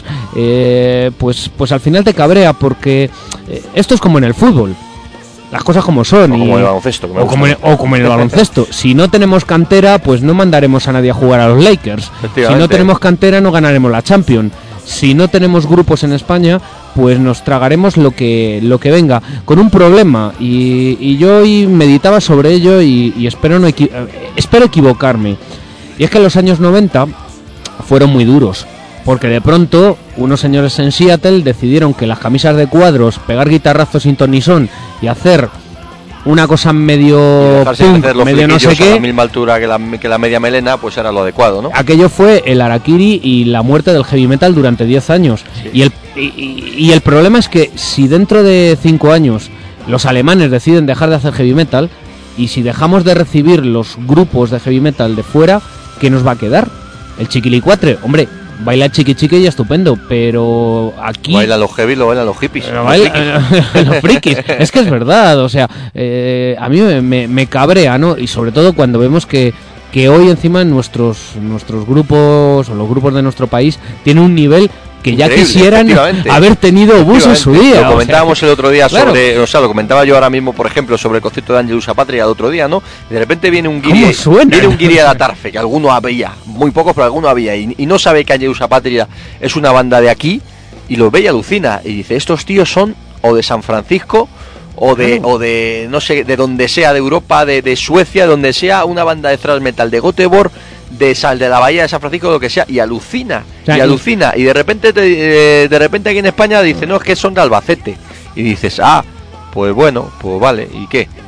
Speaker 2: eh, pues, pues al final te cabrea, porque eh, esto es como en el fútbol. Las cosas como son.
Speaker 1: O
Speaker 2: y,
Speaker 1: como en el baloncesto.
Speaker 2: O como en, o como en el baloncesto. Si no tenemos cantera, pues no mandaremos a nadie a jugar a los Lakers. Si no tenemos cantera, no ganaremos la Champions. Si no tenemos grupos en España, pues nos tragaremos lo que lo que venga. Con un problema. Y, y yo hoy meditaba sobre ello y, y espero, no equi- espero equivocarme. Y es que en los años noventa fueron muy duros. Porque de pronto unos señores en Seattle decidieron que las camisas de cuadros, pegar guitarrazos sin ton ni son y hacer una cosa medio punk, medio no sé qué,
Speaker 1: a la misma altura que la, que la media melena, pues era lo adecuado, ¿no?
Speaker 2: Aquello fue el harakiri y la muerte del heavy metal durante diez años. Sí. Y, el, y, y el problema es que si dentro de cinco años los alemanes deciden dejar de hacer heavy metal, y si dejamos de recibir los grupos de heavy metal de fuera, ¿qué nos va a quedar? El chiquilicuatre, hombre, baila chiqui chiqui y estupendo, pero aquí...
Speaker 1: Baila los heavy, lo bailan los hippies.
Speaker 2: Los, baila, los frikis. Es que es verdad, o sea, eh, a mí me, me, me cabrea, ¿no? Y sobre todo cuando vemos que, que hoy encima nuestros, nuestros grupos, o los grupos de nuestro país, tienen un nivel que ya
Speaker 1: increíble,
Speaker 2: quisieran haber tenido bus en su día.
Speaker 1: Lo comentábamos, o sea, el otro día sobre,
Speaker 2: claro.
Speaker 1: o sea, lo comentaba yo ahora mismo, por ejemplo, sobre el concepto de Angelus Patria el otro día, ¿no? De repente viene un guiri, viene un guiri de Atarfe, que alguno había, muy pocos, pero alguno había, y, y no sabe que Angelus Patria es una banda de aquí, y lo ve y alucina, y dice, estos tíos son o de San Francisco, o de, claro. o de no sé, de donde sea, de Europa, de, de Suecia, donde sea, una banda de thrash metal de Göteborg, de Sal de la Bahía de San Francisco, lo que sea, y alucina, o sea, y alucina, y de repente te, eh, de repente aquí en España dice, no, es que son de Albacete, y dices, ah, pues bueno, pues vale, ¿y qué?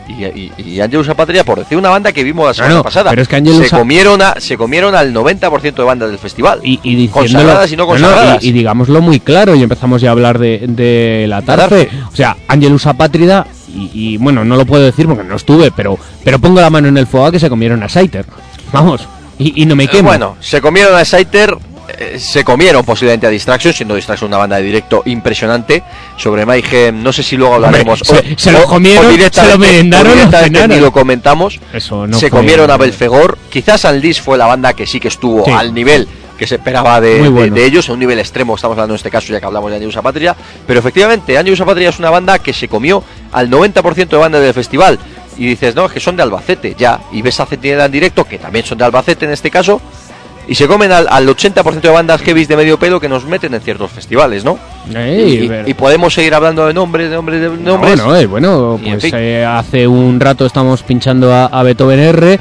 Speaker 1: y, y, y Angelus Apatria, por decir una banda que vimos la semana
Speaker 2: no, no,
Speaker 1: pasada,
Speaker 2: pero es que Angelus
Speaker 1: se
Speaker 2: a...
Speaker 1: comieron a, se comieron al noventa por ciento de bandas del festival,
Speaker 2: y, y
Speaker 1: consagradas y no consagradas.
Speaker 2: No, no, y, y digámoslo muy claro, y empezamos ya a hablar de, de la Tarfe. O sea, Angelus Apátrida, y, y bueno, no lo puedo decir porque no estuve, pero pero pongo la mano en el fuego a que se comieron a Saiter. Vamos, y, y no me quemo.
Speaker 1: Eh, bueno, se comieron a Saiter. Se comieron posiblemente a Distraction, siendo Distraction una banda de directo impresionante. Sobre Mayhem, no sé si luego hablaremos.
Speaker 2: Hombre, se, se lo comieron, se lo merendaron,
Speaker 1: ni lo comentamos.
Speaker 2: Eso no
Speaker 1: se
Speaker 2: fue,
Speaker 1: comieron a Belfegor. Quizás Anlis fue la banda que sí que estuvo sí. al nivel que se esperaba de, bueno. de, de ellos, a un nivel extremo. Estamos hablando en este caso, ya que hablamos de Angelus Apatria. Pero efectivamente, Angelus Apatria es una banda que se comió al noventa por ciento de bandas del festival. Y dices, no, es que son de Albacete, ya. Y ves a Centinela en directo, que también son de Albacete en este caso. Y se comen al, al ochenta por ciento de bandas heavies de medio pelo que nos meten en ciertos festivales, ¿no?
Speaker 2: Ey,
Speaker 1: y,
Speaker 2: pero...
Speaker 1: y podemos seguir hablando de nombres, de nombres, de nombres.
Speaker 2: No, no, eh, bueno, pues en fin. eh, hace un rato estamos pinchando a, a Beethoven R.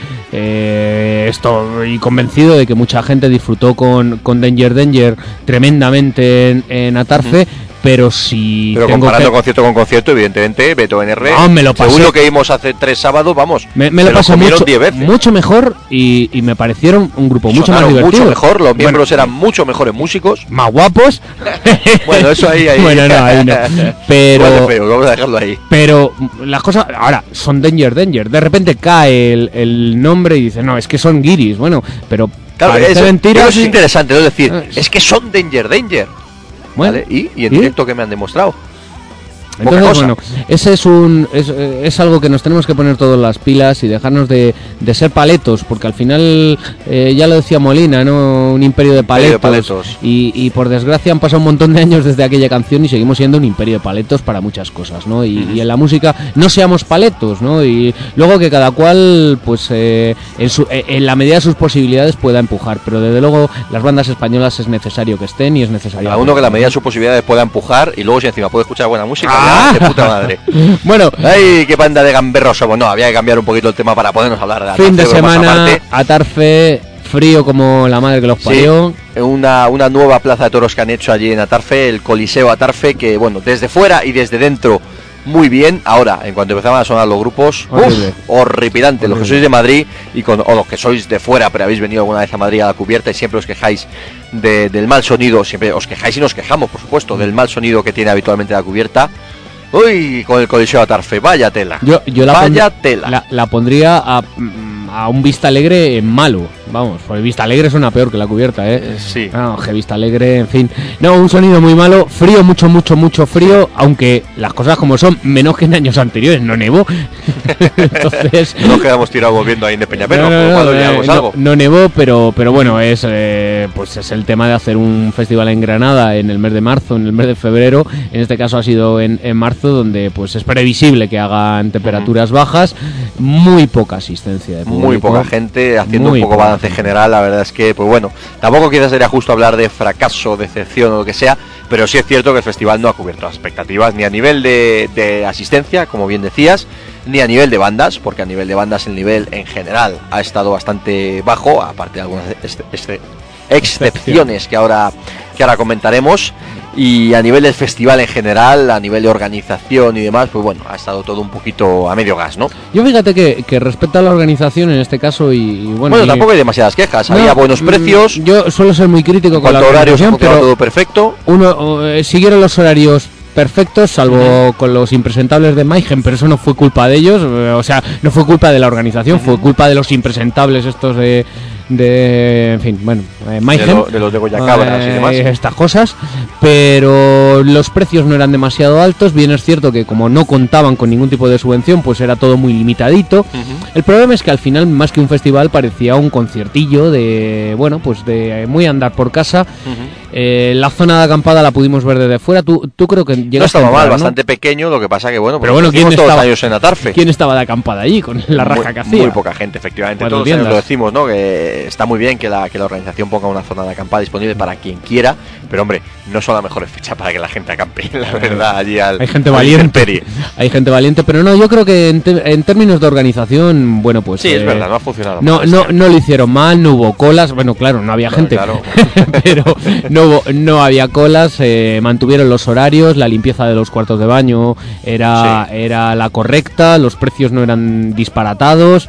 Speaker 2: Eh, estoy convencido de que mucha gente disfrutó con, con Danger Danger tremendamente en, en Atarfe. Uh-huh. Pero si
Speaker 1: Pero
Speaker 2: tengo
Speaker 1: comparando
Speaker 2: que...
Speaker 1: concierto con concierto, evidentemente, Beethoven R,
Speaker 2: no, me lo pasé.
Speaker 1: según lo que vimos hace tres sábados, vamos,
Speaker 2: me, me lo pasé mucho, mucho mejor y, y me parecieron un grupo mucho
Speaker 1: Sonaron
Speaker 2: más divertido.
Speaker 1: Mucho mejor, los miembros
Speaker 2: bueno,
Speaker 1: eran mucho mejores músicos.
Speaker 2: Más guapos.
Speaker 1: Bueno, eso ahí, ahí.
Speaker 2: Bueno, no, ahí no. Pero,
Speaker 1: bueno, pero vamos a dejarlo ahí.
Speaker 2: Pero las cosas, ahora, son Danger Danger. De repente cae el, el nombre y dice, no, es que son guiris. Bueno, pero
Speaker 1: claro,
Speaker 2: parece
Speaker 1: eso,
Speaker 2: mentira.
Speaker 1: Eso es
Speaker 2: que...
Speaker 1: interesante, ¿no? Es decir, es... es que son Danger Danger. Bueno, ¿vale? ¿Y, y en ¿y? directo que me han demostrado?
Speaker 2: Entonces, bueno, ese es un es, es algo que nos tenemos que poner todas las pilas y dejarnos de, de ser paletos, porque al final, eh, ya lo decía Molina, ¿no? Un imperio de paletos.
Speaker 1: Imperio de paletos.
Speaker 2: Y, y por desgracia han pasado un montón de años desde aquella canción y seguimos siendo un imperio de paletos para muchas cosas, ¿no? Y, uh-huh. y en la música no seamos paletos, ¿no? Y luego que cada cual, pues, eh, en, su, en la medida de sus posibilidades pueda empujar, pero desde luego las bandas españolas es necesario que estén y es necesario...
Speaker 1: A uno que la medida de sus posibilidades pueda empujar y luego si encima puede escuchar buena música... ¡Ah! De puta madre.
Speaker 2: Bueno,
Speaker 1: ay, qué banda de gamberros somos. No, había que cambiar un poquito el tema para podernos hablar de
Speaker 2: Atarfe. Fin de semana, Atarfe, frío como la madre que los parió.
Speaker 1: Sí, una, una nueva plaza de toros que han hecho allí en Atarfe, el Coliseo Atarfe, que bueno, desde fuera y desde dentro muy bien. Ahora, en cuanto empezaban a sonar los grupos, horrible, uf, horripilante. Horrible. Los que sois de Madrid y con, o los que sois de fuera, pero habéis venido alguna vez a Madrid a la cubierta y siempre os quejáis de, del mal sonido, siempre os quejáis y nos quejamos, por supuesto, del mal sonido que tiene habitualmente la cubierta. Uy, con el Coliseo Atarfe, vaya tela.
Speaker 2: Yo, yo la
Speaker 1: vaya
Speaker 2: pondría,
Speaker 1: tela.
Speaker 2: La, la pondría a, a un Vista Alegre en malo. Vamos, porque Vista Alegre suena peor que la cubierta, ¿eh?
Speaker 1: eh sí.
Speaker 2: No, que Vista Alegre, en fin. No, un sonido muy malo, frío, mucho, mucho, mucho frío, aunque las cosas como son, menos que en años anteriores, no nevó. Entonces...
Speaker 1: no nos quedamos tirados viendo ahí en Peñaperro,
Speaker 2: no, no, no,
Speaker 1: eh,
Speaker 2: algo, no, no nevó, pero pero bueno, es eh, pues es el tema de hacer un festival en Granada en el mes de marzo, en el mes de febrero. En este caso ha sido en, en marzo, donde pues es previsible que hagan temperaturas uh-huh. bajas, muy poca asistencia de público,
Speaker 1: muy poca gente haciendo un poco balance general. La verdad es que, pues bueno, tampoco quizás sería justo hablar de fracaso, decepción o lo que sea, pero sí es cierto que el festival no ha cubierto las expectativas, ni a nivel de, de asistencia, como bien decías, ni a nivel de bandas, porque a nivel de bandas el nivel en general ha estado bastante bajo, aparte de algunas este, este, excepciones que ahora, que ahora comentaremos. Y a nivel del festival en general, a nivel de organización y demás, pues bueno, ha estado todo un poquito a medio gas, ¿no?
Speaker 2: Yo fíjate que, que respecto a la organización en este caso y, y bueno...
Speaker 1: Bueno,
Speaker 2: y,
Speaker 1: tampoco hay demasiadas quejas, no, había buenos precios.
Speaker 2: Yo suelo ser muy crítico con la organización, pero
Speaker 1: todo perfecto.
Speaker 2: Uno eh, siguieron los horarios perfectos, salvo uh-huh. con los impresentables de Mayhem, pero eso no fue culpa de ellos, eh, o sea, no fue culpa de la organización, uh-huh. fue culpa de los impresentables estos de... de en fin, bueno, eh, Mayhem,
Speaker 1: de, lo, de los de Goyacabras eh, y demás,
Speaker 2: estas cosas, pero los precios no eran demasiado altos. Bien es cierto que como no contaban con ningún tipo de subvención, pues era todo muy limitadito. Uh-huh. El problema es que al final, más que un festival, parecía un conciertillo de, bueno, pues de muy andar por casa. Uh-huh. eh, la zona de acampada la pudimos ver desde fuera. Tú, tú creo que llegaste
Speaker 1: no estaba
Speaker 2: entrar,
Speaker 1: mal,
Speaker 2: ¿no?
Speaker 1: Bastante pequeño, lo que pasa que bueno,
Speaker 2: pero bueno, ¿quién
Speaker 1: todos
Speaker 2: estaba,
Speaker 1: años en Atarfe?
Speaker 2: ¿Quién estaba de acampada allí con la raja
Speaker 1: muy,
Speaker 2: que hacía?
Speaker 1: Muy poca gente, efectivamente.
Speaker 2: Cuatro
Speaker 1: Todos los
Speaker 2: tiendas.
Speaker 1: años lo decimos, ¿no? Que eh, está muy bien que la, que la organización ponga una zona de acampada disponible para quien quiera, pero hombre, no son las mejores fechas para que la gente acampe, la verdad, allí al,
Speaker 2: hay gente
Speaker 1: al
Speaker 2: valiente,
Speaker 1: intemperie.
Speaker 2: Hay gente valiente, pero no, yo creo que en, te, en términos de organización, bueno, pues...
Speaker 1: Sí,
Speaker 2: eh,
Speaker 1: es verdad, no ha funcionado.
Speaker 2: No,
Speaker 1: mal,
Speaker 2: no,
Speaker 1: este
Speaker 2: no lo hicieron mal, no hubo colas, bueno, claro, no había
Speaker 1: Claro,
Speaker 2: gente,
Speaker 1: claro.
Speaker 2: pero no, hubo, no había colas, eh, mantuvieron los horarios, la limpieza de los cuartos de baño era,
Speaker 1: Sí.
Speaker 2: era la correcta, los precios no eran disparatados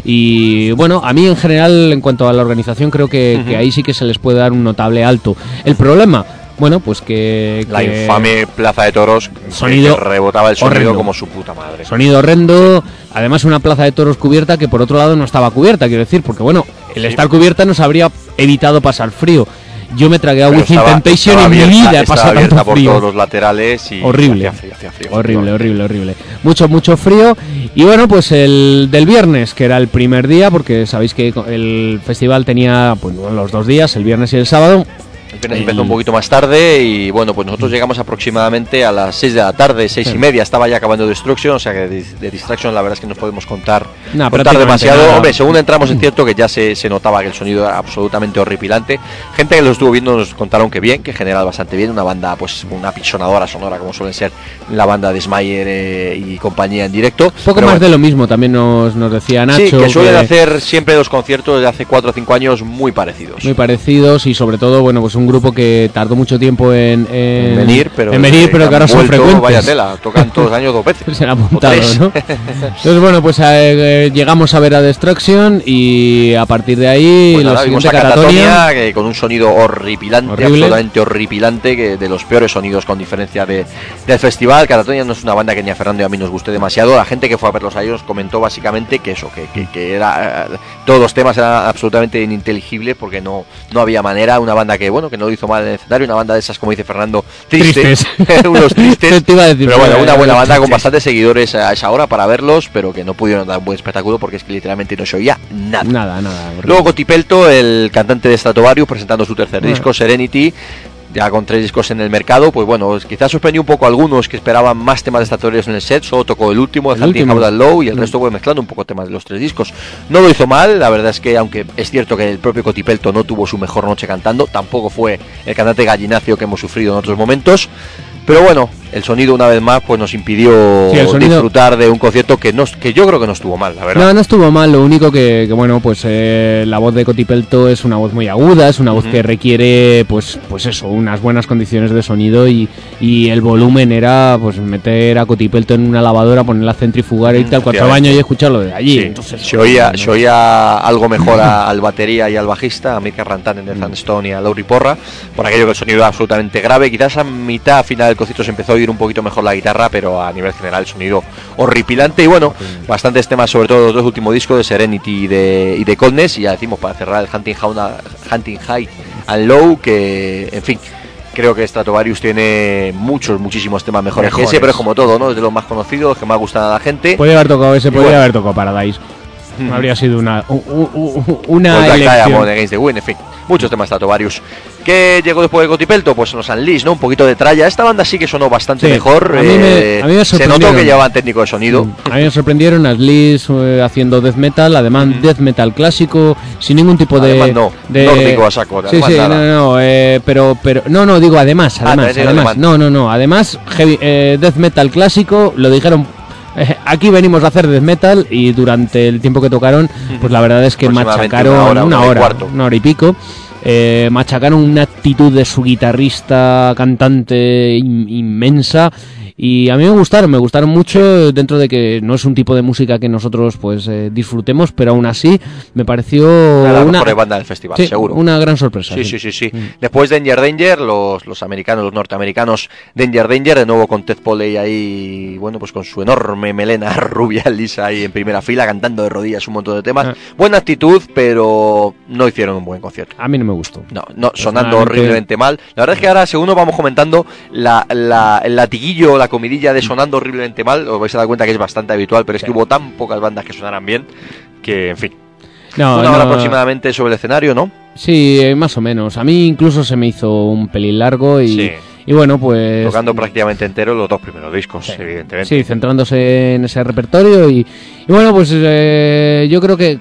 Speaker 2: y bueno, a mí en general en cuanto a la organización creo que,
Speaker 1: Ujú.
Speaker 2: que ahí sí que se les puede dar un notable alto. El problema, bueno, pues que...
Speaker 1: La
Speaker 2: que
Speaker 1: infame Plaza de Toros,
Speaker 2: Sonido
Speaker 1: que rebotaba el sonido
Speaker 2: horrendo.
Speaker 1: como su puta madre.
Speaker 2: Sonido horrendo, además una plaza de toros cubierta que por otro lado no estaba cubierta, quiero decir, porque bueno, el
Speaker 1: Sí.
Speaker 2: estar cubierta nos habría evitado pasar frío. Yo me tragué a
Speaker 1: Pero
Speaker 2: Within
Speaker 1: estaba-
Speaker 2: Temptation
Speaker 1: estaba
Speaker 2: en mi
Speaker 1: abierta-
Speaker 2: vida he
Speaker 1: estaba
Speaker 2: pasado
Speaker 1: abierta
Speaker 2: tanto
Speaker 1: por
Speaker 2: frío.
Speaker 1: todos los laterales y
Speaker 2: Horrible.
Speaker 1: hacía frío, hacía frío,
Speaker 2: Horrible, horrible, horrible. Mucho, mucho frío. Y bueno, pues el del viernes, que era el primer día, porque sabéis que el festival tenía pues, los dos días, el viernes y el sábado.
Speaker 1: El viernes empezó un poquito más tarde y bueno, pues nosotros llegamos aproximadamente a las seis de la tarde, seis
Speaker 2: Sí.
Speaker 1: y media, estaba ya acabando Destruction, o sea que de, de Distraction la verdad es que nos podemos contar,
Speaker 2: Nah,
Speaker 1: contar
Speaker 2: prácticamente
Speaker 1: demasiado.
Speaker 2: nada.
Speaker 1: Hombre, según entramos es cierto que ya se, se notaba que el sonido era absolutamente horripilante. Gente que lo estuvo viendo nos contaron que bien, que en general bastante bien, una banda pues una pisonadora sonora como suelen ser la banda de Smayer eh, y compañía en directo.
Speaker 2: Un poco
Speaker 1: Pero
Speaker 2: más
Speaker 1: bueno,
Speaker 2: de lo mismo, también nos, nos decía Nacho.
Speaker 1: sí, que suelen
Speaker 2: que-
Speaker 1: hacer siempre los conciertos de hace cuatro o cinco años muy parecidos.
Speaker 2: muy parecidos y sobre todo, bueno, pues un grupo que tardó mucho tiempo en, en,
Speaker 1: En venir, pero,
Speaker 2: en venir,
Speaker 1: desde
Speaker 2: pero
Speaker 1: que
Speaker 2: que ahora
Speaker 1: han
Speaker 2: son
Speaker 1: vuelto,
Speaker 2: frecuentes.
Speaker 1: Vaya tela, tocan todos los años dos veces.
Speaker 2: Se han
Speaker 1: O
Speaker 2: apuntado,
Speaker 1: tres.
Speaker 2: ¿no? Entonces, bueno, pues eh, llegamos a ver a Destruction y a partir de ahí
Speaker 1: Pues
Speaker 2: lo
Speaker 1: nada, vimos
Speaker 2: siguiente,
Speaker 1: a
Speaker 2: Catatonia.
Speaker 1: Catatonia, que con un sonido horripilante,
Speaker 2: Horrible.
Speaker 1: absolutamente horripilante, que de los peores sonidos con diferencia de, del festival. Catatonia no es una banda que ni a Fernando y a mí nos guste demasiado. La gente que fue a verlos a ellos comentó básicamente que eso, que, que, que era eh, todos los temas eran absolutamente ininteligibles porque no, no había manera. Una banda que, bueno, que no lo hizo mal en el escenario, una banda de esas, como dice Fernando, tristes,
Speaker 2: Tristes.
Speaker 1: unos tristes.
Speaker 2: Te iba a decir,
Speaker 1: Pero bueno,
Speaker 2: eh,
Speaker 1: una buena banda con
Speaker 2: tristes.
Speaker 1: bastantes seguidores a esa hora para verlos, pero que no pudieron dar un buen espectáculo porque es que literalmente no se oía nada.
Speaker 2: Nada, nada. horrible.
Speaker 1: Luego Cotipelto, el cantante de Stratovarius, presentando su tercer
Speaker 2: Bueno.
Speaker 1: disco, Serenity, ya con tres discos en el mercado. Pues bueno, quizás sorprendió un poco a algunos que esperaban más temas de Stratovarius en el set. Solo tocó el último, el
Speaker 2: El
Speaker 1: Hunting
Speaker 2: último.
Speaker 1: How That Low, y el
Speaker 2: Mm.
Speaker 1: resto fue mezclando un poco temas de los tres discos. No lo hizo mal, la verdad es que aunque es cierto que el propio Cotipelto no tuvo su mejor noche cantando, tampoco fue el cantante gallinacio que hemos sufrido en otros momentos. Pero bueno, el sonido una vez más pues nos impidió
Speaker 2: Sí, el sonido-
Speaker 1: disfrutar de un concierto que no, que yo creo que no estuvo mal, la verdad.
Speaker 2: No, no estuvo mal, lo único que, que, bueno, pues eh, la voz de Cotipelto es una voz muy aguda, es una voz
Speaker 1: Ujú.
Speaker 2: que requiere, pues pues eso, unas buenas condiciones de sonido y, y el volumen era, pues meter a Cotipelto en una lavadora, ponerla a centrifugar y
Speaker 1: Mm,
Speaker 2: tal, cuatro
Speaker 1: efectivamente.
Speaker 2: baños y escucharlo de allí.
Speaker 1: Sí,
Speaker 2: Entonces,
Speaker 1: se, oía,
Speaker 2: no-
Speaker 1: se oía algo mejor a- al batería y al bajista, a Mirka Rantanen de Thunderstone y a Lauri Porra, por aquello que el sonido era absolutamente grave. Quizás a mitad final del concierto se empezó a oír un poquito mejor la guitarra, pero a nivel general el sonido horripilante. Y bueno, bastantes temas, sobre todo los dos últimos discos de Serenity y de, y de Coldness. Y ya decimos, para cerrar, el Hunting, Hauna- Hunting High and Low, que en fin. Creo que Stratovarius tiene muchos, muchísimos temas mejores,
Speaker 2: Mejores.
Speaker 1: que ese, pero es como todo, ¿no? Es de los más conocidos, los que más gustan a la gente.
Speaker 2: Podría haber tocado ese,
Speaker 1: Y
Speaker 2: podría
Speaker 1: bueno.
Speaker 2: haber tocado Paradise.
Speaker 1: Mm.
Speaker 2: Habría sido una, u- u- u- una
Speaker 1: Pues Black
Speaker 2: elección.
Speaker 1: Diamond, Against the Wind, en fin, muchos temas Stratovarius. ¿Qué llegó después de Cotipelto? Pues los Unleashed, ¿no? Un poquito de tralla. Esta banda sí que sonó bastante
Speaker 2: Sí,
Speaker 1: mejor.
Speaker 2: a mí me-
Speaker 1: eh,
Speaker 2: a mí me
Speaker 1: se notó
Speaker 2: sorprendieron.
Speaker 1: que llevaban técnico de sonido.
Speaker 2: A mí me sorprendieron Aslis eh, haciendo death metal, además
Speaker 1: Ujú.
Speaker 2: death metal clásico, sin ningún tipo de,
Speaker 1: Además no,
Speaker 2: de
Speaker 1: nórdico a saco,
Speaker 2: Sí,
Speaker 1: además
Speaker 2: sí,
Speaker 1: nada.
Speaker 2: no, no, eh, pero, pero, no, no, digo además,
Speaker 1: Ah,
Speaker 2: además,
Speaker 1: también
Speaker 2: además,
Speaker 1: alemán.
Speaker 2: no, no, no, además heavy, eh, death metal clásico, lo dijeron. eh, Aquí venimos a hacer death metal y durante el tiempo que tocaron, pues la verdad es que
Speaker 1: Aproximadamente
Speaker 2: machacaron
Speaker 1: una hora,
Speaker 2: una
Speaker 1: una y
Speaker 2: hora,
Speaker 1: cuarto.
Speaker 2: una hora y pico. Eh, machacaron una actitud de su guitarrista cantante in- inmensa y a mí me gustaron, me gustaron mucho dentro de que no es un tipo de música que nosotros pues eh, disfrutemos, pero aún así me pareció
Speaker 1: Una de las
Speaker 2: una,
Speaker 1: mejores bandas del festival,
Speaker 2: sí,
Speaker 1: seguro.
Speaker 2: una gran sorpresa.
Speaker 1: Sí, sí, sí, sí. Después Danger Danger, los, los americanos, los norteamericanos, Danger Danger, de nuevo con Ted Poley ahí, bueno, pues con su enorme melena rubia, lisa ahí en primera fila, cantando de rodillas un montón de temas.
Speaker 2: Ah.
Speaker 1: Buena actitud, pero no hicieron un buen concierto.
Speaker 2: A mí no me gustó.
Speaker 1: No, no, sonando
Speaker 2: Personalmente-
Speaker 1: horriblemente mal. La verdad es que ahora, según nos vamos comentando, la, la, el latiguillo, la comidilla de sonando horriblemente mal, os vais a dar cuenta que es bastante habitual, pero es que
Speaker 2: Sí.
Speaker 1: hubo tan pocas bandas que sonaran bien, que, en fin.
Speaker 2: No,
Speaker 1: Una hora
Speaker 2: no,
Speaker 1: aproximadamente sobre el escenario, ¿no?
Speaker 2: Sí, eh, más o menos. A mí incluso se me hizo un pelín largo y,
Speaker 1: Sí.
Speaker 2: y bueno, pues...
Speaker 1: Tocando prácticamente entero los dos primeros discos, evidentemente.
Speaker 2: Sí, centrándose en ese repertorio y, y bueno, pues eh, yo creo que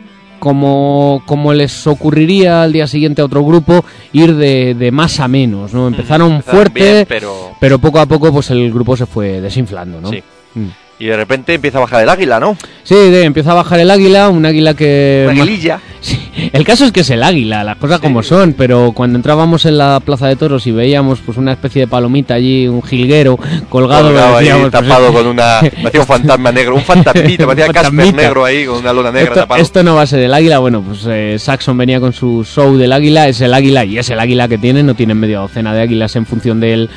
Speaker 2: como, como les ocurriría al día siguiente a otro grupo, ir de, de más a menos, ¿no? Empezaron,
Speaker 1: Empezaron
Speaker 2: fuerte,
Speaker 1: bien, pero...
Speaker 2: pero poco a poco pues el grupo se fue desinflando, ¿no?
Speaker 1: Sí.
Speaker 2: Mm.
Speaker 1: Y de repente empieza a bajar el águila, ¿no?
Speaker 2: Sí, de, empieza a bajar el águila, un águila que...
Speaker 1: Una aguililla.
Speaker 2: Sí, el caso es que es el águila, las cosas
Speaker 1: Sí.
Speaker 2: como son, pero cuando entrábamos en la Plaza de Toros y veíamos pues una especie de palomita allí, un jilguero colgado,
Speaker 1: Colgado ahí,
Speaker 2: decíamos, pues,
Speaker 1: tapado con una... parecía un fantasma negro, un fantasmita, parecía
Speaker 2: Un
Speaker 1: Casper
Speaker 2: fantasmita.
Speaker 1: negro ahí, con una lona negra
Speaker 2: esto,
Speaker 1: tapado.
Speaker 2: esto no va a ser el águila. Bueno, pues eh, Saxon venía con su show del águila, es el águila y es el águila que tienen, no tienen media docena de águilas en función del,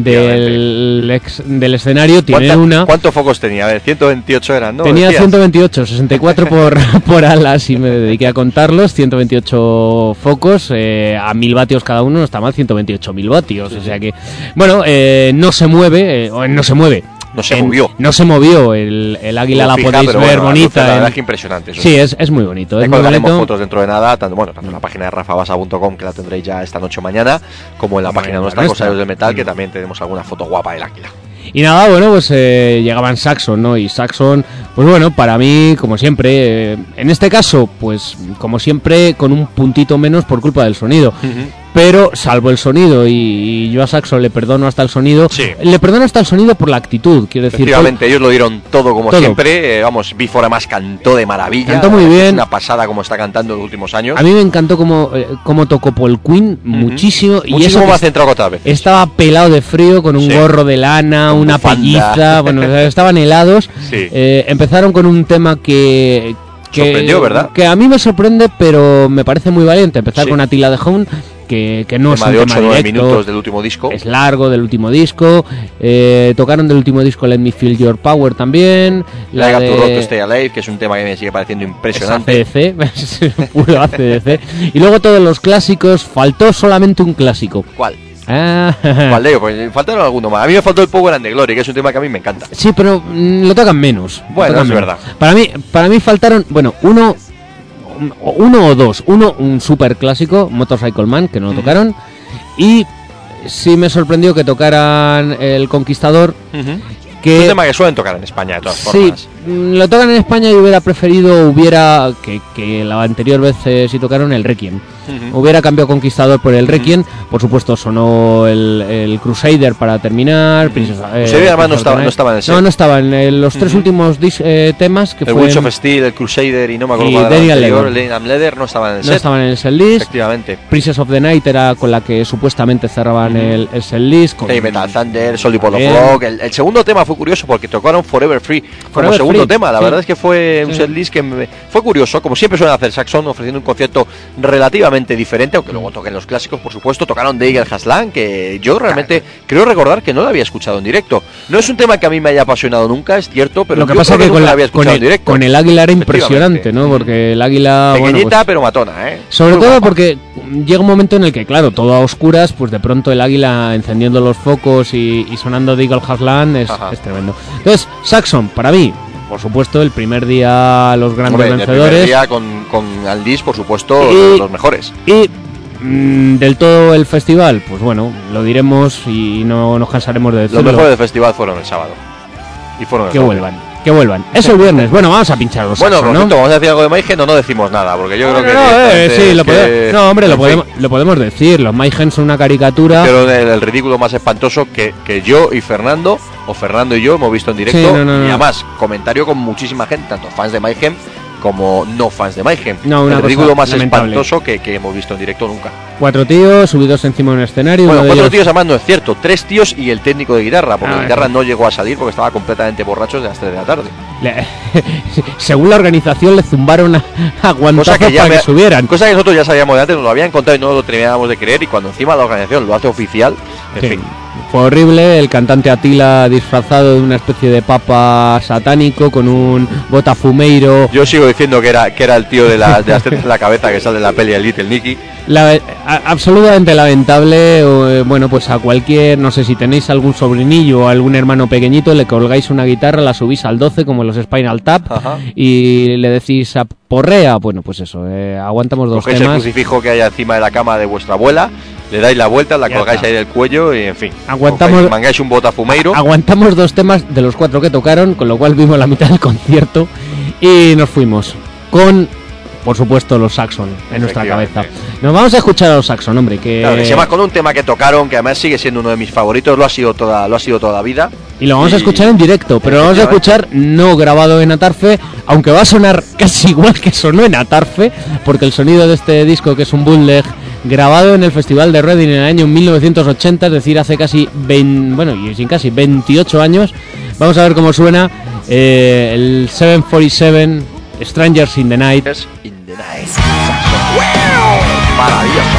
Speaker 2: del, ex- del escenario, tienen
Speaker 1: ¿Cuánta-
Speaker 2: una...
Speaker 1: ¿Cuántos focos tenía? A ver, ciento veintiocho eran, ¿no?
Speaker 2: Tenía
Speaker 1: Decías.
Speaker 2: ciento veintiocho, sesenta y cuatro por, por alas y me dediqué a contarlos, ciento veintiocho focos, eh, a mil vatios cada uno, no está mal, ciento veintiocho mil vatios, o sea que, bueno, eh, no se mueve, eh, o no se mueve.
Speaker 1: No se
Speaker 2: En-
Speaker 1: movió.
Speaker 2: No se movió, el, el águila la
Speaker 1: Fija,
Speaker 2: podéis
Speaker 1: pero
Speaker 2: ver
Speaker 1: bueno, la luz,
Speaker 2: bonita.
Speaker 1: La verdad
Speaker 2: en-
Speaker 1: es que impresionante. Eso
Speaker 2: Sí, es, es muy bonito,
Speaker 1: Ahí
Speaker 2: es muy
Speaker 1: colgaremos
Speaker 2: bonito.
Speaker 1: fotos dentro de nada, tanto, bueno, tanto en la página de rafabasa punto com, que la tendréis ya esta noche o mañana, como en la
Speaker 2: Como
Speaker 1: página
Speaker 2: en la
Speaker 1: nuestra,
Speaker 2: nuestra.
Speaker 1: Corsarios del Metal, que
Speaker 2: Mm.
Speaker 1: también tenemos alguna foto guapa del águila.
Speaker 2: Y nada, bueno, pues eh, llegaban Saxon, ¿no? Y Saxon, pues bueno, para mí, como siempre, eh, en este caso, pues como siempre, con un puntito menos por culpa del sonido. Pero, salvo el sonido, y, y yo a Saxon le perdono hasta el sonido,
Speaker 1: Sí.
Speaker 2: le perdono hasta el sonido por la actitud, quiero decir.
Speaker 1: Efectivamente, ellos lo dieron todo como
Speaker 2: Todo.
Speaker 1: siempre. eh, vamos, Biff además cantó de maravilla.
Speaker 2: Cantó muy
Speaker 1: Es
Speaker 2: bien.
Speaker 1: una pasada como está cantando en los últimos años.
Speaker 2: A mí me encantó cómo, eh, cómo tocó Paul Quinn, muchísimo. Y
Speaker 1: Muchísimo
Speaker 2: eso que
Speaker 1: más centrado que otras veces.
Speaker 2: estaba pelado de frío, con un
Speaker 1: Sí.
Speaker 2: gorro de lana,
Speaker 1: Con
Speaker 2: una
Speaker 1: bufanda.
Speaker 2: pelliza, bueno, o sea, estaban helados.
Speaker 1: Sí.
Speaker 2: Eh, empezaron con un tema que, que...
Speaker 1: Sorprendió, ¿verdad?
Speaker 2: Que a mí me sorprende, pero me parece muy valiente. Empezar
Speaker 1: Sí.
Speaker 2: con Attila de Home, que, que no
Speaker 1: Tema
Speaker 2: es un
Speaker 1: de
Speaker 2: tema
Speaker 1: ocho o nueve
Speaker 2: directo,
Speaker 1: minutos del último disco.
Speaker 2: es largo, del último disco. Eh, tocaron del último disco Let Me Feel Your Power también.
Speaker 1: La
Speaker 2: La
Speaker 1: de tu
Speaker 2: de...
Speaker 1: Rock to Stay Alive, que es un tema que me sigue pareciendo
Speaker 2: Es
Speaker 1: impresionante.
Speaker 2: A C D C, es puro A C D C. Y luego todos los clásicos, faltó solamente un clásico.
Speaker 1: ¿Cuál?
Speaker 2: Ah,
Speaker 1: ¿Cuál de ellos? Pues faltaron algunos más. A mí me faltó el Power and the Glory, que es un tema que a mí me encanta.
Speaker 2: sí, pero mm, lo tocan menos. lo
Speaker 1: Bueno,
Speaker 2: tocan
Speaker 1: es
Speaker 2: menos.
Speaker 1: verdad.
Speaker 2: Para mí, para mí faltaron, bueno, uno, uno o dos. Uno, un super clásico, Motorcycle Man, que no lo
Speaker 1: Ujú.
Speaker 2: tocaron. Y sí me sorprendió que tocaran El Conquistador,
Speaker 1: Es un
Speaker 2: que
Speaker 1: tema que suelen tocar en España, de todas
Speaker 2: sí,
Speaker 1: formas.
Speaker 2: mm, lo tocan en España y hubiera preferido, hubiera que, que la anterior vez eh, sí tocaron el Requiem.
Speaker 1: Ujú.
Speaker 2: Hubiera cambiado Conquistador por el Requiem. Por supuesto sonó el, el Crusader para terminar. Princess- eh,
Speaker 1: Crusader además no
Speaker 2: Princess of
Speaker 1: estaba-
Speaker 2: the
Speaker 1: no estaba en el set.
Speaker 2: No, no estaba en el- los tres
Speaker 1: Ujú.
Speaker 2: últimos dis- eh, temas que
Speaker 1: El
Speaker 2: fue
Speaker 1: Witch of Steel, el Crusader y no me acuerdo
Speaker 2: Y
Speaker 1: cuál era el
Speaker 2: Daniel
Speaker 1: anterior,
Speaker 2: Leather.
Speaker 1: el Daniel Leather no estaban en el
Speaker 2: no
Speaker 1: set.
Speaker 2: estaban en el set list.
Speaker 1: Efectivamente.
Speaker 2: Princess of the Night era con la que supuestamente cerraban el, el set list. Con
Speaker 1: Heavy Metal Thunder, Solid Pole of
Speaker 2: Bien.
Speaker 1: Rock. El, el segundo tema fue curioso porque tocaron Forever Free como
Speaker 2: Forever
Speaker 1: segundo
Speaker 2: Free,
Speaker 1: tema. La
Speaker 2: sí.
Speaker 1: verdad es que fue un
Speaker 2: Sí.
Speaker 1: setlist que me- fue curioso, como siempre suelen hacer Saxon, ofreciendo un concierto relativamente diferente, aunque luego toquen los clásicos, por supuesto. Tocaron The Eagle Haslan, que yo realmente creo recordar que no lo había escuchado en directo. No es un tema que a mí me haya apasionado nunca, es cierto, pero
Speaker 2: lo que
Speaker 1: yo
Speaker 2: pasa
Speaker 1: creo
Speaker 2: que con,
Speaker 1: nunca lo
Speaker 2: la-
Speaker 1: había
Speaker 2: con,
Speaker 1: escuchado
Speaker 2: el,
Speaker 1: en directo.
Speaker 2: con el águila era impresionante,
Speaker 1: Efectivamente.
Speaker 2: ¿no? Porque el águila... bueno,
Speaker 1: Pequeñita,
Speaker 2: pues,
Speaker 1: pero matona, ¿eh?
Speaker 2: sobre
Speaker 1: Muy
Speaker 2: todo
Speaker 1: guapa.
Speaker 2: porque llega un momento en el que, claro, todo a oscuras, pues de pronto el águila encendiendo los focos y, y sonando The Eagle Hasland es,
Speaker 1: Ajá.
Speaker 2: es tremendo. Entonces, Saxon, para mí, por supuesto, el primer día los grandes
Speaker 1: Hombre, el primer
Speaker 2: vencedores.
Speaker 1: día con, con Aldis, por supuesto,
Speaker 2: Y-
Speaker 1: los mejores.
Speaker 2: Y mm, del todo el festival, pues bueno, lo diremos y no nos cansaremos de
Speaker 1: Los
Speaker 2: decirlo.
Speaker 1: mejores del festival fueron el sábado. Y fueron el
Speaker 2: Que
Speaker 1: domingo.
Speaker 2: vuelvan, que vuelvan. Eso el viernes. Bueno, vamos a pinchar los
Speaker 1: Bueno,
Speaker 2: Saxon, ¿no?
Speaker 1: Roberto, vamos a decir algo de Mayhem o no decimos nada, porque yo
Speaker 2: No,
Speaker 1: creo que...
Speaker 2: no, no, eh,
Speaker 1: directamente
Speaker 2: sí,
Speaker 1: es
Speaker 2: lo
Speaker 1: que-
Speaker 2: podemos, no, hombre, lo
Speaker 1: en fin,
Speaker 2: podemos, lo podemos decir. Los Mayhem son una caricatura.
Speaker 1: Pero el, el ridículo más espantoso que, que yo y Fernando, o Fernando y yo, hemos visto en directo.
Speaker 2: Sí, no, no, no.
Speaker 1: Y además, comentario con muchísima gente, tanto fans de Mayhem como no fans de Mayhem.
Speaker 2: No, una
Speaker 1: el
Speaker 2: cosa
Speaker 1: ridículo más
Speaker 2: lamentable.
Speaker 1: espantoso que, que hemos visto en directo nunca.
Speaker 2: Cuatro tíos subidos encima de un escenario.
Speaker 1: Bueno,
Speaker 2: uno de
Speaker 1: cuatro
Speaker 2: ellos-
Speaker 1: tíos además no es cierto, tres tíos y el técnico de guitarra, porque
Speaker 2: Ah,
Speaker 1: la guitarra
Speaker 2: sí.
Speaker 1: no llegó a salir porque estaba completamente borracho de las tres de la tarde.
Speaker 2: Le- según la organización le zumbaron a, a guantazos
Speaker 1: Cosa que ya
Speaker 2: para
Speaker 1: me-
Speaker 2: que subieran.
Speaker 1: Cosa que nosotros ya sabíamos de antes, nos lo habían contado y no lo terminábamos de creer, y cuando encima la organización lo hace oficial, en
Speaker 2: Sí,
Speaker 1: fin.
Speaker 2: fue horrible. El cantante Attila disfrazado de una especie de papa satánico con un botafumeiro.
Speaker 1: Yo sigo diciendo que era que era el tío de, la, de las tres en la cabeza que sale en la peli de Little Nicky.
Speaker 2: La- a- absolutamente lamentable. o, eh, bueno, pues a cualquier, no sé si tenéis algún sobrinillo o algún hermano pequeñito, le colgáis una guitarra, la subís al doce como los Spinal Tap
Speaker 1: Ajá.
Speaker 2: y le decís a porrea. Bueno, pues eso, eh, aguantamos dos
Speaker 1: Cogéis el
Speaker 2: temas.
Speaker 1: crucifijo que hay encima de la cama de vuestra abuela, le dais la vuelta, la
Speaker 2: Ya
Speaker 1: colgáis
Speaker 2: está.
Speaker 1: ahí del cuello y en fin.
Speaker 2: Aguantamos-
Speaker 1: cogéis, mangáis un botafumeiro.
Speaker 2: Aguantamos dos temas de los cuatro que tocaron, con lo cual vimos la mitad del concierto y nos fuimos con por supuesto, los Saxon en nuestra cabeza.
Speaker 1: Efectivamente.
Speaker 2: Nos vamos a escuchar a los Saxon, hombre, que...
Speaker 1: Claro, que se llama con un tema que tocaron, que además sigue siendo uno de mis favoritos, lo ha sido toda, lo ha sido toda la vida.
Speaker 2: Y lo vamos
Speaker 1: Y-
Speaker 2: a escuchar en directo, pero lo vamos a escuchar no grabado en Atarfe, aunque va a sonar casi igual que sonó en Atarfe, porque el sonido de este disco, que es un bootleg, grabado en el Festival de Reading en el año mil novecientos ochenta, es decir, hace casi veinte, bueno, y sin casi veintiocho años. Vamos a ver cómo suena eh, el setecientos cuarenta y siete Strangers in the Night.
Speaker 1: Es In the Night. Saxon. Maravilloso.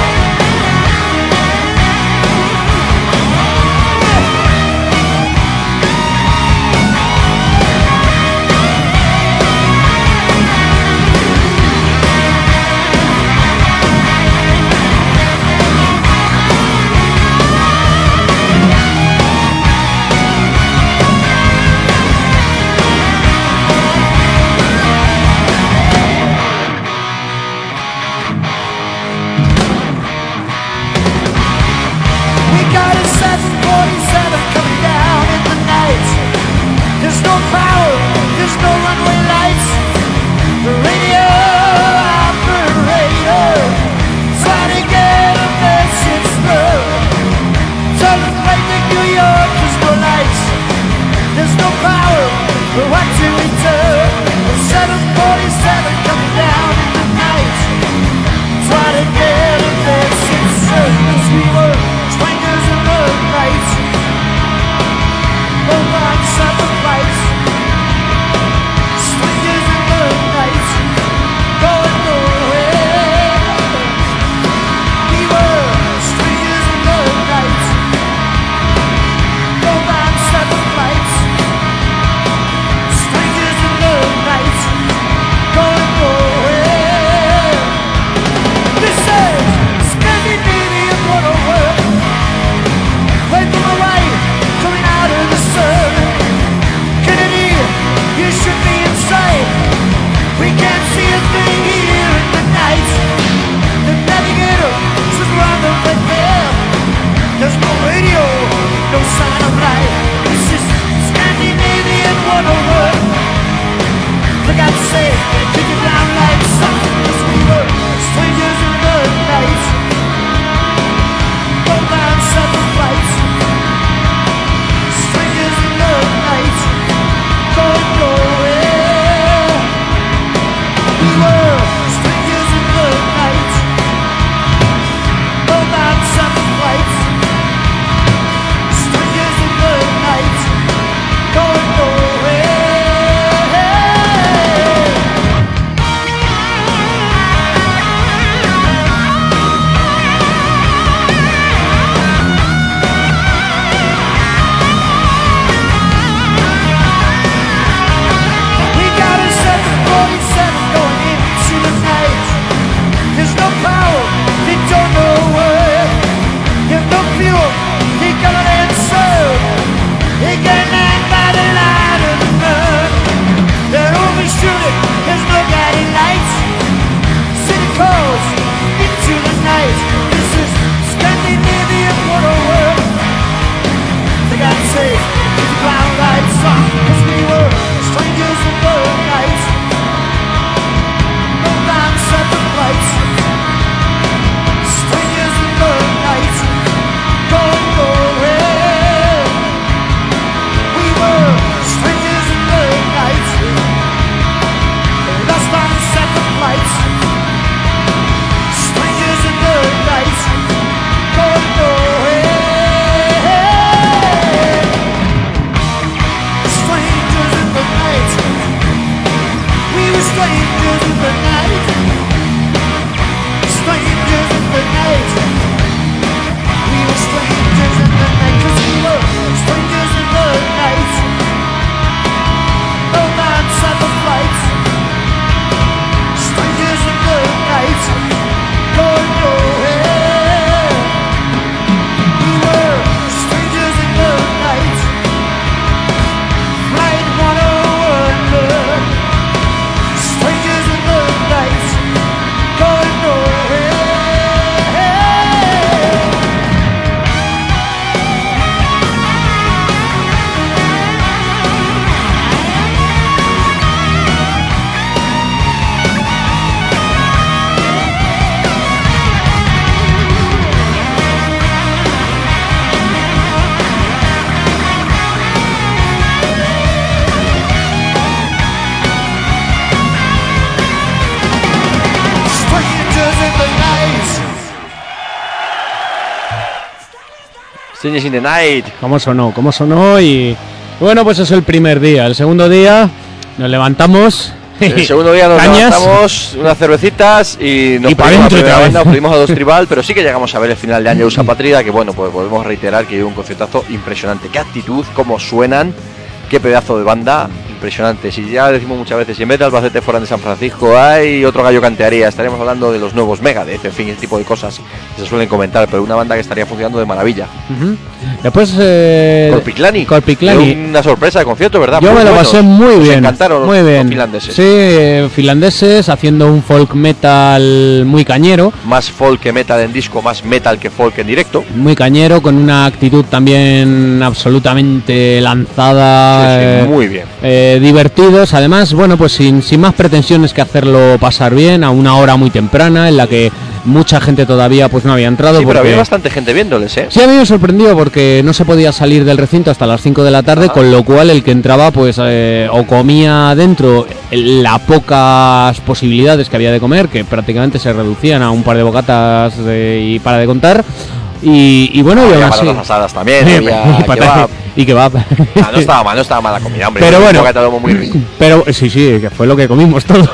Speaker 1: Strangers in the Night.
Speaker 2: ¿Cómo sonó? ¿Cómo sonó? Y bueno, pues es el primer día. El segundo día nos levantamos.
Speaker 1: El segundo día nos
Speaker 2: Cañas.
Speaker 1: levantamos, unas cervecitas y nos
Speaker 2: Y pa'
Speaker 1: pedimos la
Speaker 2: dentro
Speaker 1: primera
Speaker 2: otra vez.
Speaker 1: banda, nos pedimos a dos tribal, pero sí que llegamos a ver el final de año de Usa Patria, que bueno, pues podemos reiterar que hay un conciertazo impresionante. Qué actitud, cómo suenan, qué pedazo de banda, impresionante. Si ya decimos muchas veces, si en vez de Albacete fueran de San Francisco hay otro gallo cantearía, estaríamos hablando de los nuevos Megadeth, en fin, ese tipo de cosas que se suelen comentar, pero una banda que estaría funcionando de maravilla.
Speaker 2: Uh-huh. Después eh,
Speaker 1: Corpiclani,
Speaker 2: Corpiclani.
Speaker 1: una sorpresa de concierto, ¿verdad?
Speaker 2: Yo
Speaker 1: Muy
Speaker 2: me lo
Speaker 1: buenos.
Speaker 2: pasé muy
Speaker 1: Nos
Speaker 2: bien.
Speaker 1: encantaron
Speaker 2: muy
Speaker 1: los,
Speaker 2: bien.
Speaker 1: los finlandeses.
Speaker 2: Sí, eh, finlandeses haciendo un folk metal muy cañero.
Speaker 1: Más folk que metal en disco, más metal que folk en directo.
Speaker 2: Muy cañero, con una actitud también absolutamente lanzada.
Speaker 1: Sí, sí,
Speaker 2: eh,
Speaker 1: muy bien.
Speaker 2: eh, divertidos, además, bueno, pues sin, sin más pretensiones que hacerlo pasar bien, a una hora muy temprana, en la que mucha gente todavía pues no había entrado.
Speaker 1: Sí, pero
Speaker 2: porque...
Speaker 1: había bastante gente viéndoles, ¿eh?
Speaker 2: Sí, a mí me sorprendió porque no se podía salir del recinto hasta las cinco de la tarde,
Speaker 1: Ah.
Speaker 2: con lo cual el que entraba pues eh, o comía dentro las pocas posibilidades que había de comer, que prácticamente se reducían a un par de bocatas de- y para de contar. Y, y bueno, y
Speaker 1: Había
Speaker 2: aún así...
Speaker 1: patatas asadas también, había
Speaker 2: y, patatas-
Speaker 1: kebab.
Speaker 2: y kebab.
Speaker 1: Ah, no estaba mal, no estaba mal la comida, hombre.
Speaker 2: Pero
Speaker 1: un
Speaker 2: bueno,
Speaker 1: bocata de lomo muy rico.
Speaker 2: pero sí, sí, que fue lo que comimos todo.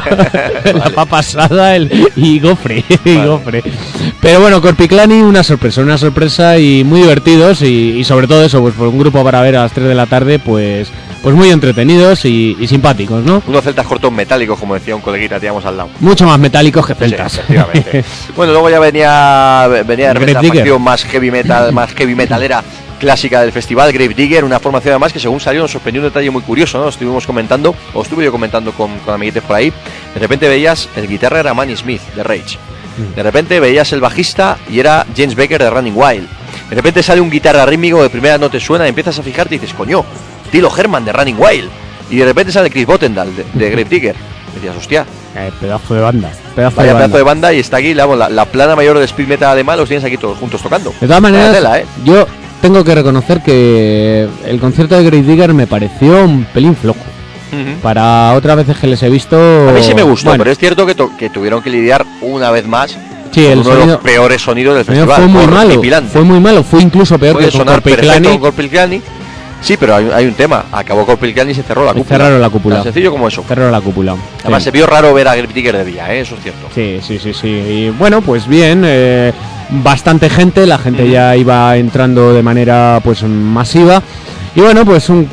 Speaker 2: La papa asada el, y gofre, y
Speaker 1: Vale.
Speaker 2: gofre. Pero bueno, Corpiclani, una sorpresa, una sorpresa y muy divertidos y, y sobre todo eso, pues por un grupo para ver a las tres de la tarde, pues pues muy entretenidos y, y simpáticos, ¿no?
Speaker 1: Unos celtas cortos metálicos, como decía un coleguita, teníamos al lado.
Speaker 2: Mucho más metálicos que
Speaker 1: Sí,
Speaker 2: celtas.
Speaker 1: efectivamente. Bueno, luego ya venía venía de repente
Speaker 2: Grave
Speaker 1: la
Speaker 2: Digger.
Speaker 1: facción más heavy metal, más heavy metalera clásica del festival, Grave Digger, una formación además que según salió nos sorprendió un detalle muy curioso, ¿no? Estuvimos comentando, o estuve yo comentando con, con amiguetes por ahí, de repente veías el guitarra era Manny Smith de Rage, de repente veías el bajista y era James Baker de Running Wild, de repente sale un guitarra rítmico, de primera no te suena, y empiezas a fijarte y dices, coño, Tilo Herman de Running Wild, y de repente sale Chris Bottendal de, de Grave Digger, y decías, hostia,
Speaker 2: Eh, pedazo de banda. Pedazo
Speaker 1: vaya
Speaker 2: de banda.
Speaker 1: pedazo de banda, y está aquí la, la, la plana mayor de speed metal alemán, los tienes aquí todos juntos tocando.
Speaker 2: De todas maneras,
Speaker 1: Vaya tela, ¿eh?
Speaker 2: yo tengo que reconocer que el concierto de Grave Digger me pareció un pelín flojo.
Speaker 1: Ujú.
Speaker 2: Para otras veces que les he visto...
Speaker 1: A mí sí me gustó,
Speaker 2: bueno,
Speaker 1: pero es cierto que, to- que tuvieron que lidiar una vez más
Speaker 2: sí,
Speaker 1: con
Speaker 2: el
Speaker 1: uno de
Speaker 2: sonido,
Speaker 1: los peores sonidos del
Speaker 2: el sonido
Speaker 1: festival.
Speaker 2: fue muy malo.
Speaker 1: horripilante.
Speaker 2: Fue muy malo, fue incluso peor
Speaker 1: Puede
Speaker 2: que con
Speaker 1: sonar perfecto
Speaker 2: Corpiclani.
Speaker 1: con Corpiclani. Sí, pero hay, hay un tema. Acabó Corpiclani y se cerró la
Speaker 2: Y
Speaker 1: cúpula.
Speaker 2: cerraron la cúpula.
Speaker 1: Tan sencillo como eso.
Speaker 2: Cerró la cúpula.
Speaker 1: Además,
Speaker 2: Sí.
Speaker 1: se vio raro ver a Grave Digger de día, ¿eh? Eso es cierto.
Speaker 2: Sí, sí, sí, sí. Y bueno, pues bien, eh, bastante gente, la gente ya iba entrando de manera pues masiva. Y bueno, pues un...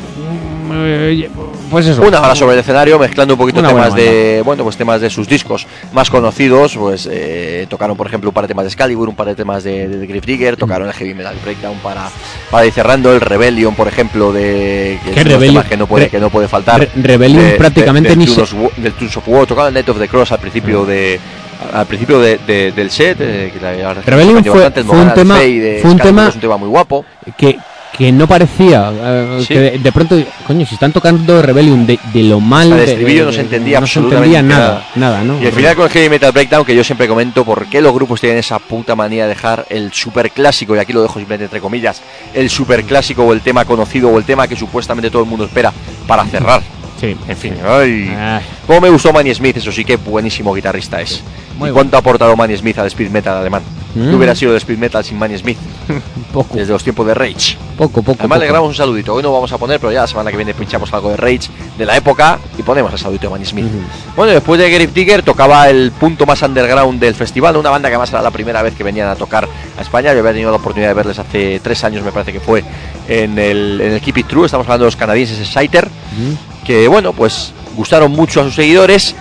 Speaker 2: eh, pues eso.
Speaker 1: Una hora sobre el escenario, mezclando un poquito
Speaker 2: Una
Speaker 1: temas
Speaker 2: buena
Speaker 1: de bueno pues temas de sus discos más conocidos, pues eh, tocaron por ejemplo un par de temas de Excalibur, un par de temas de, de, de Grave Digger, tocaron el Heavy Metal Breakdown para, para ir cerrando, el Rebellion por ejemplo de que
Speaker 2: ¿Qué
Speaker 1: es unos
Speaker 2: Rebellion?
Speaker 1: temas que no puede
Speaker 2: Re-
Speaker 1: que no puede faltar.
Speaker 2: Re- Rebellion
Speaker 1: de-
Speaker 2: prácticamente
Speaker 1: de- del
Speaker 2: ni se-
Speaker 1: Tools of War- del Tools of War, tocaron el Night of the Cross al principio de al principio de, de- del set, eh, que la, la
Speaker 2: Rebellion
Speaker 1: sorprendió
Speaker 2: fue-
Speaker 1: bastante, el
Speaker 2: fue un
Speaker 1: Mogan al
Speaker 2: tema-
Speaker 1: Fey de
Speaker 2: fue un
Speaker 1: Excalibur,
Speaker 2: tema-
Speaker 1: es un tema muy guapo.
Speaker 2: que, que no parecía eh,
Speaker 1: Sí.
Speaker 2: que de, de pronto, coño, si están tocando Rebellion de, de lo mal
Speaker 1: O sea, el
Speaker 2: de-
Speaker 1: estribillo
Speaker 2: de-
Speaker 1: no se
Speaker 2: de-
Speaker 1: entendía
Speaker 2: no se
Speaker 1: absolutamente
Speaker 2: entendía nada,
Speaker 1: nada.
Speaker 2: nada, ¿no?
Speaker 1: Y al final con el Heavy Metal Breakdown, que yo siempre comento por qué los grupos tienen esa puta manía de dejar el super clásico, y aquí lo dejo simplemente entre comillas, el super clásico o el tema conocido o el tema que supuestamente todo el mundo espera para cerrar.
Speaker 2: Sí.
Speaker 1: En fin, ay.
Speaker 2: Ay,
Speaker 1: Cómo me gustó Manny Smith, eso sí que buenísimo guitarrista es.
Speaker 2: Muy
Speaker 1: ¿Y cuánto ha aportado Manny Smith al speed metal alemán?
Speaker 2: Mm.
Speaker 1: ¿Qué hubiera sido el speed metal sin Manny Smith?
Speaker 2: poco,
Speaker 1: Desde los tiempos de Rage.
Speaker 2: poco, poco.
Speaker 1: Además le
Speaker 2: poco.
Speaker 1: grabamos un saludito. Hoy no vamos a poner, pero ya la semana que viene pinchamos algo de Rage de la época y ponemos el saludito de Manny Smith.
Speaker 2: Ujú.
Speaker 1: Bueno, después de Grave Digger tocaba el punto más underground del festival, una banda que además era la primera vez que venían a tocar a España. Yo había tenido la oportunidad de verles hace tres años, me parece que fue, en el, en el Keep It True. Estamos hablando de los canadienses Exciter,
Speaker 2: Ujú.
Speaker 1: que bueno, pues gustaron mucho a sus seguidores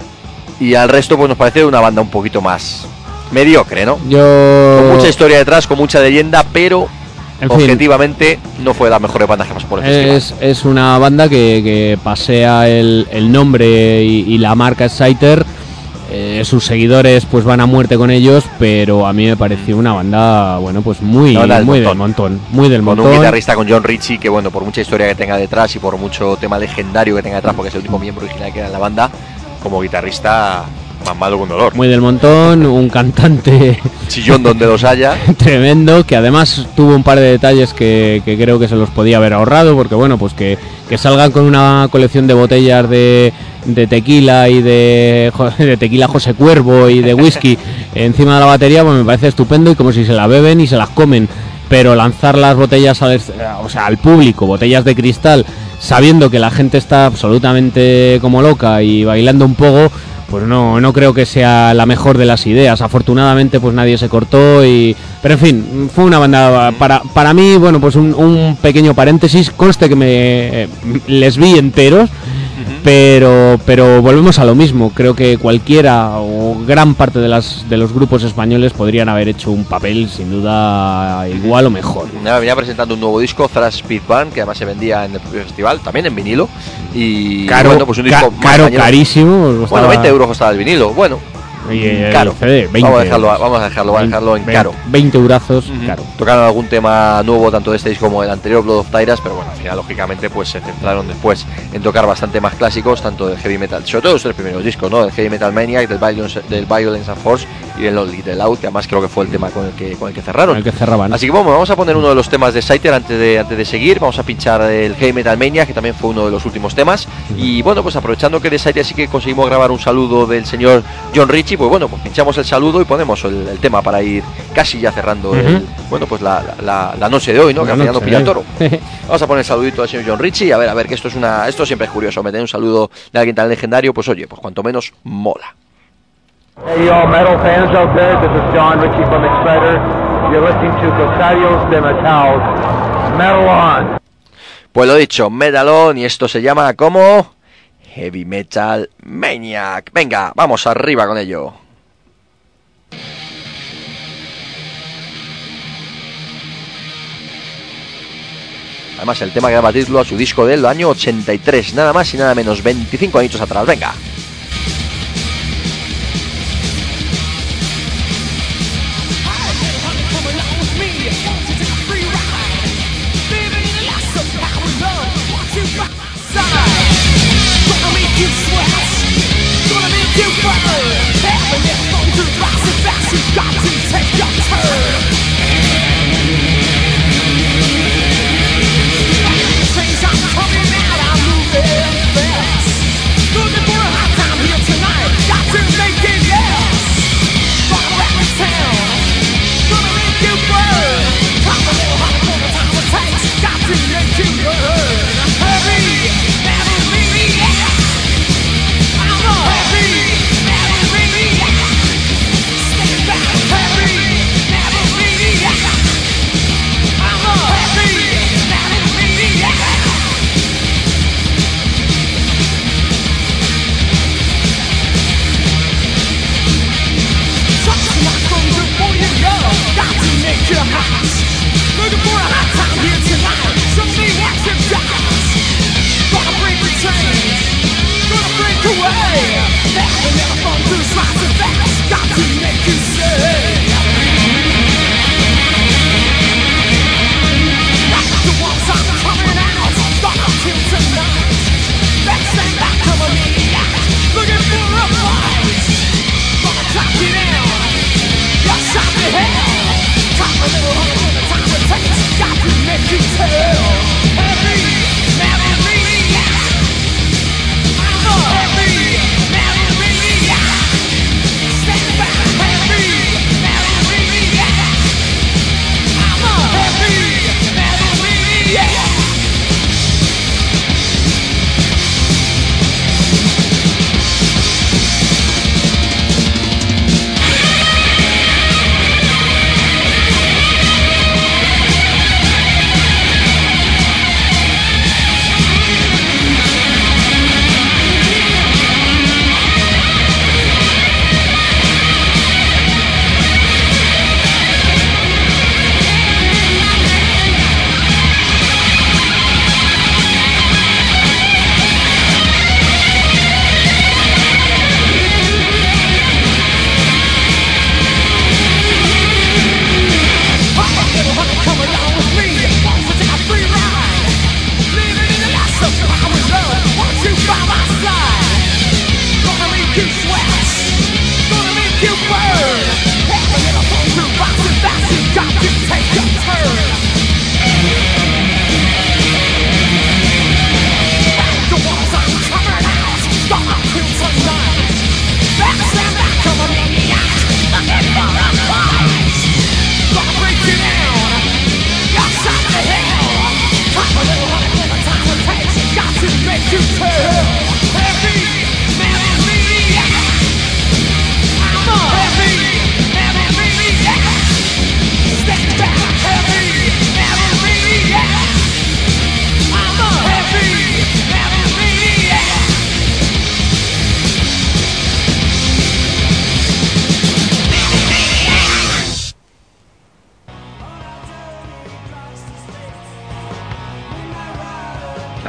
Speaker 1: y al resto pues nos parece una banda un poquito más mediocre, ¿no?
Speaker 2: Yo...
Speaker 1: Con mucha historia detrás, con mucha leyenda, pero
Speaker 2: En fin.
Speaker 1: objetivamente no fue de las mejores bandas que pasó por el festival.
Speaker 2: Es, es una banda que, que pasea el, el nombre y, y la marca Exciter. Eh, sus seguidores pues van a muerte con ellos, pero a mí me pareció una banda, bueno, pues muy,
Speaker 1: La banda del
Speaker 2: muy del
Speaker 1: montón.
Speaker 2: montón, muy del
Speaker 1: Con
Speaker 2: montón.
Speaker 1: un guitarrista, con John Ritchie, que bueno, por mucha historia que tenga detrás y por mucho tema legendario que tenga detrás, porque es el único miembro original que era en la banda, como guitarrista, más malo con dolor.
Speaker 2: Muy del montón, un cantante
Speaker 1: Chillón donde los haya.
Speaker 2: tremendo, que además tuvo un par de detalles que, que creo que se los podía haber ahorrado, porque bueno, pues que, que salgan con una colección de botellas de, de tequila y de, jo- de tequila José Cuervo y de whisky encima de la batería, pues me parece estupendo, y como si se la beben y se las comen. pero lanzar las botellas al, o sea, al público, botellas de cristal, sabiendo que la gente está absolutamente como loca y bailando un poco, pues no, no creo que sea la mejor de las ideas. Afortunadamente pues nadie se cortó y... Pero en fin, fue una banda para, para mí, bueno, pues un, un pequeño paréntesis. Conste que me eh, les vi enteros, pero pero volvemos a lo mismo. Creo que cualquiera o gran parte de las de los grupos españoles podrían haber hecho un papel sin duda igual o mejor.
Speaker 1: Nada, venía presentando un nuevo disco, Thrash Speed Band, que además se vendía en el propio festival, también en vinilo. Y
Speaker 2: caro,
Speaker 1: bueno, pues un disco
Speaker 2: ca- caro
Speaker 1: mañana.
Speaker 2: Carísimo.
Speaker 1: Bueno,
Speaker 2: estaba...
Speaker 1: veinte euros costaba el vinilo. Bueno,
Speaker 2: Y el
Speaker 1: caro.
Speaker 2: C D, veinte
Speaker 1: vamos a dejarlo,
Speaker 2: euros.
Speaker 1: vamos a dejarlo, vamos a dejarlo en caro.
Speaker 2: veinte eurazos,
Speaker 1: Uh-huh.
Speaker 2: caro.
Speaker 1: Tocaron algún tema nuevo tanto de este disco como del anterior, Blood of Tyras, pero bueno, al final lógicamente pues se centraron después en tocar bastante más clásicos, tanto del heavy metal, sobre todo los tres primeros discos, ¿no? Del Heavy Metal Maniac, del Violence, del Violence and Force y del Lonely the Loud, que además creo que fue el tema con el que con el que cerraron.
Speaker 2: El que cerraban.
Speaker 1: Así que bueno, vamos a poner uno de los temas de Scyther antes de antes de seguir. Vamos a pinchar el Heavy Metal Maniac, que también fue uno de los últimos temas. Y bueno, pues aprovechando que de Scyther sí que conseguimos grabar un saludo del señor John Ritchie, pues bueno, pues pinchamos el saludo y ponemos el, el tema para ir casi ya cerrando
Speaker 2: Uh-huh.
Speaker 1: el, bueno, pues la, la, la noche de hoy, ¿no?
Speaker 2: La
Speaker 1: que al final no
Speaker 2: noche,
Speaker 1: pilla
Speaker 2: eh.
Speaker 1: toro. Vamos a poner el saludito al señor John Ritchie, a ver, a ver, que esto es una, esto siempre es curioso, meter un saludo de alguien tan legendario, pues oye, pues cuanto menos mola.
Speaker 5: Hey, y'all metal fans out there, this is John Ritchie from Exciter. You're listening to Cosarios de Metal. Metal on.
Speaker 1: Pues lo dicho, Metal On, y esto se llama como Heavy Metal Maniac. Venga, vamos arriba con ello. Además el tema que daba título a su disco del año ochenta y tres, nada más y nada menos, veinticinco añitos atrás, venga.
Speaker 3: Got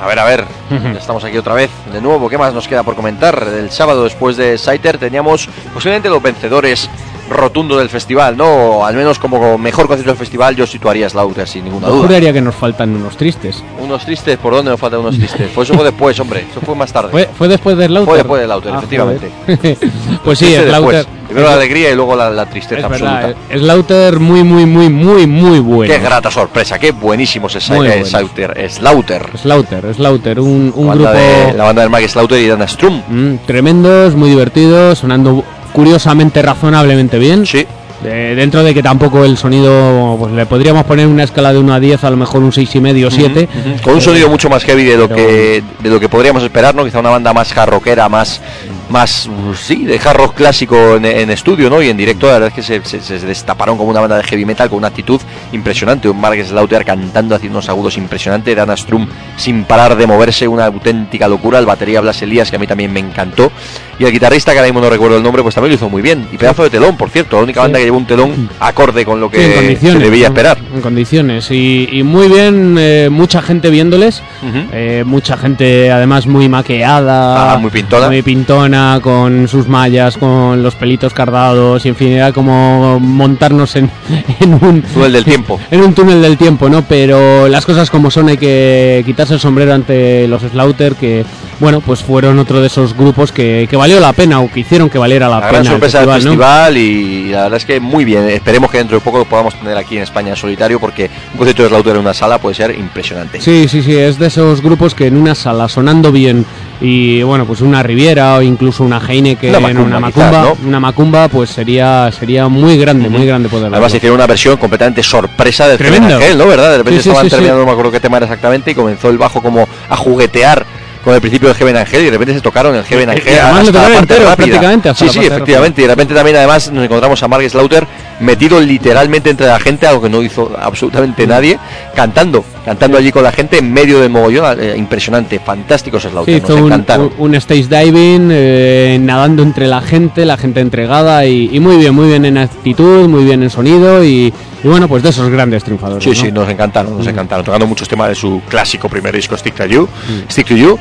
Speaker 1: ver, a ver, ya estamos aquí otra vez de nuevo. ¿Qué más nos queda por comentar? El sábado, después de Saiter, teníamos posiblemente los vencedores rotundos del festival, ¿no? Al menos como mejor concierto del festival yo situaría a Slaughter sin ninguna duda.
Speaker 2: Yo juraría que nos faltan unos tristes.
Speaker 1: ¿Unos tristes? ¿Por dónde nos faltan unos tristes? Pues eso fue después, hombre, eso fue más tarde.
Speaker 2: ¿Fue, fue después de Slaughter?
Speaker 1: Fue después de Slaughter, ah, efectivamente.
Speaker 2: Pues sí, Slaughter.
Speaker 1: Primero la alegría y luego la, la tristeza
Speaker 2: es
Speaker 1: absoluta.
Speaker 2: Verdad, Slaughter muy, muy, muy, muy, muy bueno.
Speaker 1: Qué grata sorpresa, qué buenísimos es Slaughter. Slaughter.
Speaker 2: Slaughter, Slaughter, un, un
Speaker 1: la
Speaker 2: grupo...
Speaker 1: De, la banda del Mike Slaughter y Dana Strum.
Speaker 2: Mm, tremendos, muy divertidos, sonando curiosamente, razonablemente bien.
Speaker 1: Sí.
Speaker 2: De, dentro de que tampoco el sonido, pues le podríamos poner una escala de uno a diez, a lo mejor un seis y medio o siete.
Speaker 1: Uh-huh, uh-huh. Con un sonido mucho más heavy de lo que de lo que podríamos esperar, ¿no? Quizá una banda más hard rockera, más más sí, de hard rock clásico en, en estudio, ¿no? Y en directo la verdad es que se, se, se destaparon como una banda de heavy metal con una actitud impresionante. Un Mark Slaughter cantando, haciendo unos agudos impresionantes, Dana Strum sin parar de moverse, una auténtica locura. El batería Blas Elías, que a mí también me encantó, y el guitarrista, que ahora mismo no recuerdo el nombre, pues también lo hizo muy bien. Y pedazo de telón, por cierto, la única banda sí. que llevó un telón acorde con lo que sí, se debía esperar.
Speaker 2: En condiciones, y, y muy bien, eh, mucha gente viéndoles, uh-huh. eh, mucha gente además muy maqueada,
Speaker 1: ah, muy pintona.
Speaker 2: muy pintona, con sus mallas, con los pelitos cardados, y en fin, era como montarnos en, en un
Speaker 1: túnel del tiempo.
Speaker 2: En un túnel del tiempo, ¿no? Pero las cosas como son, hay que quitarse el sombrero ante los Slaughter, que bueno, pues fueron otro de esos grupos que, que valió la pena, o que hicieron que valiera la,
Speaker 1: la
Speaker 2: pena.
Speaker 1: Gran sorpresa del festival,
Speaker 2: ¿no?
Speaker 1: Y la verdad es que muy bien. Esperemos que dentro de poco lo podamos tener aquí en España en solitario, porque un concierto de Slaughter en una sala puede ser impresionante.
Speaker 2: Sí, sí, sí, es de esos grupos que en una sala sonando bien, y bueno, pues una Riviera o incluso una Heineken, una Macumba, una Macumba, quizás, ¿no? Una Macumba, pues sería sería muy grande, uh-huh. muy grande poder verlo.
Speaker 1: Además hicieron una versión completamente sorpresa del Heaven Angel, ¿no? ¿Verdad? De repente sí, sí, estaban sí, terminando, sí. no me acuerdo qué tema era exactamente, y comenzó el bajo como a juguetear con el principio del Heaven Angel, y de repente se tocaron el Heaven Angel
Speaker 2: y además hasta la parte entero, prácticamente hasta
Speaker 1: sí, sí, efectivamente, rápida. Y de repente también además nos encontramos a Mark Slaughter metido literalmente entre la gente, algo que no hizo absolutamente mm. nadie, cantando, cantando allí con la gente en medio del mogollón, eh, impresionante, fantásticos Slaughter,
Speaker 2: sí,
Speaker 1: nos
Speaker 2: un,
Speaker 1: encantaron.
Speaker 2: Un, un stage diving, eh, nadando entre la gente, la gente entregada, y, y muy bien, muy bien en actitud, muy bien en sonido, y, y bueno, pues de esos grandes triunfadores.
Speaker 1: Sí,
Speaker 2: ¿no?
Speaker 1: sí, nos encantaron, nos mm. encantaron, tocando muchos temas de su clásico primer disco, Stick to You, mm. Stick to You,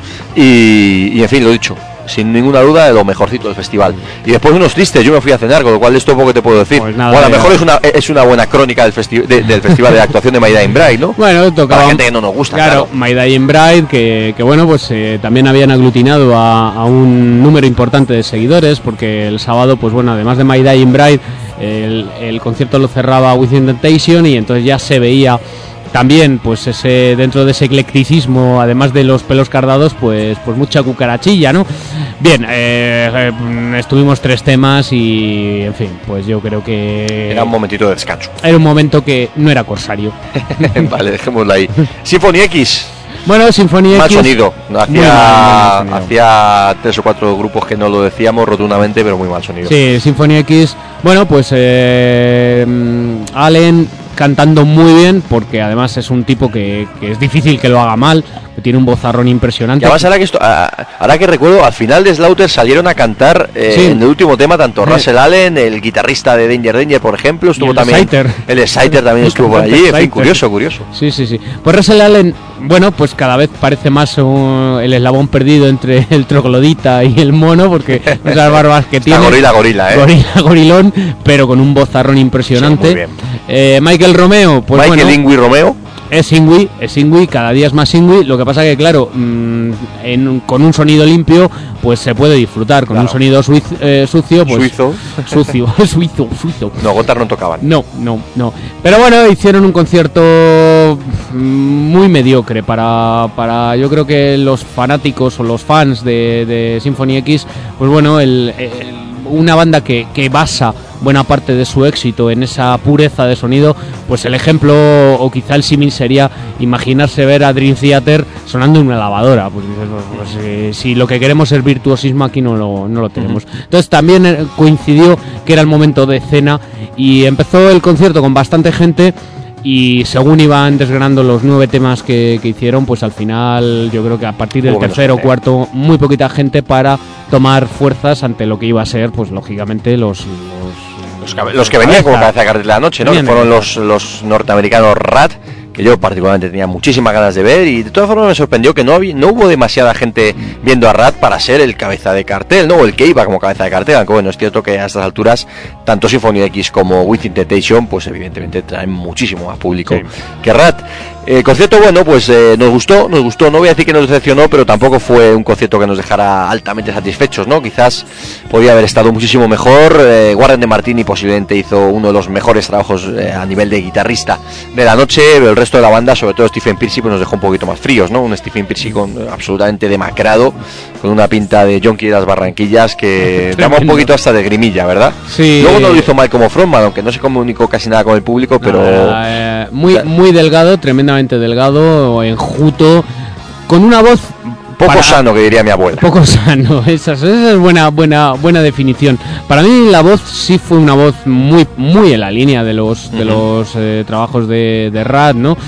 Speaker 1: y, y en fin, lo dicho, sin ninguna duda de lo mejorcito del festival. Y después unos tristes, yo me fui a cenar, con lo cual de esto poco te puedo decir. Pues nada, bueno, a lo mejor es una es una buena crónica del, festi- de, del festival de actuación de My Dying Bride, ¿no?
Speaker 2: Bueno, tocaba
Speaker 1: para la gente que no nos gusta,
Speaker 2: claro, claro. My Dying Bride, que, que bueno, pues eh, también habían aglutinado a, a un número importante de seguidores, porque el sábado, pues bueno, además de My Dying Bride, el, el concierto lo cerraba Within Temptation, y entonces ya se veía también, pues ese dentro de ese eclecticismo, además de los pelos cardados, pues pues mucha cucarachilla, ¿no? Bien, eh, eh, estuvimos tres temas y, en fin, pues yo creo que
Speaker 1: era un momentito de descanso.
Speaker 2: Era un momento que no era Corsario.
Speaker 1: Vale, dejémoslo ahí. Symphony X.
Speaker 2: Bueno, Symphony X.
Speaker 1: Mal sonido. Hacía, hacía tres o cuatro grupos que no lo decíamos rotundamente, pero muy mal sonido.
Speaker 2: Sí, Symphony X. Bueno, pues eh, Allen cantando muy bien, porque además es un tipo que, que es difícil que lo haga mal, que tiene un vozarrón impresionante.
Speaker 1: Y además ahora que, esto, ahora que recuerdo, al final de Slaughter salieron a cantar eh, sí. en el último tema tanto sí. Russell Allen, el guitarrista de Danger Danger, por ejemplo, estuvo
Speaker 2: el
Speaker 1: también
Speaker 2: Saiter.
Speaker 1: el de Saiter también estuvo por allí, en fin, curioso, curioso.
Speaker 2: Sí, sí, sí. Pues Russell Allen, bueno, pues cada vez parece más uh, el eslabón perdido entre el troglodita y el mono, porque esas barbas que tiene.
Speaker 1: Gorila, gorila, eh.
Speaker 2: Gorila, gorilón, pero con un vozarrón impresionante.
Speaker 1: Sí, muy bien.
Speaker 2: Eh, Michael Romeo, pues
Speaker 1: Michael
Speaker 2: bueno,
Speaker 1: Ingui Romeo.
Speaker 2: Es Ingui, es Ingui, cada día es más Ingui. Lo que pasa que, claro, mmm, en, con un sonido limpio, pues se puede disfrutar. Con claro. un sonido suiz, eh, sucio, pues.
Speaker 1: Suizo.
Speaker 2: Sucio, suizo, suizo.
Speaker 1: No, Gotar no tocaban.
Speaker 2: No, no, no. Pero bueno, hicieron un concierto muy mediocre para, para yo creo que los fanáticos o los fans de, de Symphony X, pues bueno, el, el, una banda que, que basa buena parte de su éxito en esa pureza de sonido, pues el ejemplo o quizá el símil sería imaginarse ver a Dream Theater sonando en una lavadora. Pues, pues eh, si lo que queremos es virtuosismo, aquí no lo, no lo tenemos. Uh-huh. Entonces también coincidió que era el momento de cena y empezó el concierto con bastante gente. Y según iban desgranando los nueve temas que, que hicieron, pues al final yo creo que a partir del tercero o cuarto, muy poquita gente para tomar fuerzas ante lo que iba a ser, pues lógicamente los los,
Speaker 1: los, los que venían como cabeza de cartel de la noche, ¿no? Que fueron los, los norteamericanos Rat, que yo particularmente tenía muchísimas ganas de ver, y de todas formas me sorprendió que no, había, no hubo demasiada gente viendo a Ratt para ser el cabeza de cartel, ¿no? O el que iba como cabeza de cartel, aunque bueno, es cierto que a estas alturas tanto Symphony X como Within Temptation pues evidentemente traen muchísimo más público sí. que Ratt. El concierto, bueno, pues eh, nos gustó, nos gustó, no voy a decir que nos decepcionó, pero tampoco fue un concierto que nos dejara altamente satisfechos, ¿no? Quizás podía haber estado muchísimo mejor. eh, Warren de Martini posiblemente hizo uno de los mejores trabajos eh, a nivel de guitarrista de la noche, pero el resto de la banda, sobre todo Stephen Pearcy, pues nos dejó un poquito más fríos, ¿no? Un Stephen Pearcy con, eh, absolutamente demacrado, con una pinta de Yonki de las Barranquillas que daba un poquito hasta de grimilla, ¿verdad?
Speaker 2: Sí.
Speaker 1: Luego no lo hizo mal como frontman, aunque no se comunicó casi nada con el público, pero...
Speaker 2: No, eh, muy, muy delgado, tremendamente delgado, enjuto, con una voz
Speaker 1: poco
Speaker 2: para,
Speaker 1: sano, que diría mi abuela.
Speaker 2: Poco sano, esa, esa es buena, buena, buena definición. Para mí la voz sí fue una voz muy, muy en la línea de los, uh-huh. de los eh, trabajos de, de Ratt, ¿no?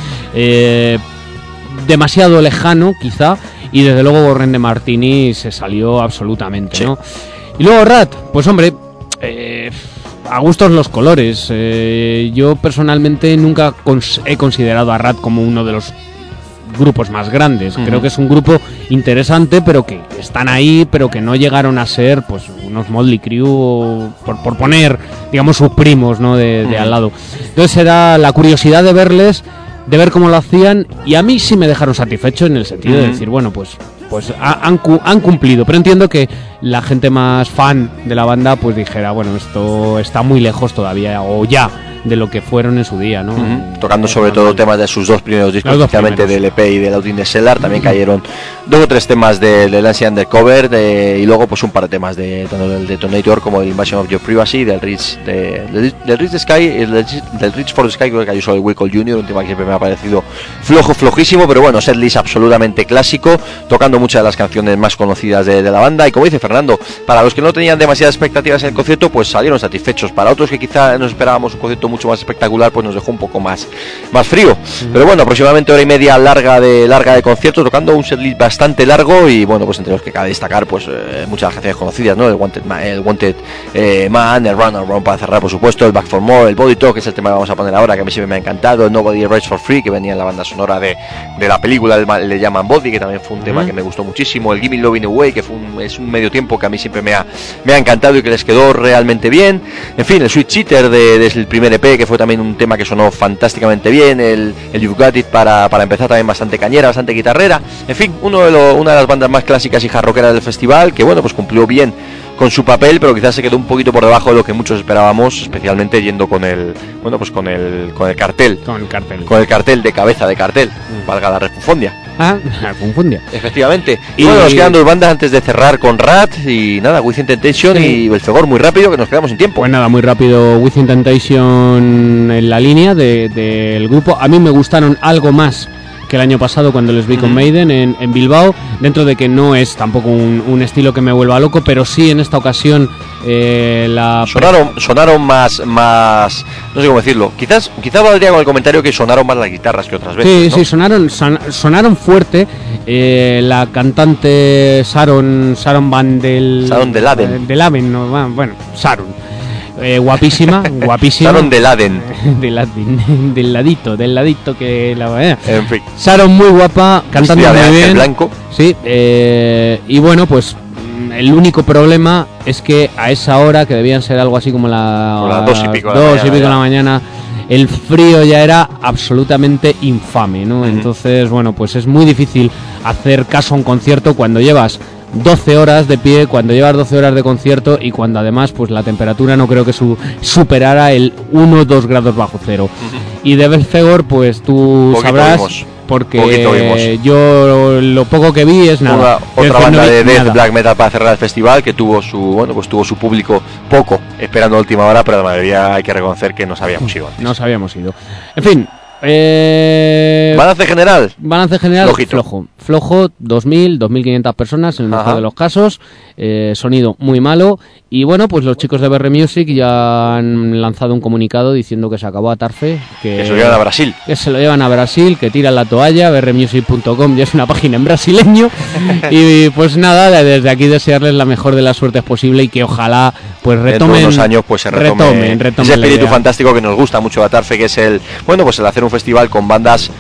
Speaker 2: Eh, demasiado lejano, quizá, y desde luego Warren de Martini se salió absolutamente, sí. ¿no? Y luego Ratt, pues hombre, eh, a gustos los colores. Eh, yo personalmente nunca cons- he considerado a Ratt como uno de los grupos más grandes. Uh-huh. Creo que es un grupo interesante, pero que están ahí, pero que no llegaron a ser pues unos Motley Crue, por, por poner, digamos, sus primos, ¿no? de, de uh-huh. al lado. Entonces era la curiosidad de verles, de ver cómo lo hacían, y a mí sí me dejaron satisfecho en el sentido uh-huh. de decir, bueno, pues pues ha, han, han cumplido, pero entiendo que la gente más fan de la banda pues dijera, bueno, esto está muy lejos todavía, o ya, de lo que fueron en su día, ¿no?
Speaker 1: Uh-huh. Tocando sobre todo temas de sus dos primeros discos, especialmente del E P y del Out in the Cellar. También uh-huh. cayeron dos o tres temas de, de Lancey Undercover, de, y luego pues un par de temas de tanto del Detonator como del Invasion of Your Privacy, del Reach de, del, del Reach the Sky, del, del Reach for the Sky, creo que cayó sobre el We Call Junior, un tema que siempre me ha parecido flojo, flojísimo, pero bueno, setlist absolutamente clásico, tocando muchas de las canciones más conocidas de, de la banda. Y como dice Fernando, para los que no tenían demasiadas expectativas en el concierto, pues salieron satisfechos. Para otros que quizá nos esperábamos un concierto mucho más espectacular, pues nos dejó un poco más, más frío. Uh-huh. Pero bueno, aproximadamente hora y media larga de larga de concierto, tocando un setlist bastante largo, y bueno, pues entre los que cabe destacar pues eh, muchas canciones conocidas, ¿no? El Wanted Man, el Wanted eh, Man, el Run and Run para cerrar, por supuesto, el Back for More, el Body Talk, que es el tema que vamos a poner ahora, que a mí siempre me ha encantado, el Nobody Rides for Free, que venía en la banda sonora de, de la película, el, le llaman Body, que también fue un uh-huh. tema que me gustó muchísimo, el Gimme Loving Away, que fue un, es un medio tiempo que a mí siempre me ha, me ha encantado y que les quedó realmente bien. En fin, el Sweet Cheater de, desde el primer E P, que fue también un tema que sonó fantásticamente bien, el, el You've Got It para, para empezar, también bastante cañera, bastante guitarrera. En fin, uno de lo, una de las bandas más clásicas y hard rockeras del festival, que bueno, pues cumplió bien con su papel, pero quizás se quedó un poquito por debajo de lo que muchos esperábamos, especialmente yendo con el, bueno, pues con el, con el cartel,
Speaker 2: con el cartel,
Speaker 1: con el cartel de cabeza de cartel, mm. valga la refunfondia.
Speaker 2: Ah, la confundia.
Speaker 1: Efectivamente. Y, y bueno, nos quedan dos bandas antes de cerrar con Ratt, y nada, Within Temptation sí. y Belfegor, muy rápido, que nos quedamos sin tiempo.
Speaker 2: Pues nada, muy rápido, Within Temptation en la línea del de, de grupo. A mí me gustaron algo más que el año pasado cuando les vi con Maiden en, en Bilbao, dentro de que no es tampoco un, un estilo que me vuelva loco, pero sí en esta ocasión eh, la
Speaker 1: sonaron sonaron más más no sé cómo decirlo, quizás quizás valdría con el comentario que sonaron más las guitarras que otras veces,
Speaker 2: sí,
Speaker 1: ¿no?
Speaker 2: sí, sonaron son, sonaron fuerte. Eh, la cantante Sharon Sharon Van del
Speaker 1: Sharon de Laden
Speaker 2: de Laden, no, bueno, Sharon Eh, guapísima, guapísima.
Speaker 1: Sharon de Laden.
Speaker 2: de Laden, del ladito, del ladito que la eh.
Speaker 1: En fin.
Speaker 2: Sharon muy guapa, cantando
Speaker 1: Hostia,
Speaker 2: muy bien.
Speaker 1: Blanco.
Speaker 2: Sí, eh, y bueno, pues el único problema es que a esa hora, que debían ser algo así como la,
Speaker 1: las dos y pico,
Speaker 2: dos
Speaker 1: la
Speaker 2: y pico de la
Speaker 1: mañana,
Speaker 2: mañana, el frío ya era absolutamente infame, ¿no? Uh-huh. Entonces, bueno, pues es muy difícil hacer caso a un concierto cuando llevas doce horas de pie, cuando llevas doce horas de concierto, y cuando además pues la temperatura no creo que su, superara el uno o dos grados bajo cero. Uh-huh. Y de Belfegor, pues tú Poquito sabrás vimos. Porque yo lo poco que vi es nada.
Speaker 1: Una, otra banda no de death black metal para cerrar el festival, que tuvo su bueno pues tuvo su público poco esperando a última hora, pero la mayoría hay que reconocer que nos habíamos ido antes.
Speaker 2: Nos habíamos ido. En fin. Eh,
Speaker 1: balance general
Speaker 2: balance general
Speaker 1: Flojito.
Speaker 2: flojo flojo dos mil, dos mil quinientas personas en el mejor de los casos, eh, sonido muy malo, Y bueno, pues los chicos de B R Music ya han lanzado un comunicado diciendo que se acabó Atarfe, que,
Speaker 1: que se lo llevan a Brasil.
Speaker 2: Que se lo llevan a Brasil, que tiran la toalla. B R music punto com ya es una página en brasileño. Y pues nada, desde aquí desearles la mejor de las suertes posible y que ojalá pues retomen.
Speaker 1: Dentro de unos años pues se retome,
Speaker 2: retomen, retomen
Speaker 1: ese espíritu fantástico que nos gusta mucho de Atarfe, que es el, bueno, pues el hacer un festival con bandas,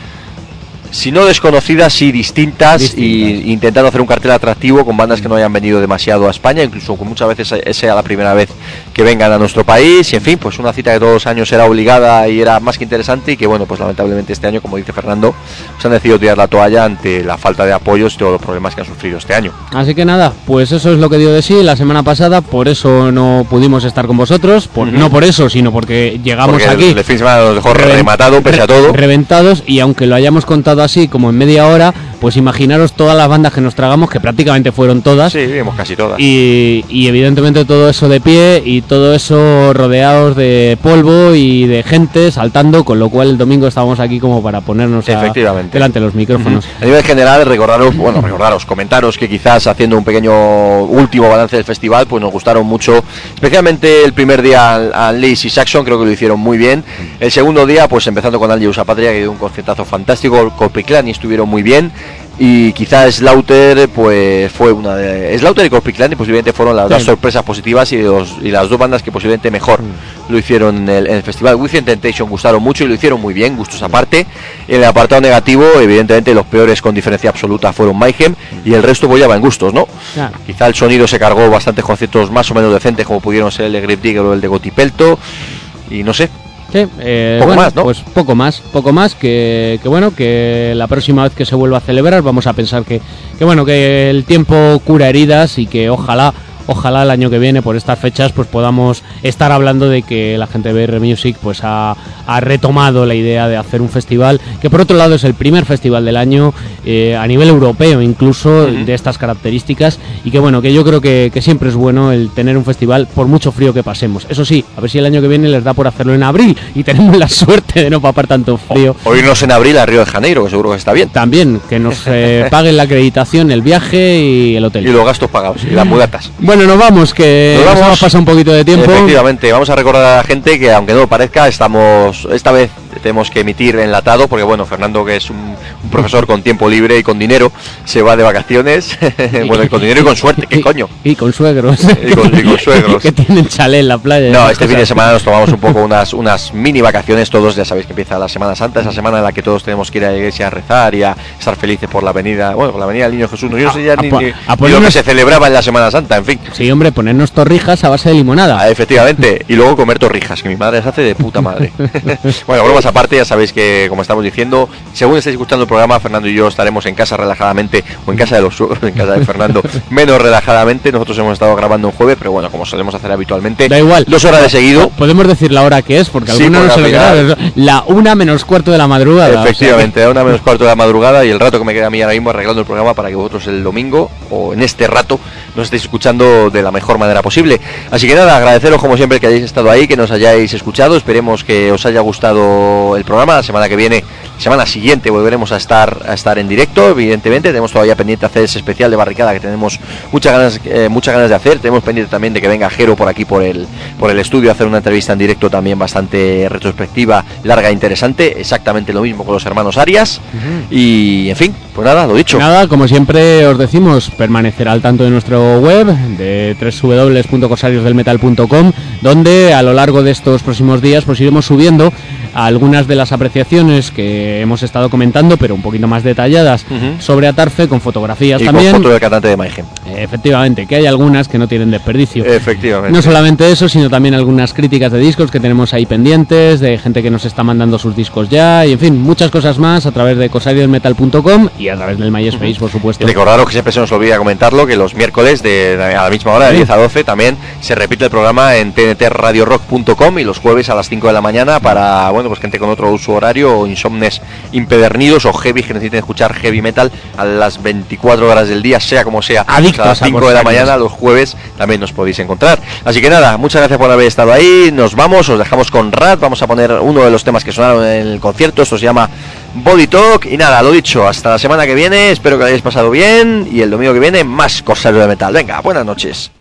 Speaker 1: si no desconocidas, sí distintas, distintas, y intentando hacer un cartel atractivo con bandas que no hayan venido demasiado a España, incluso que muchas veces sea la primera vez que vengan a nuestro país, y en fin, pues una cita que todos los años era obligada y era más que interesante, y que bueno, pues lamentablemente este año, como dice Fernando, se han decidido tirar la toalla ante la falta de apoyos y todos los problemas que han sufrido este año.
Speaker 2: Así que nada, pues eso es lo que dio de sí la semana pasada, por eso no pudimos estar con vosotros, por, uh-huh. no por eso, sino porque llegamos
Speaker 1: porque
Speaker 2: aquí.
Speaker 1: El, el fin de semana nos dejó Reven- rematado, pese a todo.
Speaker 2: Reventados, y aunque lo hayamos contado así como en media hora, pues imaginaros todas las bandas que nos tragamos, que prácticamente fueron todas.
Speaker 1: Sí, vimos casi todas.
Speaker 2: Y, y evidentemente todo eso de pie y todo eso rodeados de polvo y de gente saltando, con lo cual el domingo estábamos aquí como para ponernos a, delante de los micrófonos.
Speaker 1: Uh-huh. A nivel general, recordaros, bueno, recordaros, comentaros que quizás haciendo un pequeño último balance del festival, pues nos gustaron mucho, especialmente el primer día al, al Lazy Saxon, creo que lo hicieron muy bien. El segundo día, pues empezando con Algius Patria, que dio un conciertazo fantástico, Corpiclani estuvieron muy bien. Y quizás Slaughter pues fue una de Slaughter y Corpiclani posiblemente fueron las sí. dos sorpresas positivas y, los, y las dos bandas que posiblemente mejor mm. lo hicieron en el, en el festival. Within Temptation gustaron mucho y lo hicieron muy bien, gustos aparte. En el apartado negativo, evidentemente los peores con diferencia absoluta fueron Mayhem, y el resto pues ya va en gustos, ¿no?
Speaker 2: Claro.
Speaker 1: Quizá el sonido se cargó bastantes conciertos más o menos decentes, como pudieron ser el de Grave Digger o el de Gotipelto, y no sé.
Speaker 2: Sí, eh,
Speaker 1: poco
Speaker 2: bueno,
Speaker 1: más, ¿no?
Speaker 2: Pues poco más, poco más que, que bueno, que la próxima vez que se vuelva a celebrar vamos a pensar que, que bueno, que el tiempo cura heridas y que ojalá Ojalá el año que viene, por estas fechas, pues podamos estar hablando de que la gente de B R Music pues ha, ha retomado la idea de hacer un festival, que por otro lado es el primer festival del año eh, a nivel europeo incluso, uh-huh. de estas características, y que bueno, que yo creo que, que siempre es bueno el tener un festival por mucho frío que pasemos. Eso sí, a ver si el año que viene les da por hacerlo en abril y tenemos la suerte de no papar tanto frío.
Speaker 1: O, o irnos en abril a Río de Janeiro, que seguro que está bien.
Speaker 2: También, que nos eh, paguen la acreditación, el viaje y el hotel.
Speaker 1: Y los gastos pagados, y las mudatas.
Speaker 2: Bueno, nos vamos, que nos, vamos, nos pasa un poquito de tiempo.
Speaker 1: Efectivamente, vamos a recordar a la gente que, aunque no lo parezca, estamos esta vez tenemos que emitir enlatado, porque bueno, Fernando, que es un, un profesor con tiempo libre y con dinero, se va de vacaciones. Bueno, y con dinero y con suerte, ¿qué coño?
Speaker 2: Y con suegros.
Speaker 1: Y con, y con suegros.
Speaker 2: Que tienen chalet en la playa.
Speaker 1: No, este fin de semana nos tomamos un poco unas unas mini vacaciones todos, ya sabéis que empieza la Semana Santa, esa semana en la que todos tenemos que ir a la iglesia a rezar y a estar felices por la venida, bueno, por la venida del Niño Jesús. No, yo no sé ya a, ni, a, ni, a ni lo que se celebraba en la Semana Santa, en fin.
Speaker 2: Sí, hombre, ponernos torrijas a base de limonada.
Speaker 1: Ah, efectivamente, y luego comer torrijas, que mi madre las hace de puta madre. Bueno, bromas aparte, ya sabéis que, como estamos diciendo, según estáis escuchando el programa, Fernando y yo estaremos en casa relajadamente, o en casa de los suegros, en casa de Fernando, menos relajadamente. Nosotros hemos estado grabando un jueves, pero bueno, como solemos hacer habitualmente,
Speaker 2: da igual,
Speaker 1: dos horas de seguido.
Speaker 2: Podemos decir la hora que es, porque
Speaker 1: sí,
Speaker 2: algunos no se lo quedan. La una menos cuarto de la madrugada.
Speaker 1: Efectivamente, o sea, la una menos cuarto de la madrugada, y el rato que me queda a mí ahora mismo arreglando el programa para que vosotros el domingo, o en este rato, nos estéis escuchando de la mejor manera posible. Así que nada, agradeceros como siempre que hayáis estado ahí, que nos hayáis escuchado. Esperemos que os haya gustado el programa. La semana que viene, semana siguiente, volveremos a estar a estar en directo. Evidentemente, tenemos todavía pendiente hacer ese especial de barricada que tenemos muchas ganas eh, muchas ganas de hacer. Tenemos pendiente también de que venga Jero por aquí por el por el estudio a hacer una entrevista en directo también bastante retrospectiva, larga e interesante. Exactamente lo mismo con los hermanos Arias. Uh-huh. Y en fin, pues nada, lo dicho.
Speaker 2: Nada, como siempre os decimos, permanecer al tanto de nuestro web de doble u doble u doble u punto corsarios del metal punto com, donde a lo largo de estos próximos días pues iremos subiendo algunas de las apreciaciones que hemos estado comentando, pero un poquito más detalladas, uh-huh. sobre Atarfe, con fotografías
Speaker 1: y
Speaker 2: también.
Speaker 1: Y con foto del cantante de Mayhem.
Speaker 2: Efectivamente, que hay algunas que no tienen desperdicio.
Speaker 1: Efectivamente.
Speaker 2: No solamente eso, sino también algunas críticas de discos que tenemos ahí pendientes, de gente que nos está mandando sus discos ya, y en fin, muchas cosas más a través de corsarios del metal punto com y a través del MySpace, uh-huh. por supuesto.
Speaker 1: Y recordaros que siempre se nos olvida comentarlo, que los miércoles de, de a la misma hora, de sí. diez a doce, también se repite el programa en t n t radio rock punto com, y los jueves a las cinco de la mañana para, bueno, pues gente con otro uso horario, o insomnes impedernidos, o heavy que necesiten escuchar heavy metal a las veinticuatro horas del día, sea como sea.
Speaker 2: Adictos
Speaker 1: a las cinco de la mañana los jueves también nos podéis encontrar. Así que nada, muchas gracias por haber estado ahí. Nos vamos, os dejamos con Rat. Vamos a poner uno de los temas que sonaron en el concierto. Esto se llama Body Talk. Y nada, lo dicho, hasta la semana que viene. Espero que lo hayáis pasado bien, y el domingo que viene más Corsarios de Metal. Venga, buenas noches.